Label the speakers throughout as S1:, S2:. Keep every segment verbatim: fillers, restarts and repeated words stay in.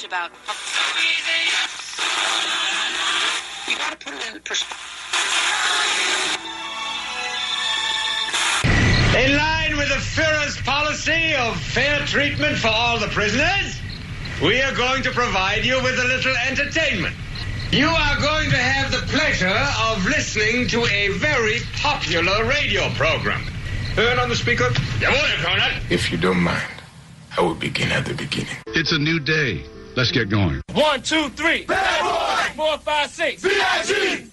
S1: about. You gotta put it in perspective.
S2: In line with the Führer's policy of fair treatment for all the prisoners, we are going to provide you with a little entertainment. You are going to have the pleasure of listening to a very popular radio program. Turn on the speaker. Jawohl, Colonel.
S3: If you don't mind, I will begin at the beginning.
S4: It's a new day. Let's get going.
S5: One, two, three. Bad boy. Four, five, six. B I G.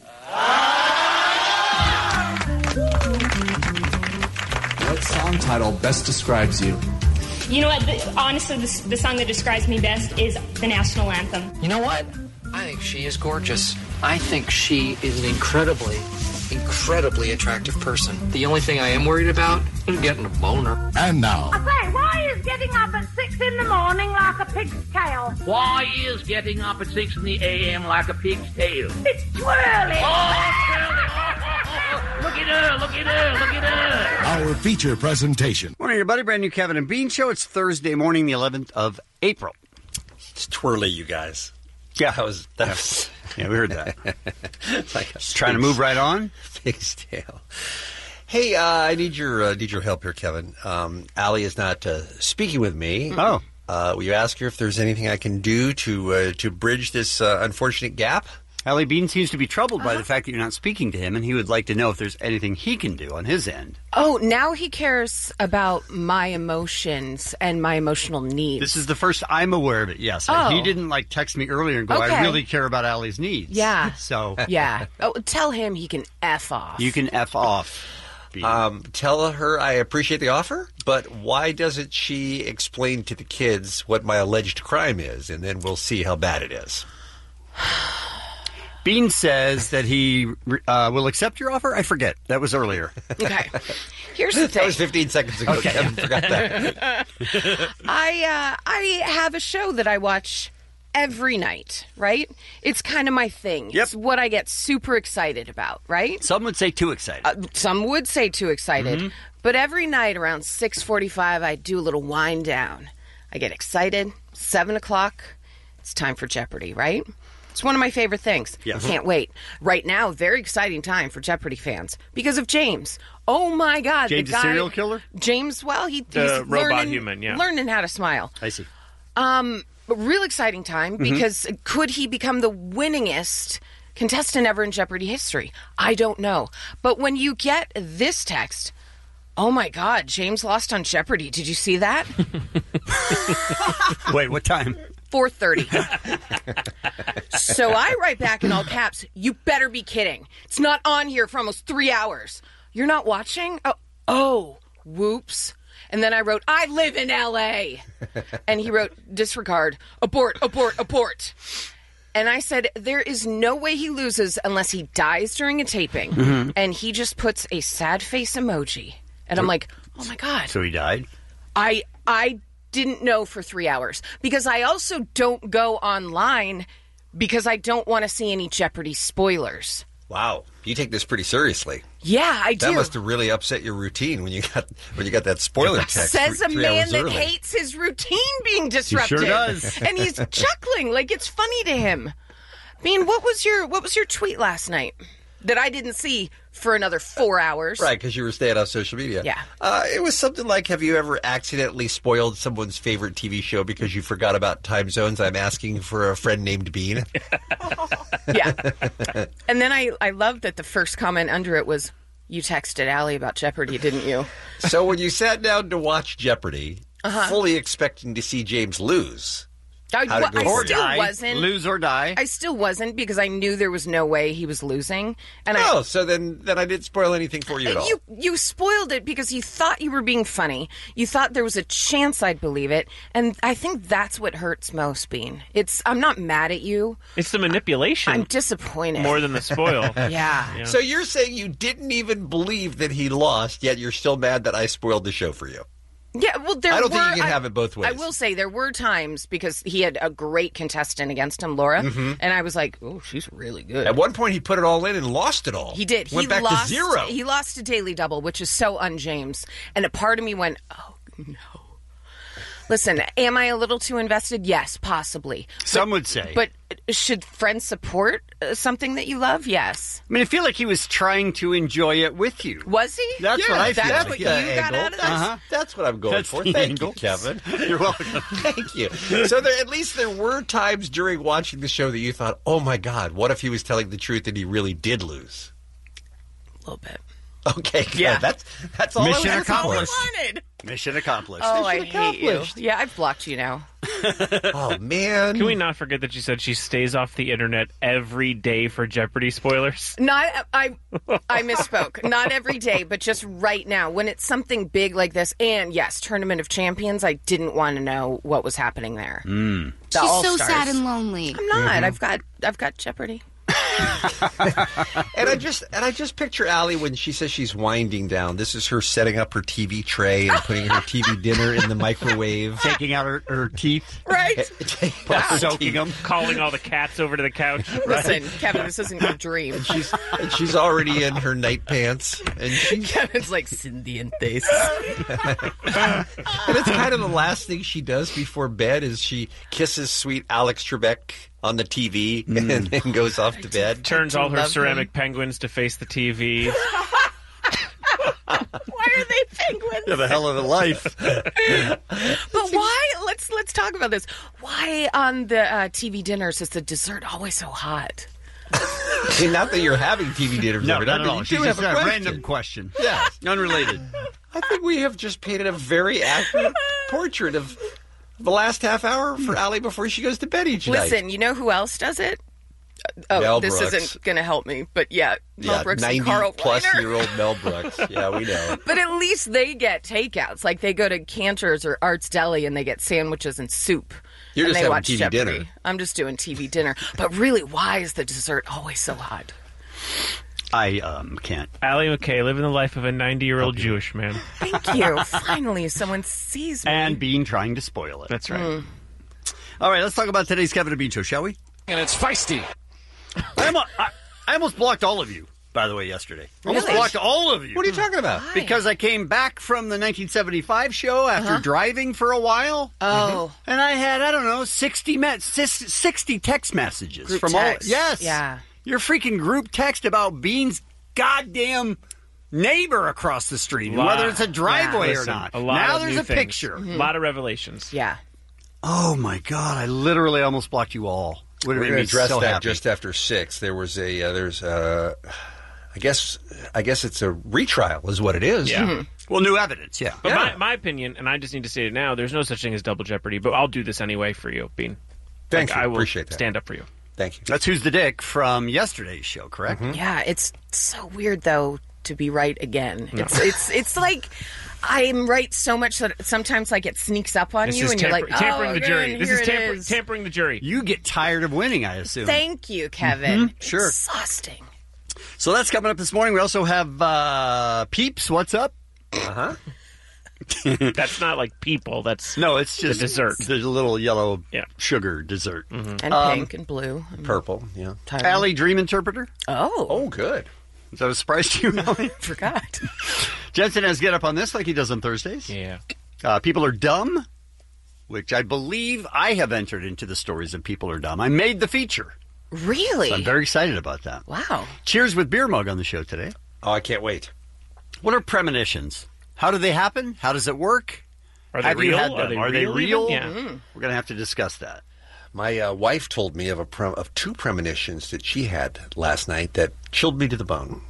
S6: What song title best describes you?
S7: You know what? The, honestly, the, the song that describes me best is the national anthem.
S8: You know what? I think she is gorgeous. I think she is an incredibly, incredibly attractive person. The only thing I am worried about is getting a boner.
S3: And now.
S9: I say, why is getting up at six in the morning like a pig's tail?
S5: Why is getting up at six in the a m like a pig's tail?
S9: It's twirling.
S5: Oh, twirling. Oh, look at her, look at her, look at her.
S3: Our feature presentation.
S10: Morning, everybody. Brand new Kevin and Bean Show. It's Thursday morning, the eleventh of April.
S11: It's twirly, you guys.
S10: Yeah,
S11: that was that was.
S10: Yeah, we heard that.
S11: It's like
S10: Just trying to move right on.
S11: Pig's tail. Hey, uh, I need your uh, need your help here, Kevin. Um, Allie is not uh, speaking with me.
S10: Oh,
S11: uh, will you ask her if there's anything I can do to uh, to bridge this uh, unfortunate gap?
S10: Allie Bean seems to be troubled uh-huh. by the fact that you're not speaking to him, and he would like to know if there's anything he can do on his end.
S12: Oh, now he cares about my emotions and my emotional needs.
S10: This is the first I'm aware of it, yes.
S12: Oh.
S10: He didn't, like, text me earlier and go,
S12: okay.
S10: I really care about Allie's needs.
S12: Yeah.
S10: So.
S12: Yeah. Oh, tell him he can F off.
S10: You can F off.
S11: Um, tell her I appreciate the offer, but why doesn't she explain to the kids what my alleged crime is, and then we'll see how bad it is.
S10: Bean says that he uh, will accept your offer. I forget. That was earlier.
S12: Okay. Here's the thing.
S11: That was fifteen seconds ago.
S10: Okay.
S11: Kevin forgot that.
S12: I, uh, I have a show that I watch every night, right? It's kind of my thing.
S10: Yep.
S12: It's what I get super excited about, right?
S10: Some would say too excited.
S12: Uh, some would say too excited.
S10: Mm-hmm.
S12: But every night around six forty-five, I do a little wind down. I get excited. seven o'clock, it's time for Jeopardy, right? It's one of my favorite things.
S10: Yes.
S12: Can't wait. Right now, very exciting time for Jeopardy fans because of James. Oh, my God.
S10: James,
S12: the guy,
S10: a serial killer?
S12: James, well, he,
S13: the
S12: he's
S13: robot
S12: learning,
S13: human, yeah.
S12: learning how to smile.
S10: I see.
S12: Um, a real exciting time because mm-hmm. could he become the winningest contestant ever in Jeopardy history? I don't know. But when you get this text, oh, my God, James lost on Jeopardy. Did you see that?
S10: Wait, what time?
S12: four thirty. So I write back in all caps, you better be kidding. It's not on here for almost three hours. You're not watching? Oh, oh, whoops. And then I wrote, I live in L A. And he wrote, disregard, abort, abort, abort. And I said, there is no way he loses unless he dies during a taping. Mm-hmm. And he just puts a sad face emoji. And I'm like, oh, my God.
S10: So he died?
S12: I I didn't know for three hours. Because I also don't go online because I don't want to see any Jeopardy spoilers.
S11: Wow. You take this pretty seriously.
S12: Yeah, I do.
S11: That must have really upset your routine when you got when you got that spoiler text.
S12: Says
S11: three,
S12: a
S11: three
S12: man that
S11: early.
S12: hates his routine being disrupted.
S10: He sure does.
S12: And he's chuckling like it's funny to him. Bean, what was your what was your tweet last night that I didn't see for another four hours?
S11: Right, because you were staying off social media.
S12: Yeah.
S11: Uh, it was something like, have you ever accidentally spoiled someone's favorite T V show because you forgot about time zones? I'm asking for a friend named Bean.
S12: Yeah. And then I, I loved that the first comment under it was, you texted Allie about Jeopardy, didn't you?
S11: So when you sat down to watch Jeopardy,
S12: uh-huh.
S11: fully expecting to see James lose,
S12: I,
S11: how'd it go
S12: I
S11: for
S12: still
S11: you?
S12: wasn't.
S10: Lose or die.
S12: I still wasn't because I knew there was no way he was losing. And
S11: oh,
S12: I,
S11: so then, then I didn't spoil anything for you at all.
S12: You, you spoiled it because you thought you were being funny. You thought there was a chance I'd believe it. And I think that's what hurts most, Bean. It's I'm not mad at you.
S13: It's the manipulation.
S12: I'm disappointed.
S13: More than the spoil.
S12: yeah.
S13: yeah.
S11: So you're saying you didn't even believe that he lost, yet you're still mad that I spoiled the show for you.
S12: Yeah, well, there
S11: I don't
S12: were,
S11: think you can
S12: I,
S11: have it both ways.
S12: I will say there were times because he had a great contestant against him, Laura,
S11: mm-hmm.
S12: and I was like, "Oh, she's really good."
S11: At one point, he put it all in and lost it all.
S12: He did.
S11: Went
S12: he
S11: back
S12: lost,
S11: to zero.
S12: He lost a Daily Double, which is so un-James. And a part of me went, "Oh no!" Listen, am I a little too invested? Yes, possibly.
S10: Some
S12: but,
S10: would say.
S12: But should friends support uh, something that you love? Yes.
S10: I mean, I feel like he was trying to enjoy it with you.
S12: Was he?
S10: That's
S11: Yeah,
S10: what I feel.
S12: That's
S10: like.
S12: what
S11: the
S12: you got
S11: angle.
S12: out of this?
S11: That's,
S10: Uh-huh.
S11: that's what I'm going
S10: That's
S11: for.
S10: the
S11: Thank
S10: angle.
S11: you, Kevin.
S10: You're welcome.
S11: Thank you. So there, at least there were times during watching the show that you thought, oh my God, what if he was telling the truth and he really did lose?
S12: A little bit.
S11: Okay, good.
S12: Yeah.
S11: That's, that's all
S10: Mission
S11: I was
S10: accomplished.
S12: wanted.
S10: Mission accomplished.
S12: Oh, I
S11: Mission
S12: hate you.
S11: accomplished.
S12: Yeah, I've blocked you now.
S11: Oh, man.
S13: Can we not forget that she said she stays off the internet every day for Jeopardy spoilers?
S12: Not I I misspoke. Not every day, but just right now when it's something big like this. And yes, Tournament of Champions. I didn't want to know what was happening there.
S10: Mm.
S12: The
S14: She's
S12: All-Stars.
S14: so sad and lonely.
S12: I'm not.
S11: Mm-hmm.
S12: I've got I've got Jeopardy.
S11: And I just and I just picture Allie when she says she's winding down. This is her setting up her T V tray and putting her T V dinner in the microwave.
S10: Taking out her, her teeth.
S12: Right.
S10: Wow. Soaking them.
S13: Calling all the cats over to the couch.
S12: Listen, Kevin, this isn't your dream.
S11: And she's and she's already in her night pants, and she's
S12: Kevin's like Cindy and Thace.
S11: and it's kind of the last thing she does before bed is she kisses sweet Alex Trebek on the T V
S10: Mm.
S11: and then goes off to bed.
S13: Turns
S12: I do
S13: all her
S12: love
S13: ceramic
S12: him.
S13: penguins to face the T V.
S12: Why are they penguins?
S10: You have a hell of a life.
S12: But why? Let's let's talk about this. Why on the uh, T V dinners is the dessert always so hot?
S11: See, not that you're having T V dinners
S10: No,
S11: every
S10: not
S11: night,
S10: at
S11: but
S10: all.
S11: you
S10: She's
S11: do have
S10: just
S11: a
S10: a
S11: question.
S10: random question.
S11: Yes.
S10: Unrelated.
S11: I think we have just painted a very accurate portrait of the last half hour for Allie before she goes to bed each night.
S12: Listen, you know who else does it? Oh,
S11: Mel
S12: this
S11: Brooks.
S12: isn't going to help me, but yeah, Mel
S11: Yeah,
S12: Brooks and
S11: ninety
S12: Carl
S11: plus
S12: Reiner.
S11: year old Mel Brooks. Yeah, we know.
S12: But at least they get takeouts. Like they go to Cantor's or Arts Deli and they get sandwiches and soup.
S11: You're
S12: and
S11: just
S12: they
S11: having
S12: watch
S11: T V
S12: Jeopardy.
S11: dinner.
S12: I'm just doing T V dinner. But really, why is the dessert always so hot?
S10: I um can't.
S13: Allie McKay living the life of a ninety-year-old Jewish man.
S12: Thank you. Finally, someone sees me.
S10: And Bean trying to spoil it.
S13: That's right.
S12: Mm.
S10: All right, let's talk about today's Kevin and Bean show, shall we?
S15: And it's feisty.
S10: I almost, I, I almost blocked all of you, by the way, yesterday. Almost
S12: Really?
S10: blocked all of you.
S11: What are you talking about?
S12: Why?
S10: Because I came back from the nineteen seventy-five show after
S12: Uh-huh.
S10: driving for a while.
S12: Oh.
S10: And I had, I don't know, sixty, me- sixty text messages
S12: Group
S10: from
S12: text.
S10: all. Yes.
S12: Yeah.
S10: Your freaking group text about Bean's goddamn neighbor across the street,
S13: Lot-
S10: whether it's a driveway
S13: Listen,
S10: or not.
S13: a lot
S10: now
S13: of
S10: there's
S13: new
S10: a
S13: things.
S10: picture.
S13: A lot of revelations.
S12: Yeah.
S10: Oh my God! I literally almost blocked you all. Would have
S11: We're
S10: made
S11: going
S10: me
S11: to address
S10: so
S11: that
S10: happy.
S11: just after six. There was a uh, there's uh, I guess I guess it's a retrial is what it is.
S13: Yeah.
S12: Mm-hmm.
S10: Well, new evidence, yeah.
S13: But
S11: Yeah.
S13: my, my opinion, and I just need to say it now, there's no such thing as double jeopardy, but I'll do this anyway for you, Bean.
S11: Thank
S13: Like,
S11: you.
S13: I will
S11: Appreciate that.
S13: stand up for you.
S11: Thank you.
S10: That's Who's the Dick from yesterday's show, correct?
S11: Mm-hmm.
S12: Yeah, it's so weird though to be right again. It's it's it's like I'm right so much that sometimes like it sneaks up on
S13: This
S12: you
S13: is
S12: and
S13: tamper-
S12: you're like,
S13: tampering
S12: oh,
S13: the jury.
S12: again,
S13: This
S12: here
S13: is
S12: it
S13: tamper-
S12: is.
S13: tampering the jury.
S10: You get tired of winning, I assume.
S12: Thank you, Kevin.
S10: Mhm, sure.
S12: Exhausting.
S10: So that's coming up this morning. We also have uh, Peeps. What's up?
S11: Uh
S10: huh.
S13: That's not like people. That's
S10: no, it's just
S13: the dessert.
S10: There's a little yellow
S13: yeah.
S10: sugar dessert.
S12: And
S10: Um,
S12: pink and blue. And
S11: Purple, yeah.
S12: Tyler.
S10: Allie, dream interpreter.
S12: Oh.
S11: Oh, good.
S10: Is that a surprise to you, Allie?
S12: Forgot.
S10: Jensen has Get Up on This like he does on Thursdays.
S13: Yeah.
S10: Uh, People Are Dumb, which I believe I have entered into the stories of People Are Dumb. I made the feature.
S12: Really?
S10: So I'm very excited about that.
S12: Wow.
S10: Cheers with Beer Mug on the show today.
S11: Oh, I can't wait.
S10: What are premonitions? How do they happen? How does it work?
S13: Are they
S10: Have you
S13: real?
S10: had
S13: Are
S10: them?
S13: they
S10: Are they
S13: real
S10: real?
S13: even? Yeah.
S12: Mm.
S10: We're going to have to discuss that.
S11: My uh, wife told me of a pre- of two premonitions that she had last night that chilled me to the bone.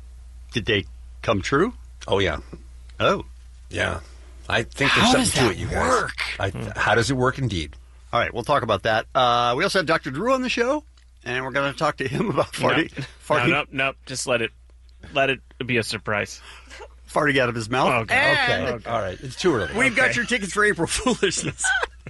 S10: Did they come true?
S11: Oh yeah.
S10: Oh.
S11: Yeah. I think there's
S10: How
S11: something
S10: does
S11: to
S10: that
S11: it, you guys.
S10: work?
S11: I, How does it work indeed?
S10: All right, we'll talk about that. Uh, we also have Doctor Drew on the show, and we're going to talk to him about farting.
S13: No,
S10: farting,
S13: no, no, no. Just let it, let it be a surprise.
S10: farting out of his mouth.
S13: Okay.
S10: And
S11: Okay. All right. It's too early.
S10: we've got
S13: Okay.
S10: your tickets for April Foolishness.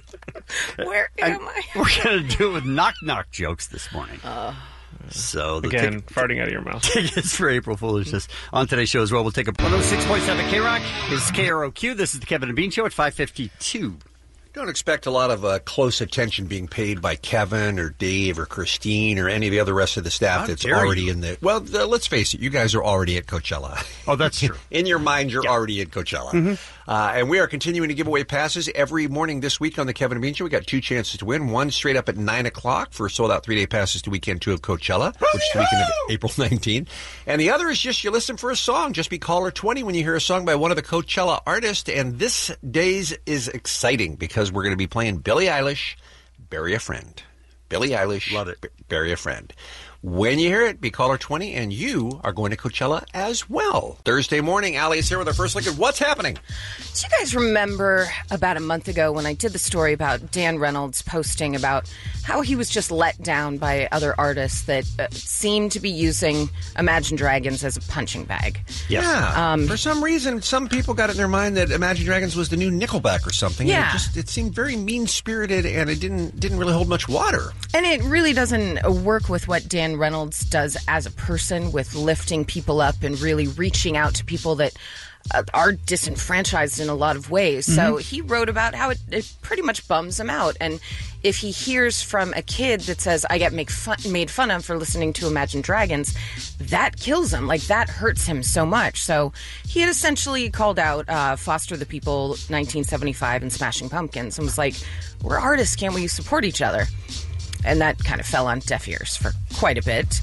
S12: Where
S10: And
S12: am I?
S10: we're going to do it with knock-knock jokes this morning.
S12: Uh,
S10: so the
S13: Again,
S10: tic-
S13: farting out of your mouth.
S10: tickets for April Foolishness on today's show as well. We'll take a one oh six point seven K-Rock. This is K R O Q. This is the Kevin and Bean Show at five fifty-two.
S11: Don't expect a lot of uh, close attention being paid by Kevin or Dave or Christine or any of the other rest of the staff
S10: How
S11: that's
S10: dare
S11: already
S10: you.
S11: in the... Well, uh, let's face it, you guys are already at Coachella.
S10: Oh, that's true.
S11: In your mind, you're already at Coachella.
S10: Mm-hmm.
S11: Uh, and we are continuing to give away passes every morning this week on the Kevin and Bean Show. We got two chances to win. One straight up at nine o'clock for sold-out three-day passes to Weekend two of Coachella, which is the weekend of April nineteenth. And the other is just you listen for a song. Just be caller twenty when you hear a song by one of the Coachella artists. And this day's is exciting because we're going to be playing Billie Eilish, Bury a Friend. Billie Eilish,
S10: Love it.
S11: B- Bury a Friend. When you hear it, be caller twenty, and you are going to Coachella as well. Thursday morning, Allie is here with our first look at what's happening.
S12: Do you guys remember about a month ago when I did the story about Dan Reynolds posting about how he was just let down by other artists that uh, seemed to be using Imagine Dragons as a punching bag?
S11: Yeah.
S12: Um,
S11: For some reason, some people got it in their mind that Imagine Dragons was the new Nickelback or something.
S12: Yeah.
S11: And it just it seemed very mean-spirited, and it didn't didn't really hold much water.
S12: And it really doesn't work with what Dan Reynolds does as a person, with lifting people up and really reaching out to people that uh, are disenfranchised in a lot of ways. So
S14: Mhm.
S12: he wrote about how it, it pretty much bums him out. And if he hears from a kid that says, I get make fun, made fun of for listening to Imagine Dragons, that kills him. Like, that hurts him so much. So he had essentially called out uh, Foster the People, nineteen seventy-five, and Smashing Pumpkins, and was like, we're artists, can't we support each other? And that kind of fell on deaf ears for quite a bit.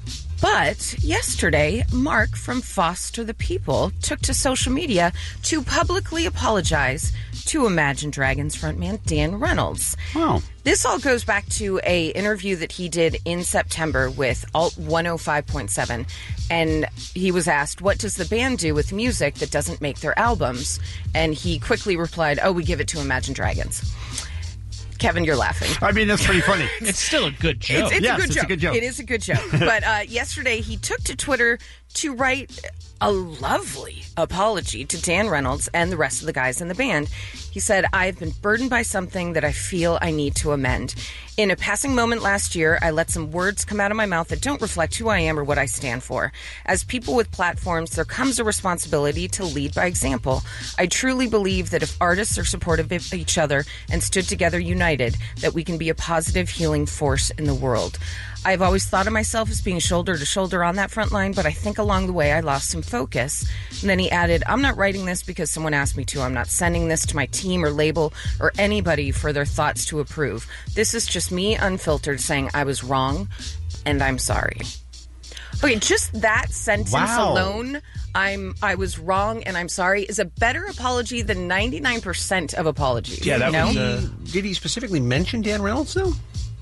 S12: But yesterday, Mark from Foster the People took to social media to publicly apologize to Imagine Dragons frontman Dan Reynolds.
S10: Wow.
S12: This all goes back to a interview that he did in September with Alt one oh five point seven. And he was asked, what does the band do with music that doesn't make their albums? And he quickly replied, oh, we give it to Imagine Dragons. Kevin, you're laughing.
S10: I mean, that's pretty funny.
S13: It's still a good joke.
S12: It's, it's,
S10: Yes,
S12: a, good
S10: it's
S12: joke.
S10: a good joke.
S12: It is a good joke. But uh, yesterday, he took to Twitter to write a lovely apology to Dan Reynolds and the rest of the guys in the band. He said, I've been burdened by something that I feel I need to amend. In a passing moment last year, I let some words come out of my mouth that don't reflect who I am or what I stand for. As people with platforms, there comes a responsibility to lead by example. I truly believe that if artists are supportive of each other and stood together united, that we can be a positive healing force in the world. I've always thought of myself as being shoulder to shoulder on that front line, but I think along the way I lost some focus. And then he added, I'm not writing this because someone asked me to. I'm not sending this to my team or label or anybody for their thoughts to approve. This is just me unfiltered saying I was wrong and I'm sorry. Okay, just that sentence
S10: Wow.
S12: alone, I'm I was wrong and I'm sorry, is a better apology than ninety-nine percent of apologies.
S11: Yeah, that
S12: you know?
S11: was. Uh, did he specifically mention Dan Reynolds though?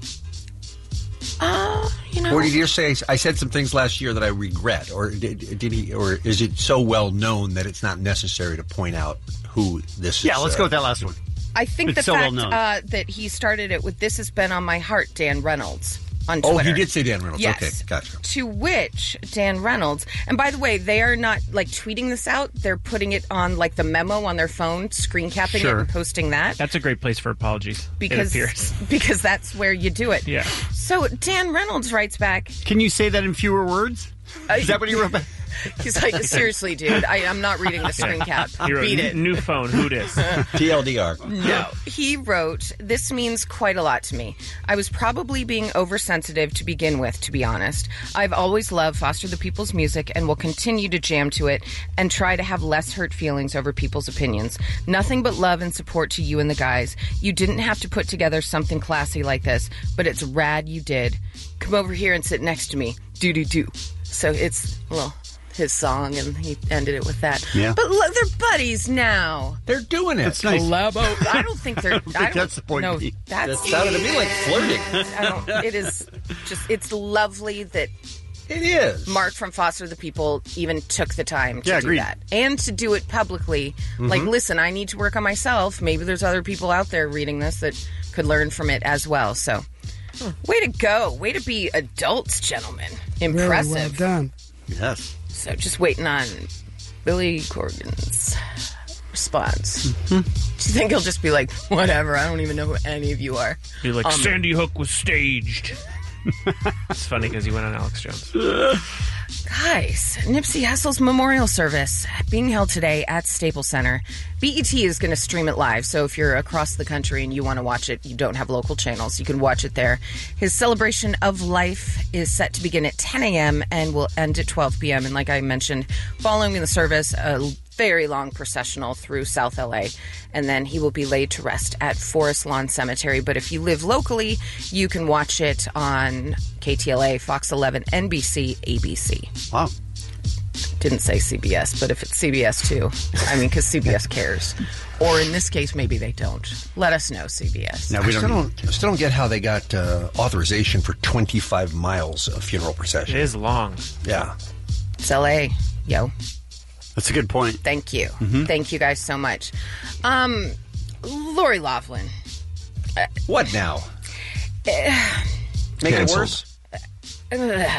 S12: Uh, you know.
S11: Or did he just say, I said some things last year that I regret? Or did, did he? Or is it so well known that it's not necessary to point out who this is?
S10: Yeah, let's
S11: uh,
S10: go with that last one.
S12: I think
S10: It's
S12: the
S10: so
S12: fact
S10: well known.
S12: uh, that he started it with "This has been on my heart," Dan Reynolds on
S11: Oh,
S12: Twitter.
S11: he did say Dan Reynolds.
S12: Yes.
S11: Okay, gotcha.
S12: To which Dan Reynolds, and by the way, they are not like tweeting this out; they're putting it on like the memo on their phone, screen capping
S13: Sure.
S12: it and posting that.
S13: That's a great place for apologies.
S12: Because
S13: it appears.
S12: because that's where you do it.
S13: Yeah.
S12: So Dan Reynolds writes back.
S10: Can you say that in fewer words? Is that what he wrote back?
S12: He's like, seriously, dude, I, I'm not reading the screen cap.
S13: He wrote,
S12: Beat it.
S13: New phone, who dis?
S11: T L D R.
S12: No. He wrote, this means quite a lot to me. I was probably being oversensitive to begin with, to be honest. I've always loved Foster the People's music and will continue to jam to it and try to have less hurt feelings over people's opinions. Nothing but love and support to you and the guys. You didn't have to put together something classy like this, but it's rad you did. Come over here and sit next to me. Do-do-do. So it's, well, his song, and he ended it with that.
S10: Yeah.
S12: But look, they're buddies now.
S11: They're doing it.
S10: That's nice.
S12: Collabo. I don't think they're. I don't think
S10: that's the point.
S12: No,
S10: Pete.
S12: that's.
S11: That sounded to me like flirting.
S12: I don't. It is just. It's lovely that
S11: It is.
S12: Mark from Foster the People even took the time to
S10: Yeah,
S12: do
S10: agreed.
S12: that and to do it publicly. Like, listen, I need to work on myself. Maybe there's other people out there reading this that could learn from it as well. So, way to go. Way to be adults, gentlemen. Impressive.
S14: Very well done.
S10: Yes.
S12: So just waiting on Billy Corgan's response. Do you think he'll just be like, whatever, I don't even know who any of you are?
S13: Be like,
S12: Um,
S13: Sandy Hook was staged. It's funny because he went on Alex Jones.
S12: Guys, Nipsey Hussle's memorial service being held today at Staples Center. B E T is going to stream it live, so if you're across the country and you want to watch it, you don't have local channels, you can watch it there. His celebration of life is set to begin at ten a.m. and will end at twelve p.m. And like I mentioned, following the service, a very long processional through South L A, and then he will be laid to rest at Forest Lawn Cemetery. But if you live locally, you can watch it on K T L A, Fox eleven, N B C, A B C.
S10: Wow.
S12: Didn't say C B S, but if it's C B S too, I mean, because C B S cares. Or in this case, maybe they don't. Let us know, C B S.
S11: No, we don't, still, don't, still don't get how they got uh, authorization for twenty-five miles of funeral procession.
S13: It is long.
S11: Yeah.
S12: It's L A, yo.
S10: That's a good point.
S12: Thank you.
S10: Mm-hmm.
S12: Thank you guys so much. Um, Lori Loughlin.
S11: Uh, what now?
S12: Uh,
S11: Make it worse?
S12: Uh,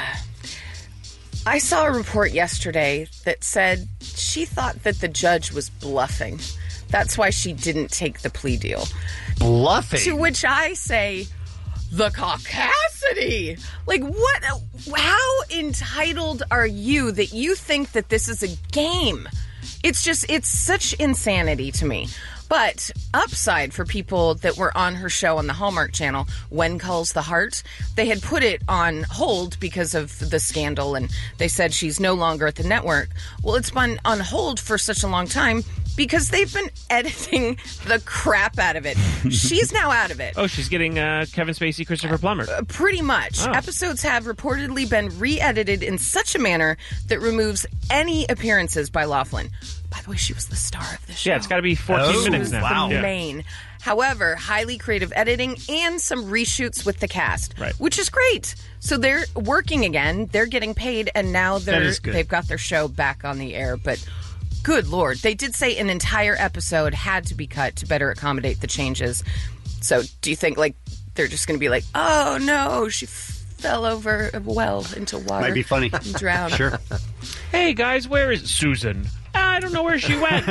S12: I saw a report yesterday that said she thought that the judge was bluffing. That's why she didn't take the plea deal.
S10: Bluffing?
S12: To which I say, the caucasity! Like, what? How entitled are you that you think that this is a game? It's just, it's such insanity to me. But upside for people that were on her show on the Hallmark Channel, When Calls the Heart, they had put it on hold because of the scandal, and they said she's no longer at the network. Well, it's been on hold for such a long time because they've been editing the crap out of it. She's now out of it.
S13: Oh, she's getting uh, Kevin Spacey, Christopher Plummer.
S12: Uh, pretty much. Oh. Episodes have reportedly been re-edited in such a manner that removes any appearances by Loughlin. By the way, she was the star of the show.
S13: Yeah, it's got to be fourteen
S12: oh,
S13: minutes now.
S12: Wow. The
S13: yeah.
S12: main. However, highly creative editing and some reshoots with the cast,
S13: right.
S12: which is great. So they're working again. They're getting paid, and now they're they've got their show back on the air. But good Lord, they did say an entire episode had to be cut to better accommodate the changes. So do you think like they're just going to be like, oh no, she fell over a well into water?
S10: Might be funny.
S12: And drowned.
S10: Sure.
S13: Hey guys, where is Susan? I don't know where she went.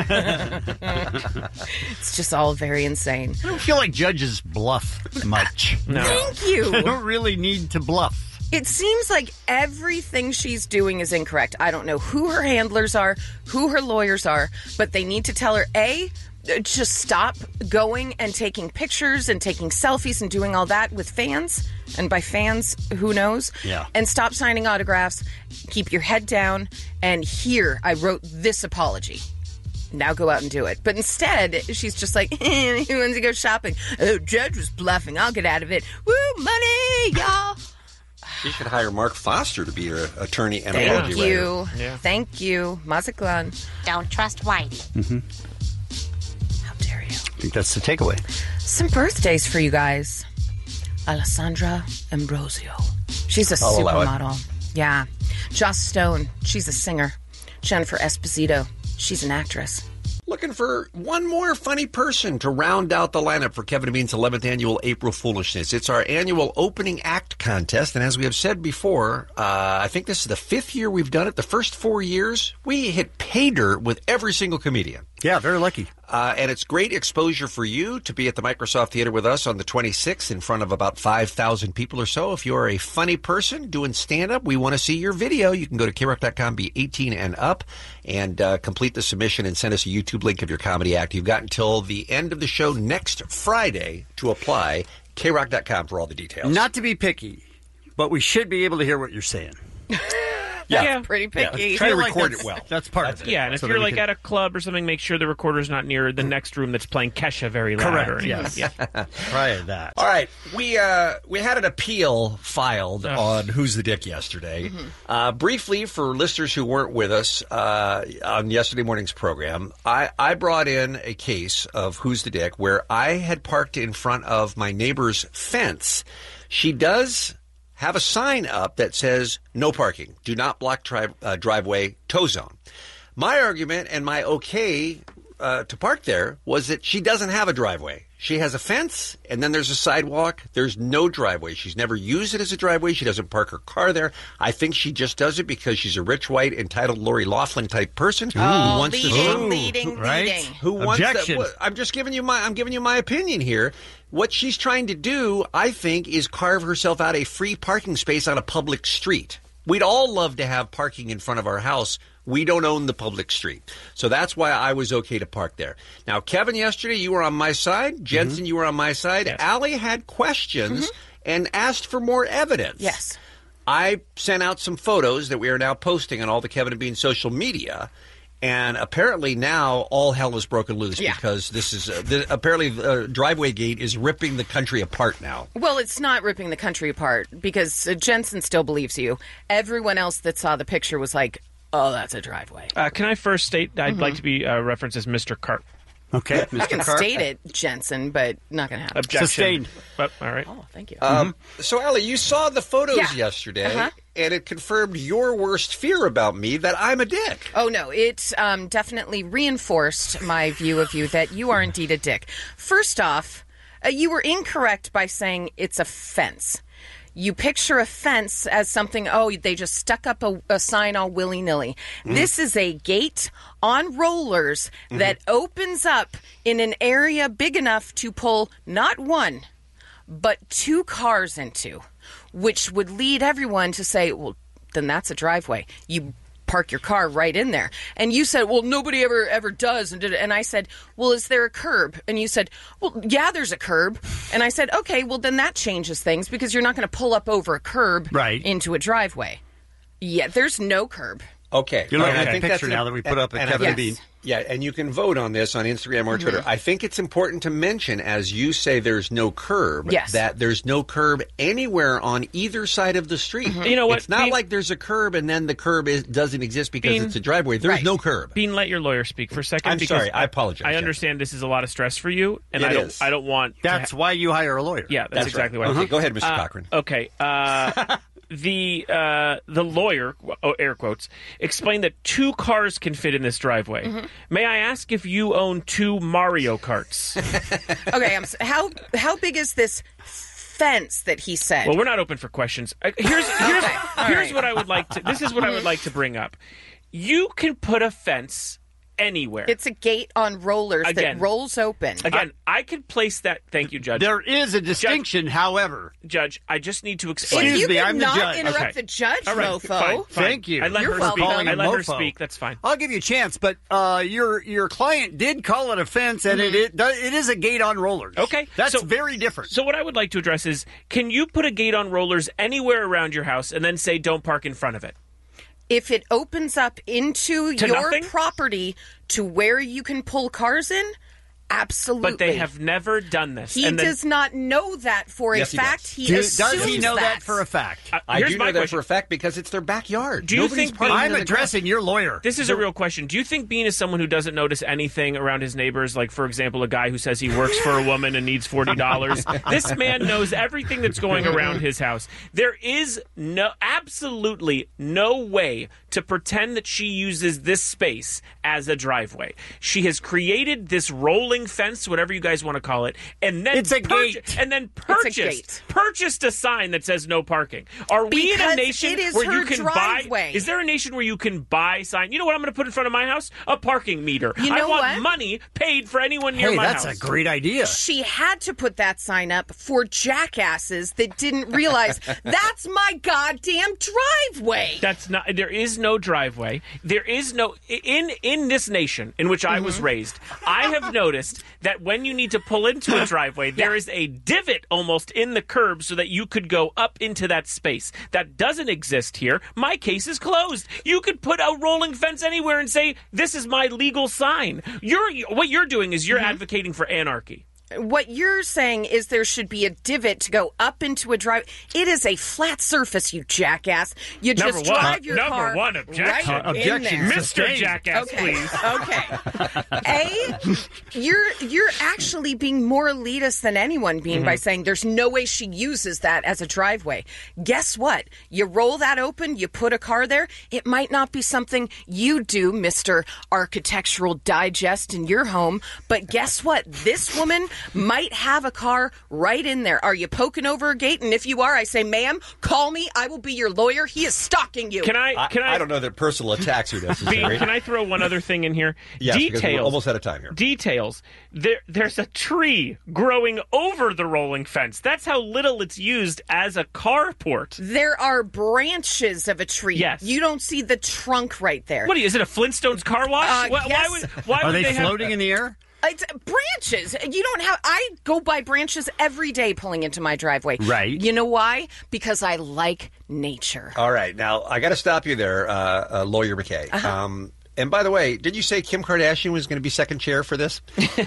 S12: It's just all very insane.
S10: I don't feel like judges bluff much.
S13: No.
S12: Thank you.
S10: I don't really need to bluff.
S12: It seems like everything she's doing is incorrect. I don't know who her handlers are, who her lawyers are, but they need to tell her, A, just stop going and taking pictures and taking selfies and doing all that with fans. And by fans, who knows?
S10: Yeah.
S12: And stop signing autographs. Keep your head down. And here, I wrote this apology. Now go out and do it. But instead, she's just like, eh, who wants to go shopping? Oh, Judge was bluffing. I'll get out of it. Woo, money, y'all.
S11: You should hire Mark Foster to be your attorney and
S12: Thank
S11: apology
S12: you.
S11: writer.
S12: Yeah. Thank you. Mazaklan.
S1: Don't trust Whitey.
S10: Mm-hmm.
S12: How dare you?
S10: I think that's the takeaway.
S12: Some birthdays for you guys. Alessandra Ambrosio. She's a
S11: I'll allow it.
S12: supermodel. Yeah. Joss Stone. She's a singer. Jennifer Esposito. She's an actress.
S11: Looking for one more funny person to round out the lineup for Kevin and Bean's eleventh annual April Foolishness. It's our annual opening act contest, and as we have said before, uh, I think this is the fifth year we've done it. The first four years, we hit pay dirt with every single comedian.
S10: Yeah, very lucky.
S11: Uh, and it's great exposure for you to be at the Microsoft Theater with us on the twenty-sixth in front of about five thousand people or so. If you're a funny person doing stand-up, we want to see your video. You can go to K rock dot com, be eighteen and up, and uh, complete the submission and send us a YouTube link of your comedy act. You've got until the end of the show next Friday to apply. K rock dot com for all the details.
S10: Not to be picky, but we should be able to hear what you're saying.
S12: Yeah,
S13: yeah.
S12: pretty picky.
S11: Yeah, try to
S10: like
S11: record it well.
S10: That's part
S11: That's
S10: of it.
S13: Yeah, and if
S10: So
S13: you're
S10: that we
S13: like
S10: can-
S13: at a club or something, make sure the recorder's not near the next room that's playing Kesha very loud.
S10: Correct,
S13: Or anything.
S10: yes.
S13: Yeah.
S10: Try that.
S11: All right, we uh, we had an appeal filed
S13: Ugh.
S11: on Who's the Dick yesterday. Uh, briefly, for listeners who weren't with us uh, on yesterday morning's program, I, I brought in a case of Who's the Dick where I had parked in front of my neighbor's fence. She does have a sign up that says no parking, do not block tri- uh, driveway, tow zone. My argument and my okay uh, to park there was that she doesn't have a driveway. She has a fence, and then there's a sidewalk. There's no driveway. She's never used it as a driveway. She doesn't park her car there. I think she just does it because she's a rich, white, entitled Lori Loughlin type person who
S12: Oh,
S11: wants
S12: leading,
S11: to
S12: leading,
S10: right?
S12: leading.
S11: who wants
S10: Objection.
S11: that. Well, I'm just giving you my I'm giving you my opinion here. What she's trying to do, I think, is carve herself out a free parking space on a public street. We'd all love to have parking in front of our house. We don't own the public street. So that's why I was okay to park there. Now, Kevin, yesterday you were on my side. Jensen, mm-hmm. you were on my side.
S13: Yes.
S11: Allie had questions
S12: Mm-hmm.
S11: and asked for more evidence.
S12: Yes.
S11: I sent out some photos that we are now posting on all the Kevin and Bean social media. And apparently now all hell is broken loose
S12: Yeah.
S11: because this is uh, the, apparently uh, Driveway Gate is ripping the country apart now.
S12: Well, it's not ripping the country apart because uh, Jensen still believes you. Everyone else that saw the picture was like, oh, that's a driveway.
S13: Uh, can I first state I'd
S12: Mm-hmm.
S13: like to be uh, referenced as Mister Carp?
S10: Okay,
S12: You can state it, Jensen, but not going to happen.
S13: Objection.
S10: Sustained.
S13: But, all right.
S12: Oh, thank you.
S11: Um, so, Allie, you saw the photos
S12: Yeah.
S11: yesterday,
S12: Uh-huh.
S11: and it confirmed your worst fear about me, that I'm a dick.
S12: Oh, no. It um, definitely reinforced my view of you that you are indeed a dick. First off, uh, you were incorrect by saying it's a fence. You picture a fence as something, oh, they just stuck up a, a sign all willy-nilly.
S11: Mm.
S12: This is a gate on rollers
S11: Mm-hmm.
S12: that opens up in an area big enough to pull not one, but two cars into, which would lead everyone to say, well, then that's a driveway. You park your car right in there. And you said, well, nobody ever ever does. And, did it. and I said, well, is there a curb? And you said, well, yeah, there's a curb. And I said, okay, well, then that changes things because you're not going to pull up over a curb
S10: Right.
S12: into a driveway. Yeah, there's no curb.
S11: Okay.
S10: You're looking
S11: And
S10: at
S11: I
S10: the
S11: think
S10: picture
S11: that's
S10: now
S11: an-
S10: that we put up at
S11: and I
S10: Kevin and
S11: think-
S10: Bean.
S11: Yeah, and you can vote on this on Instagram or Twitter. I think it's important to mention, as you say, there's no curb,
S12: Yes.
S11: that there's no curb anywhere on either side of the street.
S13: You know what,
S11: It's not
S13: Bean-
S11: like there's a curb and then the curb is, doesn't exist because
S13: Bean-
S11: it's a driveway. There's
S12: Right.
S11: no curb.
S13: Bean, let your lawyer speak for a second.
S11: I'm
S13: because
S11: sorry. I apologize,
S13: I
S11: Jeff.
S13: understand this is a lot of stress for you, and
S11: It
S13: I don't.
S11: is.
S13: I don't want. to
S10: That's why you hire a lawyer.
S13: Yeah, that's,
S11: That's
S13: exactly
S11: right.
S13: what.
S11: Okay, go ahead, Mister
S13: Uh,
S11: Cochran.
S13: Okay. Uh, the uh, the lawyer, oh, air quotes, explained that two cars can fit in this driveway.
S12: Mm-hmm.
S13: May I ask if you own two Mario Karts?
S12: Okay, I'm, s- how how big is this fence that he said?
S13: Well, we're not open for questions. Uh, Here's here's
S12: Okay, all
S13: here's
S12: right.
S13: what I would like to. This is what I would like to bring up. You can put a fence anywhere.
S12: It's a gate on rollers
S13: Again.
S12: that rolls open.
S13: Again, I could place that. Thank you, Judge.
S10: There is a distinction, however.
S13: Judge, I just need to
S12: If
S13: explain.
S10: Excuse
S12: you
S10: me,
S12: could
S10: I'm the
S12: not
S10: judge.
S12: interrupt
S13: Okay.
S12: the judge,
S13: All right,
S12: mofo.
S13: fine, fine.
S10: Thank you.
S13: I let
S12: You're
S13: her
S12: welcome.
S13: speak.
S12: Calling
S13: I
S10: a
S13: let her
S10: mofo.
S13: speak. That's fine.
S10: I'll give you a chance, but uh, your your client did call it a fence, and
S12: Mm-hmm.
S10: it, it does- it is a gate on rollers.
S13: Okay,
S10: that's
S13: so-
S10: very different.
S13: So what I would like to address is, can you put a gate on rollers anywhere around your house and then say don't park in front of it?
S12: If it opens up into
S13: To
S12: your
S13: nothing?
S12: property to where you can pull cars in, absolutely.
S13: But they have never done this.
S12: He
S13: and then,
S12: does not know that for
S11: Yes,
S12: a
S11: he
S12: fact.
S11: does.
S12: He
S10: Do-
S12: assumes
S10: does he know that for a fact?
S13: Uh,
S11: I
S13: here's
S11: do
S13: my
S11: know that
S13: question.
S11: for a fact because it's their backyard.
S13: Do you
S11: Nobody's
S13: think
S11: parking
S10: I'm
S11: in the
S10: addressing your lawyer.
S13: This is a real question. Do you think Bean is someone who doesn't notice anything around his neighbors? Like, for example, a guy who says he works for a woman and needs forty dollars. This man knows everything that's going around his house. There is no, absolutely no way to pretend that she uses this space as a driveway. She has created this rolling fence, whatever you guys want to call it, and then
S10: It's a
S13: purch-
S10: gate.
S13: and then
S12: a
S13: purchased
S12: gate.
S13: purchased a sign that says no parking. Are we in a
S12: Because
S13: nation
S12: it is
S13: where
S12: her
S13: you can
S12: driveway.
S13: buy? Is there a nation where you can buy sign? You know what I'm going to put in front of my house? A parking meter.
S12: You
S13: I
S12: know
S13: want
S12: what?
S13: money paid for anyone near
S10: Hey,
S13: my
S10: that's
S13: house.
S10: a great idea.
S12: She had to put that sign up for jackasses that didn't realize that's my goddamn driveway.
S13: That's not. There is no driveway. There is no in in this nation in which I was raised. I have noticed that when you need to pull into a driveway, there is a divot almost in the curb so that you could go up into that space. That doesn't exist here. My case is closed. You could put a rolling fence anywhere and say this is my legal sign. You're what you're doing is you're advocating for anarchy.
S12: What you're saying is there should be a divot to go up into a drive. It is a flat surface, you jackass. You
S13: Number
S12: just
S13: one.
S12: drive your
S13: Number
S12: car
S13: one objection.
S12: right
S10: Uh,
S12: in
S10: objection.
S12: there.
S13: Mister
S10: Sustained.
S13: Jackass,
S12: Okay.
S13: please.
S12: Okay. A, you're you're actually being more elitist than anyone being by saying there's no way she uses that as a driveway. Guess what? You roll that open, you put a car there. It might not be something you do, Mister Architectural Digest, in your home, but guess what? This woman might have a car right in there. Are you poking over a gate? And if you are, I say, ma'am, call me. I will be your lawyer. He is stalking you.
S13: Can I? Can I?
S11: I don't know that personal attacks are necessary.
S13: Bean, can I throw one other thing in here?
S11: Yes, because we're
S13: Details.
S11: almost out of time here.
S13: Details. There, there's a tree growing over the rolling fence. That's how little it's used as a carport.
S12: There are branches of a tree.
S13: Yes.
S12: You don't see the trunk right there.
S13: What are you, is it a Flintstones car wash?
S12: Uh,
S13: why,
S12: yes.
S13: why would, why
S10: Are
S13: would
S10: they,
S13: they
S10: floating
S13: have,
S10: in the air?
S12: It's branches. You don't have. I go by branches every day pulling into my driveway.
S10: Right.
S12: You know why? Because I like nature.
S11: All right. Now, I got to stop you there, uh, uh, Lawyer McKay.
S12: Uh-huh.
S11: Um, and by the way, did you say Kim Kardashian was going to be second chair for this?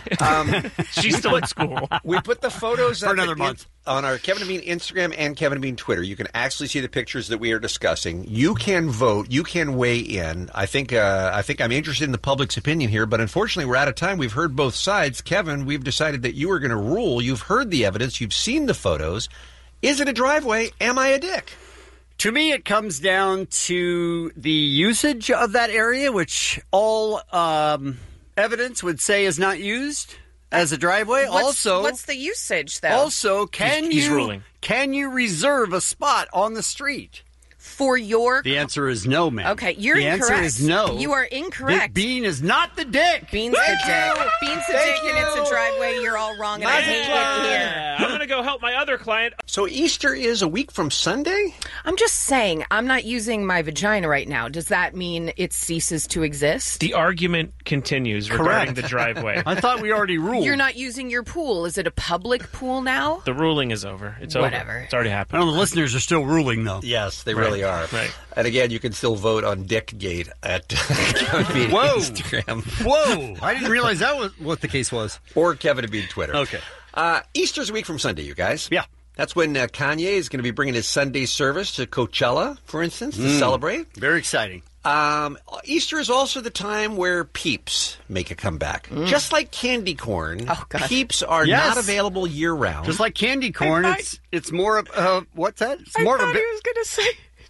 S11: Um,
S13: She's still at school.
S11: We put the photos
S10: For another month.
S11: on our Kevin and Bean Instagram and Kevin and Bean Twitter. You can actually see the pictures that we are discussing. You can vote. You can weigh in. I think uh, I think I'm interested in the public's opinion here, but unfortunately, we're out of time. We've heard both sides. Kevin, we've decided that you are going to rule. You've heard the evidence. You've seen the photos. Is it a driveway? Am I a dick?
S10: To me, it comes down to the usage of that area, which all um, evidence would say is not used as a driveway.
S12: What's,
S10: also,
S12: what's the usage, though?
S10: Also, can
S13: He's- he's
S10: you
S13: ruling.
S10: can you reserve a spot on the street?
S12: For your...
S10: The answer is no, ma'am.
S12: Okay, you're
S10: the
S12: incorrect.
S10: The answer is no.
S12: You are incorrect.
S10: Big Bean is not the dick.
S12: Bean's
S10: Thank
S12: the dick.
S10: you.
S12: Bean's the
S10: Thank
S12: dick, and it's
S10: you.
S12: a driveway. You're all wrong, and I hate it here.
S13: Yeah, I'm going to go help my other client.
S11: So Easter is a week from Sunday?
S12: I'm just saying, I'm not using my vagina right now. Does that mean it ceases to exist?
S13: The argument continues regarding the driveway.
S10: I thought we already ruled.
S12: You're not using your pool. Is it a public pool now?
S13: The ruling is over. It's
S12: Whatever.
S13: over. It's already happened.
S10: I know the listeners are still ruling, though.
S11: Yes, they
S13: Right,
S11: really are.
S13: right.
S11: And again, you can still vote on Dickgate at Kevin Bean
S10: Whoa.
S11: Instagram.
S10: Whoa! I didn't realize that was what the case was.
S11: Or Kevin Bean Twitter.
S10: Okay.
S11: Uh, Easter's a week from Sunday, you guys.
S10: Yeah.
S11: That's when uh, Kanye is going to be bringing his Sunday service to Coachella, for instance, to
S10: Mm.
S11: celebrate.
S10: Very exciting.
S11: Um, Easter is also the time where Peeps make a comeback. Just like candy corn,
S12: Oh, God.
S11: Peeps are
S10: Yes.
S11: not available year-round.
S10: Just like candy corn,
S12: I thought-
S10: it's it's more of uh, what's that? It's
S12: I
S10: more
S12: thought
S10: of a
S12: he
S10: bit.
S12: was going to say...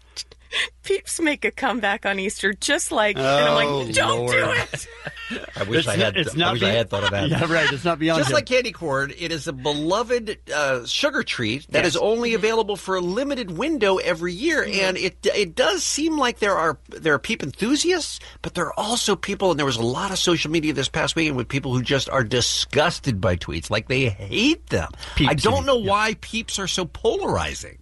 S12: Peeps make a comeback on Easter, just like, and I'm
S10: Oh,
S12: like, don't do
S10: Lord.
S12: it.
S11: I wish
S10: It's
S11: I
S10: not-
S11: had.
S10: it's
S11: I
S10: not
S11: wish
S10: being-
S11: I had thought of that.
S10: Yeah, right. It's not beyond
S11: Just
S10: him.
S11: like candy corn, it is a beloved uh, sugar treat that
S13: Yes.
S11: is only available for a limited window every year, and it it does seem like there are there are Peep enthusiasts, but there are also people, and there was a lot of social media this past weekend with people who just are disgusted by tweets, like they hate them.
S10: Peeps,
S11: I don't
S10: you
S11: know
S10: mean, yeah.
S11: why Peeps are so polarizing.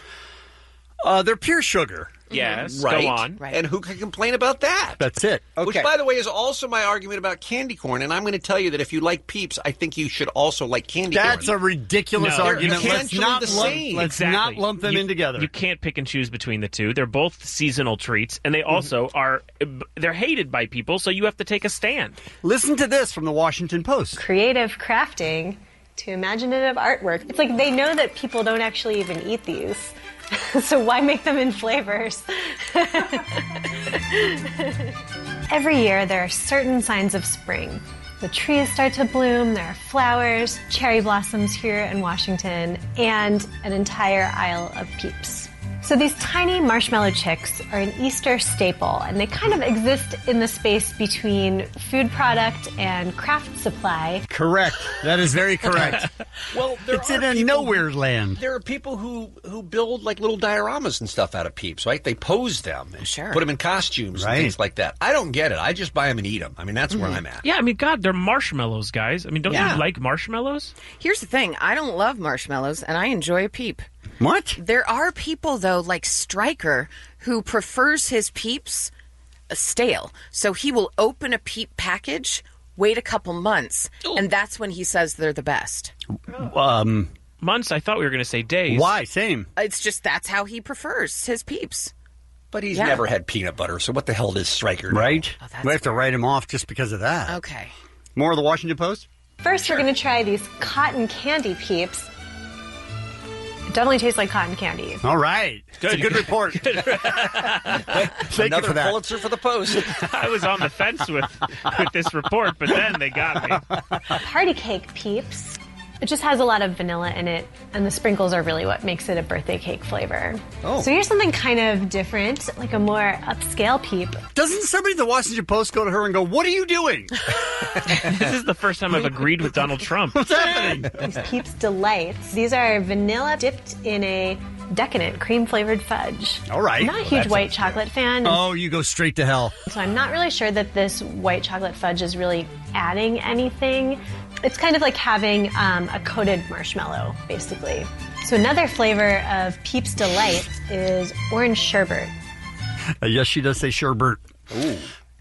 S10: Uh, they're pure sugar.
S13: Yes,
S11: Right?
S13: go on.
S12: Right.
S11: And who can complain about that?
S10: That's it. Okay.
S11: Which, by the way, is also my argument about candy corn. And I'm going to tell you that if you like Peeps, I think you should also like candy
S10: That's
S11: corn.
S10: a ridiculous
S13: No, they're
S10: argument. Let's
S11: essentially
S10: not
S11: the
S10: lump,
S11: same.
S10: let's
S13: Exactly.
S10: not lump them
S13: You-
S10: in together.
S13: You can't pick and choose between the two. They're both seasonal treats, and they also are they're hated by people, so you have to take a stand.
S10: Listen to this from the Washington Post.
S14: Creative crafting to imaginative artwork. It's like they know that people don't actually even eat these. So why make them in flavors? Every year there are certain signs of spring. The trees start to bloom, there are flowers, cherry blossoms here in Washington, and an entire aisle of Peeps. So these tiny marshmallow chicks are an Easter staple, and they kind of exist in the space between food product and craft supply.
S10: Correct. That is very correct.
S11: Well, there
S10: it's
S11: are
S10: in a
S11: people-
S10: nowhere land.
S11: There are people who, who build like little dioramas and stuff out of Peeps, right? They pose them and
S12: Sure.
S11: put them in costumes
S10: Right.
S11: and things like that. I don't get it. I just buy them and eat them. I mean, that's where I'm at.
S13: Yeah, I mean, God, they're marshmallows, guys. I mean, don't
S11: Yeah.
S13: you like marshmallows?
S12: Here's the thing. I don't love marshmallows, and I enjoy a Peep.
S10: What?
S12: There are people, though, like Stryker, who prefers his Peeps uh, stale. So he will open a Peep package, wait a couple months, and that's when he says they're the best.
S10: Um,
S13: Months, I thought we were going to say days.
S10: why? Same.
S12: It's just that's how he prefers his Peeps.
S11: But he's
S12: Yeah.
S11: never had peanut butter, so what the hell does Stryker know?
S10: Right?
S12: Oh, that's
S10: we have to write him off just because of that.
S12: Okay.
S10: More of the Washington Post?
S14: First, we're going to try these cotton candy Peeps. It definitely tastes like cotton candy.
S10: All right.
S13: Good.
S10: It's a good report. Thank you
S11: Another
S10: for that.
S11: Pulitzer for the Post.
S13: I was on the fence with with this report, but then they got me.
S14: Party cake Peeps. It just has a lot of vanilla in it, and the sprinkles are really what makes it a birthday cake flavor.
S10: Oh.
S14: So here's something kind of different, like a more upscale Peep.
S10: Doesn't somebody at the Washington Post go to her and go, "What are you doing?"
S13: This is the first time I've agreed with Donald Trump.
S10: What's happening?
S14: These Peeps Delights. These are vanilla dipped in a decadent cream-flavored fudge.
S10: All right.
S14: I'm not a
S10: Well,
S14: huge
S10: that
S14: white
S10: sounds
S14: chocolate fan.
S10: Oh, you go straight to hell.
S14: So I'm not really sure that this white chocolate fudge is really adding anything. It's kind of like having um, a coated marshmallow, basically. So another flavor of Peeps Delight is orange sherbet.
S10: Uh, yes, she does say sherbet.
S11: Ooh.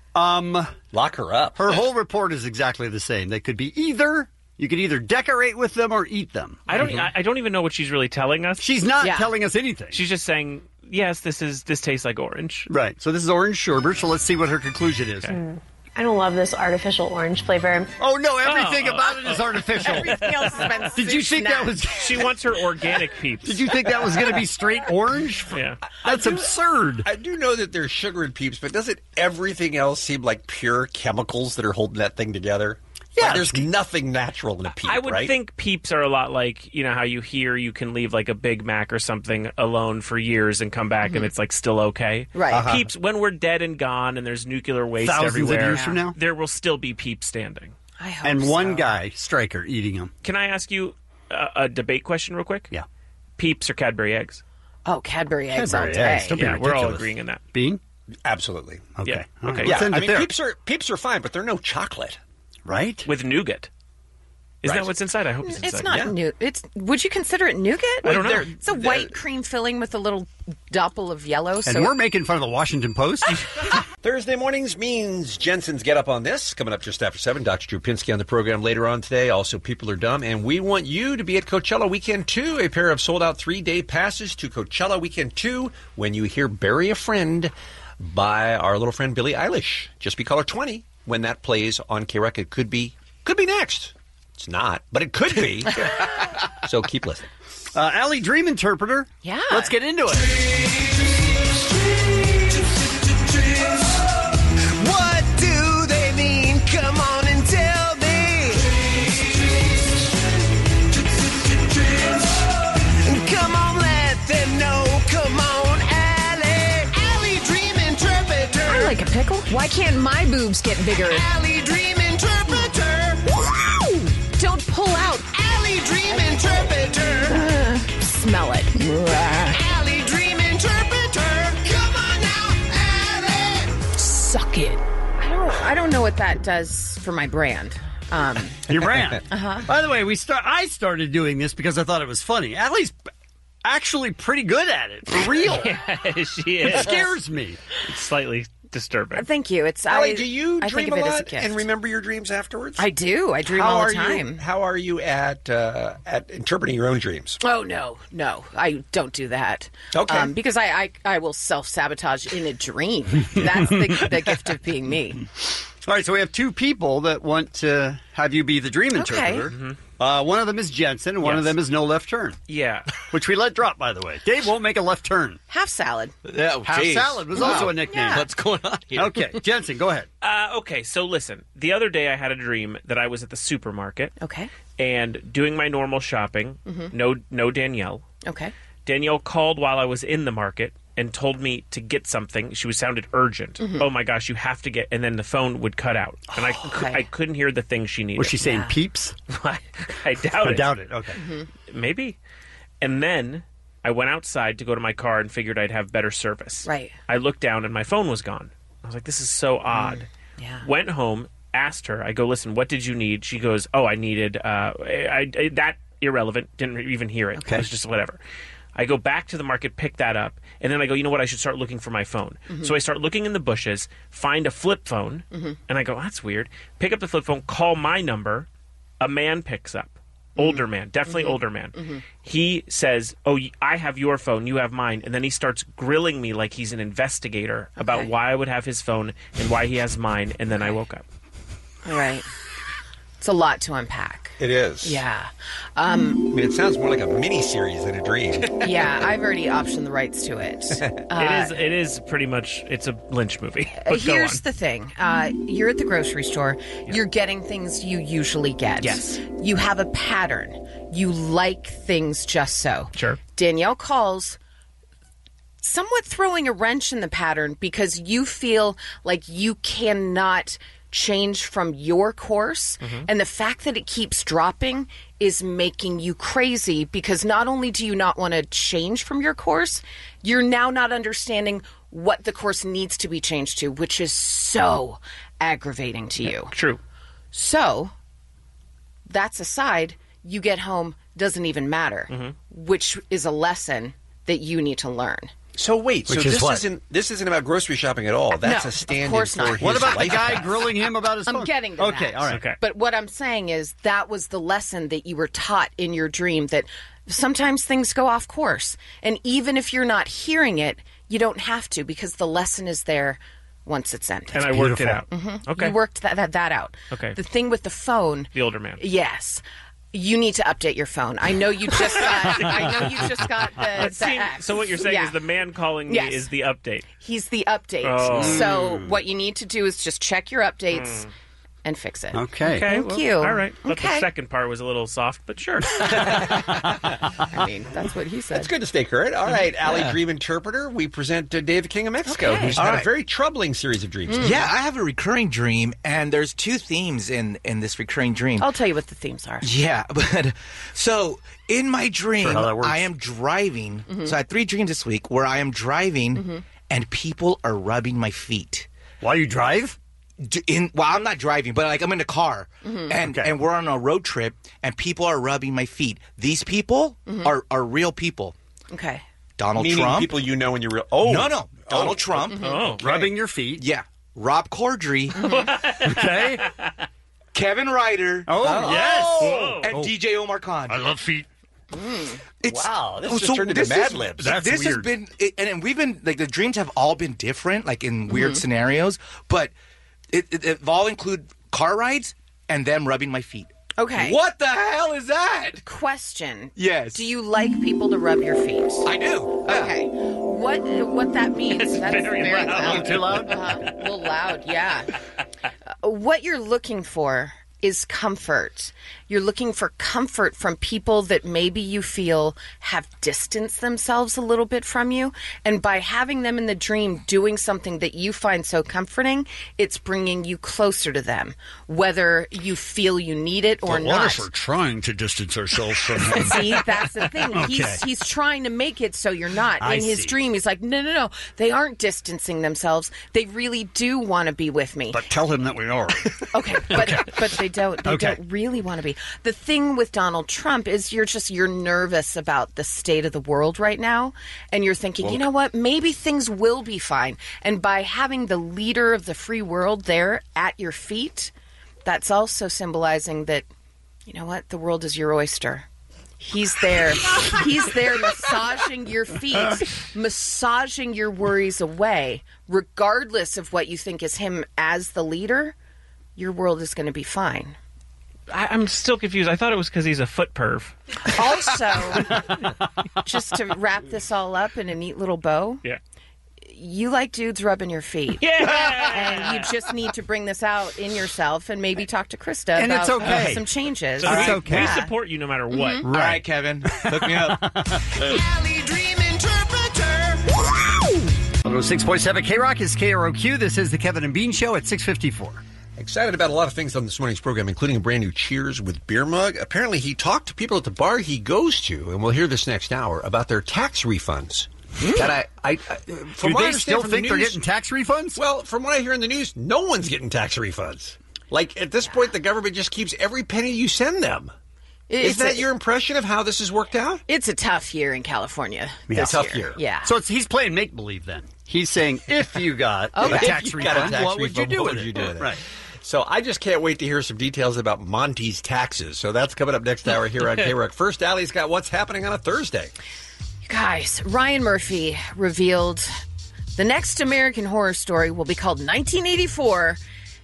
S10: Um,
S11: Lock her up.
S10: Her whole report is exactly the same. They could be either. You could either decorate with them or eat them.
S13: I don't. I, I don't even know what she's really telling us.
S10: She's not yeah. telling us anything.
S13: She's just saying, "Yes, this is this tastes like orange."
S10: Right. So this is orange sherbet. So let's see what her conclusion is.
S14: Okay. Mm. I don't love this artificial orange flavor.
S10: Oh no! Everything oh. about it is artificial.
S12: Everything else has been
S10: Did you think that was?
S13: She wants her organic Peeps.
S10: Did you think that was going to be straight orange?
S13: Yeah,
S10: that's
S11: I do,
S10: absurd.
S11: I do know that there's sugar in Peeps, but doesn't everything else seem like pure chemicals that are holding that thing together? Yeah, like there's nothing natural in a Peep,
S13: I would
S11: right?
S13: think Peeps are a lot like, you know, how you hear you can leave like a Big Mac or something alone for years and come back mm-hmm. and it's like still okay.
S12: Right.
S13: Uh-huh. Peeps, when we're dead and gone and there's nuclear waste
S10: Thousands
S13: everywhere,
S10: of years from now,
S13: there will still be Peeps standing.
S12: I hope
S10: and
S12: so.
S10: one guy, Stryker, eating them.
S13: Can I ask you a, a debate question real quick?
S10: Yeah.
S13: Peeps or Cadbury eggs?
S12: Oh, Cadbury eggs
S10: Cadbury
S12: all day.
S10: eggs. Don't be
S13: yeah, we're all
S10: ridiculous.
S13: agreeing in that.
S10: Bean?
S11: Absolutely.
S10: Okay.
S13: Yeah.
S10: All right.
S13: Okay.
S11: Yeah,
S10: Let's end
S11: I
S10: it
S11: mean,
S10: there.
S11: Peeps are Peeps are fine, but they're no chocolate.
S10: Right?
S13: With nougat. Isn't
S11: Right.
S13: that what's inside? I hope it's inside.
S12: It's not
S11: Yeah.
S12: new. It's. Would you consider it nougat?
S13: I don't know.
S12: It's a white cream filling with a little doppel of yellow.
S10: And
S12: so
S10: we're making fun of the Washington Post.
S11: Thursday mornings means Jensen's Get Up on This. Coming up just after seven. Doctor Drew Pinsky on the program later on today. Also, People Are Dumb. And we want you to be at Coachella Weekend two. A pair of sold-out three-day passes to Coachella Weekend two when you hear Bury a Friend by our little friend Billie Eilish. Just be caller twenty when that plays on K-Rock. It could be, could be next. It's not, but it could be. So keep listening.
S10: Uh, Allie, Dream Interpreter.
S12: Yeah.
S10: Let's get into it.
S15: What do they mean? Come on and tell me. Come on, let them know. Come on, Allie. Allie, Dream Interpreter.
S12: I like a pickle. Why can't my boobs get bigger?
S15: Allie, Dream Interpreter.
S12: Don't pull out.
S15: Allie, Dream Interpreter.
S12: Uh, smell it.
S15: Allie, Dream Interpreter. Come on now, Allie.
S12: Suck it. I don't. I don't know what that does for my brand. Um,
S10: Your brand.
S12: uh-huh.
S10: By the way, we start. I started doing this because I thought it was funny. Allie's actually pretty good at it, for real.
S13: Yeah, she is.
S10: It scares me.
S13: It's slightly disturbing.
S12: Thank you. It's
S11: Allie,
S12: I,
S11: do you
S12: I
S11: dream
S12: think of
S11: a
S12: it as
S11: lot
S12: a gift.
S11: and remember your dreams afterwards?
S12: I do. I dream
S11: how
S12: all
S11: are
S12: the time.
S11: You, how are you at uh, at interpreting your own dreams?
S12: Oh no, no, I don't do that.
S11: Okay,
S12: um, because I, I I will self sabotage in a dream. That's the, the gift of being me.
S10: All right, so we have two people that want to have you be the dream interpreter.
S12: Okay.
S13: Mm-hmm.
S10: Uh, one of them is Jensen, and one
S13: Yes.
S10: of them is No Left Turn,
S13: Yeah.
S10: which we let drop, by the way. Dave won't make a left turn.
S12: Half salad.
S11: Yeah,
S10: Half salad was also a nickname.
S12: Yeah.
S11: What's going on here?
S10: Okay, Jensen, go ahead.
S13: Uh, okay, so listen. The other day I had a dream that I was at the supermarket
S12: Okay.
S13: and doing my normal shopping.
S12: Mhm.
S13: No, no Danielle.
S12: Okay.
S13: Danielle called while I was in the market and told me to get something. She was sounded urgent.
S12: Mhm.
S13: Oh my gosh, you have to get. And then the phone would cut out, and I cou-
S12: Okay.
S13: I couldn't hear the thing she needed.
S10: Was she saying peeps?
S13: I, I doubt
S10: I
S13: it.
S10: doubt it. Okay.
S13: Maybe. And then I went outside to go to my car and figured I'd have better service.
S12: Right.
S13: I looked down and my phone was gone. I was like, this is so odd.
S12: Yeah.
S13: Went home, asked her. I go, listen, what did you need? She goes, oh, I needed uh, I, I, that irrelevant. Didn't even hear it.
S10: Okay.
S13: It was just whatever. I go back to the market, pick that up, and then I go, you know what? I should start looking for my phone.
S12: Mhm.
S13: So I start looking in the bushes, find a flip phone,
S12: Mhm.
S13: and I go, that's weird. Pick up the flip phone, call my number. A man picks up. Older man, definitely
S12: Mhm.
S13: older man.
S12: Mhm.
S13: He says, oh, y- I have your phone, you have mine. And then he starts grilling me like he's an investigator about
S12: Okay.
S13: why I would have his phone and why he has mine. And then I woke up.
S12: All right. It's a lot to unpack.
S11: It is.
S12: Yeah. Um,
S11: I mean, it sounds more like a mini-series than a dream.
S12: yeah, I've already optioned the rights to it. Uh,
S13: it is. It is pretty much. It's a Lynch movie. But
S12: Here's
S13: go on.
S12: the thing. Uh, you're at the grocery store. Yeah. You're getting things you usually get.
S13: Yes.
S12: You have a pattern. You like things just so.
S13: Sure.
S12: Danielle calls, somewhat throwing a wrench in the pattern because you feel like you cannot change from your course. Mm-hmm. And the fact that it keeps dropping is making you crazy because not only do you not want to change from your course, you're now not understanding what the course needs to be changed to, which is so aggravating to you.
S13: True.
S12: So, that's aside, you get home, doesn't even matter, mm-hmm. which is a lesson that you need to learn.
S11: So wait,
S10: Which
S11: so
S10: is
S11: this
S10: what?
S11: isn't this isn't about grocery shopping at all. That's
S12: No,
S11: a stand-in
S12: of course
S11: for
S12: not.
S11: his
S10: What about the
S11: life
S10: guy
S11: path.
S10: grilling him about his phone?
S12: I'm getting to
S10: Okay,
S12: that.
S10: all right.
S13: Okay.
S12: But what I'm saying is that was the lesson that you were taught in your dream, that sometimes things go off course. And even if you're not hearing it, you don't have to because the lesson is there once it's ended.
S13: And I worked it out.
S12: Mm-hmm.
S13: Okay.
S12: You worked that, that, that out.
S13: Okay.
S12: The thing with the phone.
S13: The older man.
S12: Yes. You need to update your phone. I know you just got. I know you just got the.
S13: Let's
S12: the
S13: see.
S12: X.
S13: So what you're saying
S12: Yeah.
S13: is the man calling me
S12: Yes.
S13: is the update.
S12: He's the update.
S13: Oh.
S12: So what you need to do is just check your updates
S13: Mm.
S12: and fix it.
S10: Okay.
S13: Okay.
S12: Thank
S13: well,
S12: you.
S13: All right. But the
S12: Okay.
S13: second part was a little soft, but sure.
S12: I mean, that's what he said.
S11: It's good to stay current. All right, Allie, Dream Interpreter. We present uh, Dave, the King of Mexico,
S12: Okay.
S11: who's
S16: All
S11: had
S16: right.
S11: a very troubling series of dreams.
S16: Yeah, I have a recurring dream, and there's two themes in in this recurring dream.
S12: I'll tell you what the themes are.
S16: Yeah, but so in my dream,
S10: Sure how that works.
S16: I am driving.
S12: Mm-hmm.
S16: So I had three dreams this week where I am driving, and people are rubbing my feet.
S10: While you drive?
S16: D- In well, I'm not driving, but like I'm in a car,
S12: Mm-hmm.
S16: and
S10: Okay.
S16: and we're on a road trip, and people are rubbing my feet. These people
S12: Mm-hmm.
S16: are are real people.
S12: Okay.
S16: Donald
S11: Meaning
S16: Trump.
S11: people you know when you're real. Oh
S16: no, no, Donald Trump.
S13: Oh.
S10: Rubbing your feet?
S16: Yeah, Rob Corddry,
S10: Okay.
S16: Kevin Ryder.
S10: Oh, yes.
S13: Whoa.
S16: And D J Omar Khan.
S3: I love feet.
S16: It's,
S11: Wow, this
S16: oh,
S11: just
S16: so
S11: turned into
S16: this
S11: Mad
S16: is-
S11: Libs.
S10: That's
S16: this
S10: weird.
S16: has been, it, and, and we've been like the dreams have all been different, like in weird scenarios, but it, it, it all include car rides and them rubbing my feet.
S12: Okay.
S16: What the hell is that?
S12: Question.
S16: Yes.
S12: Do you like people to rub your feet?
S16: I do. Yeah.
S12: Okay. What what that means?
S13: It's
S12: that's
S13: very loud.
S12: loud.
S10: Too loud?
S12: Uh-huh. A little loud. Yeah. Uh, what you're looking for is comfort. You're looking for comfort from people that maybe you feel have distanced themselves a little bit from you. And by having them in the dream doing something that you find so comforting, it's bringing you closer to them, whether you feel you need it or
S3: But what
S12: not.
S3: if we're trying to distance ourselves from him?
S12: See, that's the thing. He's
S3: Okay.
S12: he's trying to make it so you're not.
S10: I
S12: In his
S10: see.
S12: dream, he's like, no, no, no. They aren't distancing themselves. They really do want to be with me.
S3: But tell him that we are.
S12: Okay, but but they don't. They
S3: Okay.
S12: don't really want to be. The thing with Donald Trump is you're just you're nervous about the state of the world right now, and you're thinking, you know what? Maybe things will be fine. And by having the leader of the free world there at your feet, that's also symbolizing that, you know what? The world is your oyster. He's there. He's there massaging your feet, massaging your worries away, regardless of what you think is him as the leader. Your world is going to be fine.
S13: I, I'm still confused. I thought it was because he's a foot perv.
S12: Also, just to wrap this all up in a neat little bow,
S13: Yeah.
S12: you like dudes rubbing your feet.
S13: Yeah.
S12: And you just need to bring this out in yourself and maybe talk to Krista
S10: And
S12: about
S10: it's okay.
S12: uh, some changes.
S13: So
S10: It's
S13: we,
S10: okay.
S13: we
S12: Yeah.
S13: support you no matter what.
S12: Mhm.
S16: All right, Kevin, hook me up.
S15: Alley Dream Interpreter.
S10: I'll go six point seven K-Rock is K R O Q. This is the Kevin and Bean Show at six fifty-four.
S11: Excited about a lot of things on this morning's program, including a brand new Cheers with beer mug. Apparently, he talked to people at the bar he goes to, and we'll hear this next hour, about their tax refunds. That I, I, I from
S10: Do
S11: what I
S10: they
S11: understand
S10: still
S11: from the
S10: think they're
S11: news-
S10: getting tax refunds?
S11: Well, from what I hear in the news, no one's getting tax refunds. Like, at this point, the government just keeps every penny you send them.
S12: It's
S11: Is that
S12: a-
S11: your impression of how this has worked out?
S12: It's a tough year in California.
S10: Yeah.
S12: this
S11: Tough year.
S12: Yeah.
S10: So it's, he's playing make-believe then. He's saying, if you got
S12: Okay.
S10: a
S12: If
S10: tax
S11: you
S10: refund,
S11: got a tax
S10: what would you
S11: refund,
S10: do
S11: what
S10: with
S11: would
S10: it?
S11: you do with it?
S10: Right.
S11: So I just can't wait to hear some details about Monty's taxes. So that's coming up next hour here on K-Rock. First, Allie's got what's happening on a Thursday.
S12: Guys, Ryan Murphy revealed the next American Horror Story will be called nineteen eighty-four,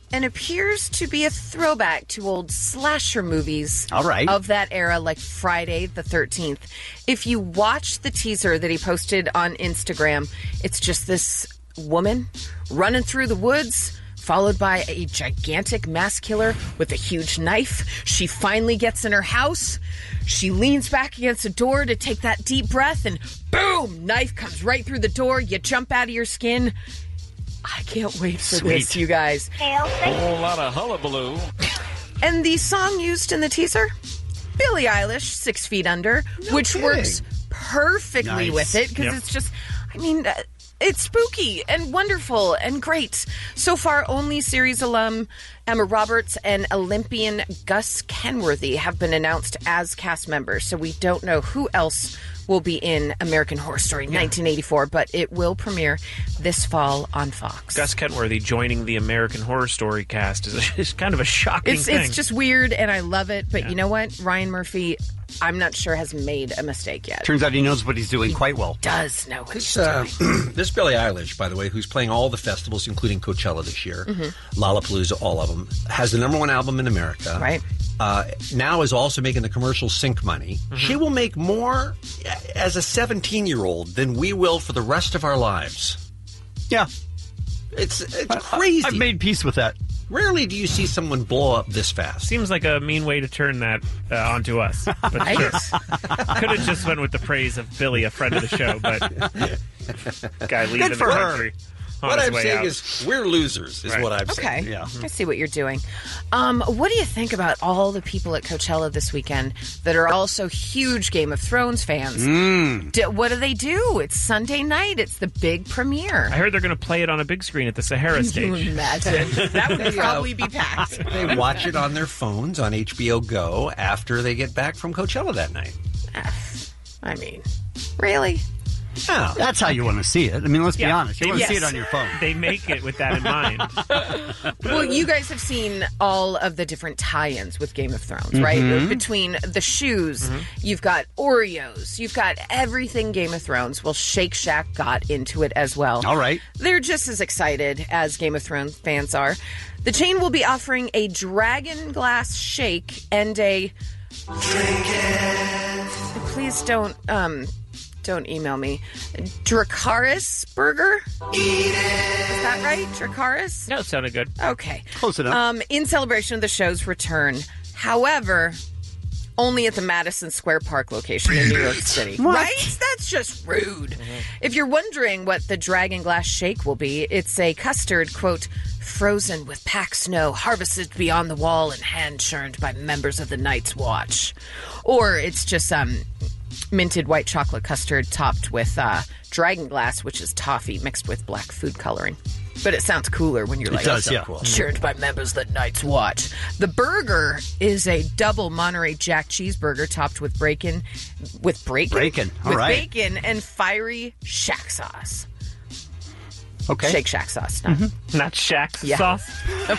S12: and appears to be a throwback to old slasher movies
S10: All right.
S12: of that era, like Friday the thirteenth. If you watch the teaser that he posted on Instagram, it's just this woman running through the woods, followed by a gigantic mass killer with a huge knife. She finally gets in her house. She leans back against a door to take that deep breath, and boom, knife comes right through the door. You jump out of your skin. I can't wait for
S3: Sweet.
S12: this, you guys.
S3: Whole lot of hullabaloo.
S12: And the song used in the teaser, Billie Eilish, Six Feet Under, which
S3: kidding.
S12: works perfectly
S3: Nice.
S12: with it because
S3: Yep.
S12: it's just, I mean, uh, it's spooky and wonderful and great. So far, only series alum Emma Roberts and Olympian Gus Kenworthy have been announced as cast members, so we don't know who else will be in American Horror Story nineteen eighty-four, but it will premiere this fall on Fox.
S13: Gus Kenworthy joining the American Horror Story cast is, a, is kind of a shocking
S12: It's
S13: thing.
S12: it's just weird, and I love it. But you know what? Ryan Murphy, I'm not sure, has made a mistake yet.
S10: Turns out he knows what he's doing quite well.
S12: Does know what
S11: This,
S12: he's
S11: uh,
S12: doing.
S11: this Billie Eilish, by the way, who's playing all the festivals, including Coachella this year,
S12: Mhm.
S11: Lollapalooza, all of them, has the number one album in America.
S12: Right.
S11: Uh, now is also making the commercial sync money. She will make more as a seventeen-year-old than we will for the rest of our lives.
S10: Yeah.
S11: It's it's crazy.
S10: I've made peace with that.
S11: Rarely do you see someone blow up this fast.
S13: Seems like a mean way to turn that uh, onto us. But sure. Could have just went with the praise of Billy, a friend of the show, but guy leaving
S11: Good for
S13: the
S11: her.
S13: country. on
S11: What
S13: his
S11: I'm
S13: way
S11: saying
S13: out.
S11: is we're losers, is
S13: Right.
S11: what I'm
S12: Okay.
S11: saying.
S12: I see what you're doing. Um, what do you think about all the people at Coachella this weekend that are also huge Game of Thrones fans?
S13: Mm.
S12: D- what do they do? It's Sunday night. It's the big premiere.
S13: I heard they're going to play it on a big screen at the Sahara
S12: Can
S13: stage.
S12: you imagine? That would probably be packed.
S11: They watch it on their phones on H B O Go after they get back from Coachella that night.
S12: I mean, really?
S11: Yeah.
S10: That's how you want to see it. I mean, let's be
S13: Yeah.
S10: honest. You want to
S12: Yes.
S10: see it on your phone.
S13: They make it with that in mind.
S12: Well, you guys have seen all of the different tie-ins with Game of Thrones, right?
S13: Mhm.
S12: Between the shoes, you've got Oreos, you've got everything Game of Thrones. Well, Shake Shack got into it as well.
S10: All right.
S12: They're just as excited as Game of Thrones fans are. The chain will be offering a dragon glass shake and a... Please don't... um. Don't email me. Dracarys burger? Is that right? Dracarys?
S13: No, it sounded good.
S12: Okay.
S10: Close enough.
S12: Um, in celebration of the show's return. However, only at the Madison Square Park location in New York City.
S10: What?
S12: Right? That's just rude. If you're wondering what the Dragon Glass Shake will be, it's a custard, quote, frozen with packed snow, harvested beyond the wall and hand-churned by members of the Night's Watch. Or it's just um, minted white chocolate custard topped with uh, dragon glass, which is toffee mixed with black food coloring. But it sounds cooler when you're
S10: It
S12: like,
S10: does,
S12: "Oh,
S10: yeah.
S12: cool." Churned by members of the Night's Watch. The burger is a double Monterey Jack cheeseburger topped with bacon, with bacon,
S10: Bacon, all
S12: with
S10: right.
S12: bacon and fiery shack sauce.
S10: Okay.
S12: Shake Shack sauce, not,
S13: Not Shaq
S12: Yeah.
S13: sauce.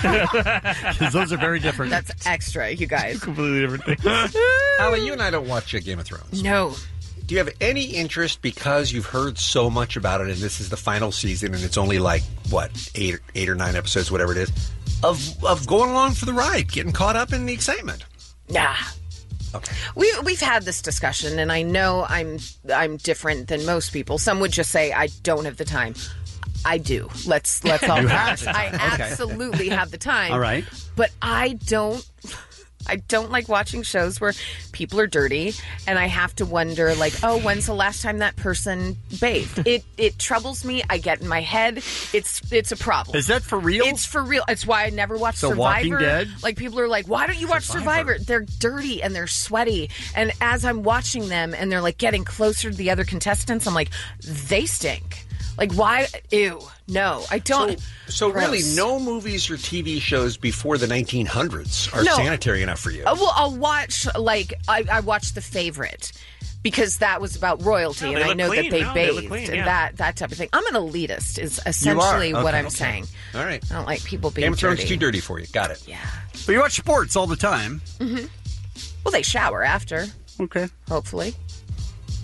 S10: Because those are very different.
S12: That's extra, you guys.
S13: Completely different thing.
S11: Allie, you and I don't watch uh, Game of Thrones.
S12: No.
S11: Do you have any interest because you've heard so much about it and this is the final season and it's only like, what, eight, eight or nine episodes, whatever it is, of, of going along for the ride, getting caught up in the excitement?
S12: Nah.
S11: Okay.
S12: We we've had this discussion, and I know I'm I'm different than most people. Some would just say I don't have the time. I do. Let's let's all.
S10: You
S12: be
S10: have
S12: honest.
S10: the
S12: I
S10: time. Okay.
S12: absolutely have the time.
S10: All right.
S12: But I don't. I don't like watching shows where people are dirty, and I have to wonder, like, oh, when's the last time that person bathed? It it troubles me. I get in my head. It's it's a problem.
S10: Is that for real?
S12: It's for real. It's why I never watch
S10: So
S12: Survivor.
S10: Walking Dead?
S12: Like, people are like, why don't you watch
S10: Survivor.
S12: Survivor? They're dirty and they're sweaty. And as I'm watching them and they're like getting closer to the other contestants, I'm like, they stink. Like, why? Ew. No, I don't.
S11: So really,
S12: Gross.
S11: no movies or T V shows before the nineteen hundreds are
S12: No.
S11: sanitary enough for you.
S12: Uh, well, I'll watch, like, I, I watched The Favorite because that was about royalty,
S13: No,
S12: and
S13: they
S12: I
S13: look
S12: know
S13: clean.
S12: that they
S13: No, they look
S12: bathed
S13: clean,
S12: and
S13: yeah.
S12: that, that type of thing. I'm an elitist, is essentially what
S10: Okay.
S12: I'm saying.
S11: All right.
S12: I don't like people being
S11: Game of Thrones
S12: dirty.
S11: too dirty for you. Got it.
S12: Yeah.
S10: But you watch sports all the time.
S12: Mm-hmm. Well, they shower after,
S10: Okay.
S12: hopefully.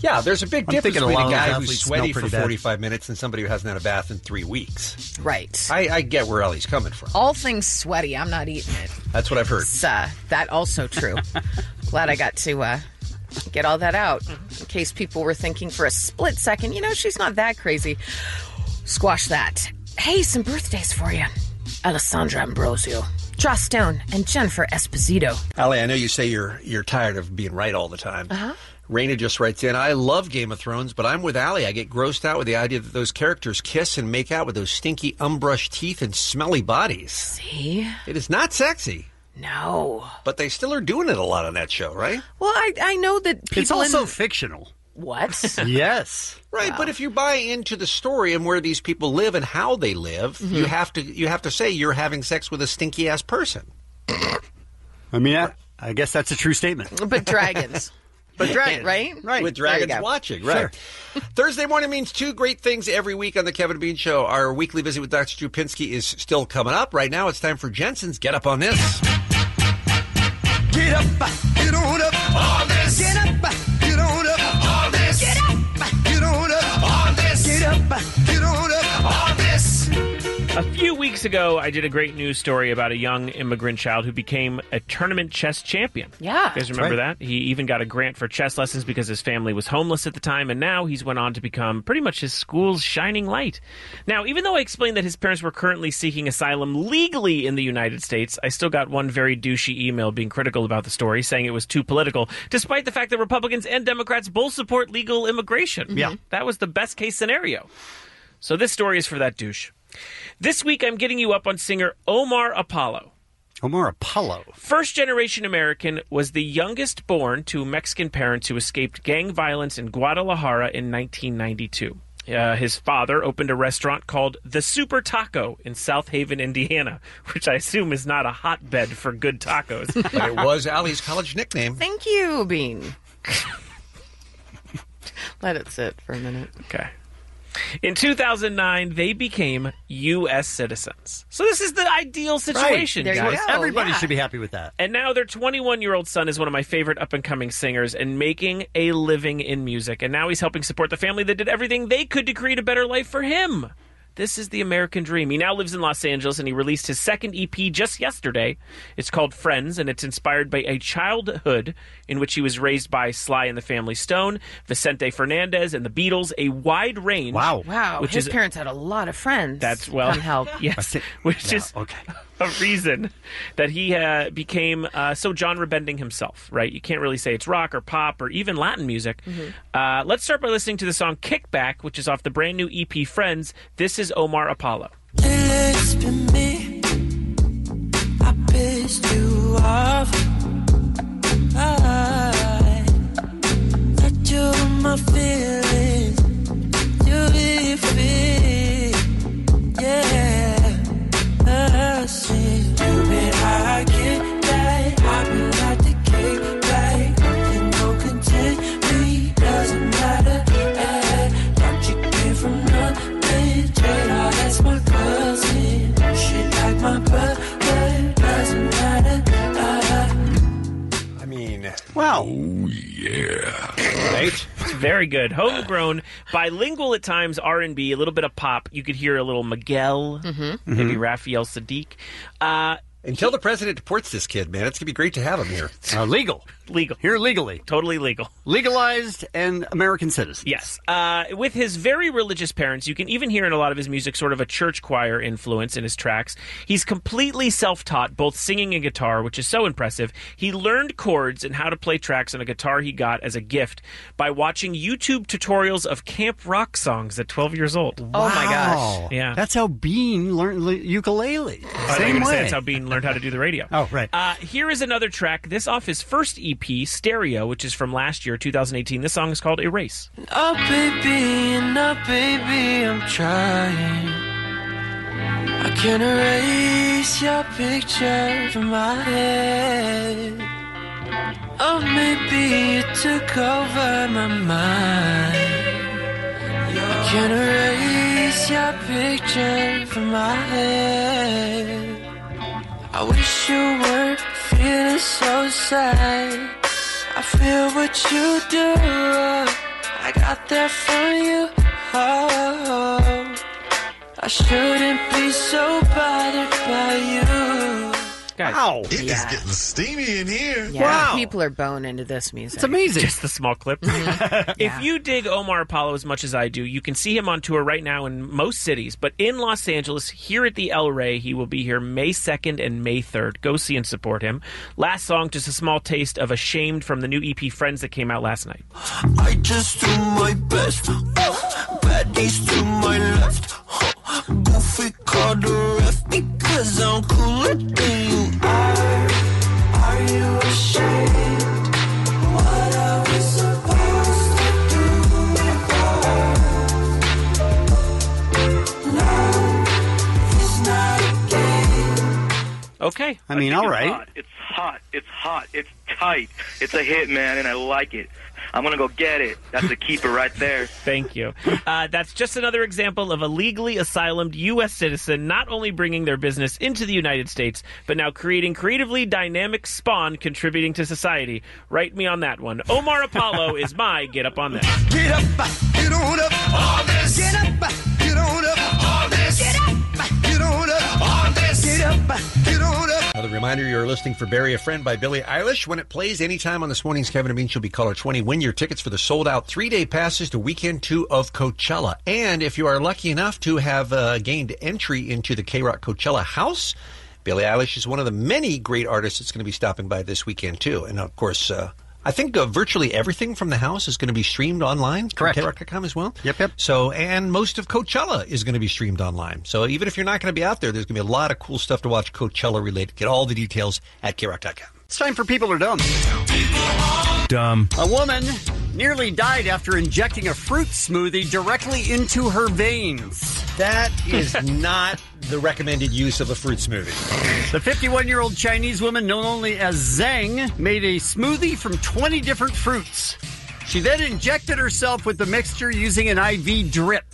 S11: Yeah, there's a big
S10: I'm
S11: difference
S10: thinking a
S11: between
S10: lot
S11: a
S10: of
S11: guy
S10: those
S11: who's
S10: athletes
S11: sweaty
S10: smell
S11: for
S10: pretty bad.
S11: forty-five minutes and somebody who hasn't had a bath in three weeks.
S12: Right.
S11: I, I get where Ellie's coming from.
S12: All things sweaty. I'm not eating it.
S11: That's what I've heard.
S12: It's, uh, that also true. Glad I got to uh, get all that out in case people were thinking for a split second, you know, she's not that crazy. Squash that. Hey, some birthdays for you. Alessandra Ambrosio, Joss Stone, and Jennifer Esposito.
S11: Allie, I know you say you're you're tired of being right all the time.
S12: Uh-huh.
S11: Raina just writes in, I love Game of Thrones, but I'm with Allie. I get grossed out with the idea that those characters kiss and make out with those stinky, unbrushed teeth and smelly bodies.
S12: See?
S11: It is not sexy.
S12: No.
S11: But they still are doing it a lot on that show, right?
S12: Well, I I know that people
S10: It's also
S12: in...
S10: fictional.
S12: What?
S10: Yes.
S11: Right,
S12: Wow.
S11: but if you buy into the story and where these people live and how they live,
S12: Mm-hmm.
S11: you have to you have to say you're having sex with a stinky ass person.
S10: I mean, I, I guess that's a true statement.
S12: But dragons.
S10: But dragons.
S12: Right?
S10: Right.
S11: With
S12: There you
S11: dragons
S12: go.
S11: watching, right? Thursday morning means two great things every week on the Kevin and Bean Show. Our weekly visit with Doctor Strupinski is still coming up. Right now, it's time for Jensen's Get Up on This.
S15: Get up, get on up on this. Get up, get on up on this. Get up, get on up on this. Get up, get on up on this.
S13: A few weeks ago, I did a great news story about a young immigrant child who became a tournament chess champion.
S12: Yeah.
S13: You guys remember that? He even got a grant for chess lessons because his family was homeless at the time, and now he's went on to become pretty much his school's shining light. Now, even though I explained that his parents were currently seeking asylum legally in the United States, I still got one very douchey email being critical about the story, saying it was too political, despite the fact that Republicans and Democrats both support legal immigration.
S10: Yeah.
S13: That was the best case scenario. So this story is for that douche. This week, I'm getting you up on singer Omar Apollo.
S10: Omar Apollo.
S13: First-generation American, was the youngest born to Mexican parents who escaped gang violence in Guadalajara in nineteen ninety-two. Uh, his father opened a restaurant called The Super Taco in South Haven, Indiana, which I assume is not a hotbed for good tacos.
S11: But it was Allie's college nickname.
S12: Thank you, Bean. Let it sit for a minute.
S13: Okay. In two thousand nine, they became U S citizens. So this is the ideal situation,
S12: There you
S13: guys.
S12: go.
S10: Everybody
S12: yeah.
S10: should be happy with that.
S13: And now their twenty-one-year-old son is one of my favorite up-and-coming singers and making a living in music. And now he's helping support the family that did everything they could to create a better life for him. This is the American dream. He now lives in Los Angeles, and he released his second E P just yesterday. It's called Friends, and it's inspired by a childhood in which he was raised by Sly and the Family Stone, Vicente Fernandez, and the Beatles, a wide range.
S10: Wow.
S12: Wow,
S13: Which
S12: his
S13: is-
S12: parents had a lot of friends.
S13: That's, well,
S12: Come help.
S13: yes, which
S10: Yeah,
S13: is
S10: okay.
S13: a reason that he uh, became uh, so genre bending himself, right? You can't really say it's rock or pop or even Latin music. Uh, let's start by listening to the song Kickback, which is off the brand new E P Friends. This is Omar Apollo.
S15: It's been me. I pissed you off. I let you in my feelings. You be free. Yeah. I see. You been high, get that. I've been like the kickback. Nothing gon' content me. Doesn't matter. Eh. Don't you came from nothing. Trade all that's my cousin. Shit like my brother. Doesn't matter. Uh,
S11: I mean,
S10: Wow.
S11: right?
S13: It's very good. Homegrown, bilingual at times, R and B, a little bit of pop. You could hear a little Miguel, maybe Raphael Sadiq. Uh,
S11: Until the president deports this kid, man, it's going to be great to have him here.
S10: Uh, legal.
S13: legal.
S10: Here legally.
S13: Totally legal.
S10: Legalized and American citizens.
S13: Yes. Uh, with his very religious parents, you can even hear in a lot of his music sort of a church choir influence in his tracks. He's completely self-taught, both singing and guitar, which is so impressive. He learned chords and how to play tracks on a guitar he got as a gift by watching YouTube tutorials of camp rock songs at twelve years old.
S12: Oh my gosh.
S10: Wow.
S13: Yeah.
S10: That's how Bean learned li- ukulele.
S13: I thought you were
S10: Same
S13: gonna say
S10: way.
S13: that's how Bean learned how to do the radio.
S10: Oh, right.
S13: Uh, here is another track. This off his first E P, Stereo, which is from last year, two thousand eighteen. This song is called Erase.
S15: oh, baby, no, baby, I'm trying. I can't erase your picture from my head. Oh, maybe you took over my mind. I can't erase your picture from my head. I wish you weren't feeling so sad. I feel what you do. got that from you. Oh, I shouldn't be so bothered by you.
S13: Guys,
S10: wow.
S17: It
S12: Yeah.
S17: is getting steamy in here.
S12: Yeah,
S10: Wow.
S12: people are bone into this music.
S10: It's amazing.
S13: Just the small clip. If you dig Omar Apollo as much as I do, you can see him on tour right now in most cities. But in Los Angeles, here at the El Rey, he will be here May second and May third. Go see and support him. Last song, just a small taste of Ashamed from the new E P Friends that came out last night.
S15: I just do my best. Oh, baddies to my left. Oh, goofy called the ref because I'm cooler than you are. Are you ashamed? What are we supposed to do? No, it's not a game.
S13: Okay.
S10: I mean,
S18: think
S10: all
S18: it's
S10: right.
S18: hot. It's hot. It's hot. It's tight. It's a hit, man, and I like it. I'm going to go get it. That's a keeper right there.
S13: Thank you. Uh, that's just another example of a legally asylumed U S citizen not only bringing their business into the United States, but now creating creatively dynamic spawn contributing to society. Write me on that one. Omar Apollo is my Get Up On That.
S15: Get up, get on up, on this. Get up, get on up, on this. Get up, get on up, on this. Get up, get on up.
S11: Another reminder, you're listening for Bury a Friend by Billie Eilish. When it plays anytime on this morning's Kevin and Bean, she'll be caller twenty. Win your tickets for the sold-out three-day passes to Weekend two of Coachella. And if you are lucky enough to have uh, gained entry into the K-Rock Coachella house, Billie Eilish is one of the many great artists that's going to be stopping by this weekend, too. And, of course, uh, I think uh, virtually everything from the house is going to be streamed online.
S10: Correct.
S11: K rock dot com as well.
S10: Yep, yep.
S11: So, and most of Coachella is going to be streamed online. So even if you're not going to be out there, there's going to be a lot of cool stuff to watch Coachella related. Get all the details at K rock dot com.
S10: It's time for People Are Dumb.
S17: Dumb.
S10: A woman nearly died after injecting a fruit smoothie directly into her veins.
S11: That is not the recommended use of a fruit smoothie.
S10: The fifty-one-year-old Chinese woman known only as Zhang made a smoothie from twenty different fruits. She then injected herself with the mixture using an I V drip.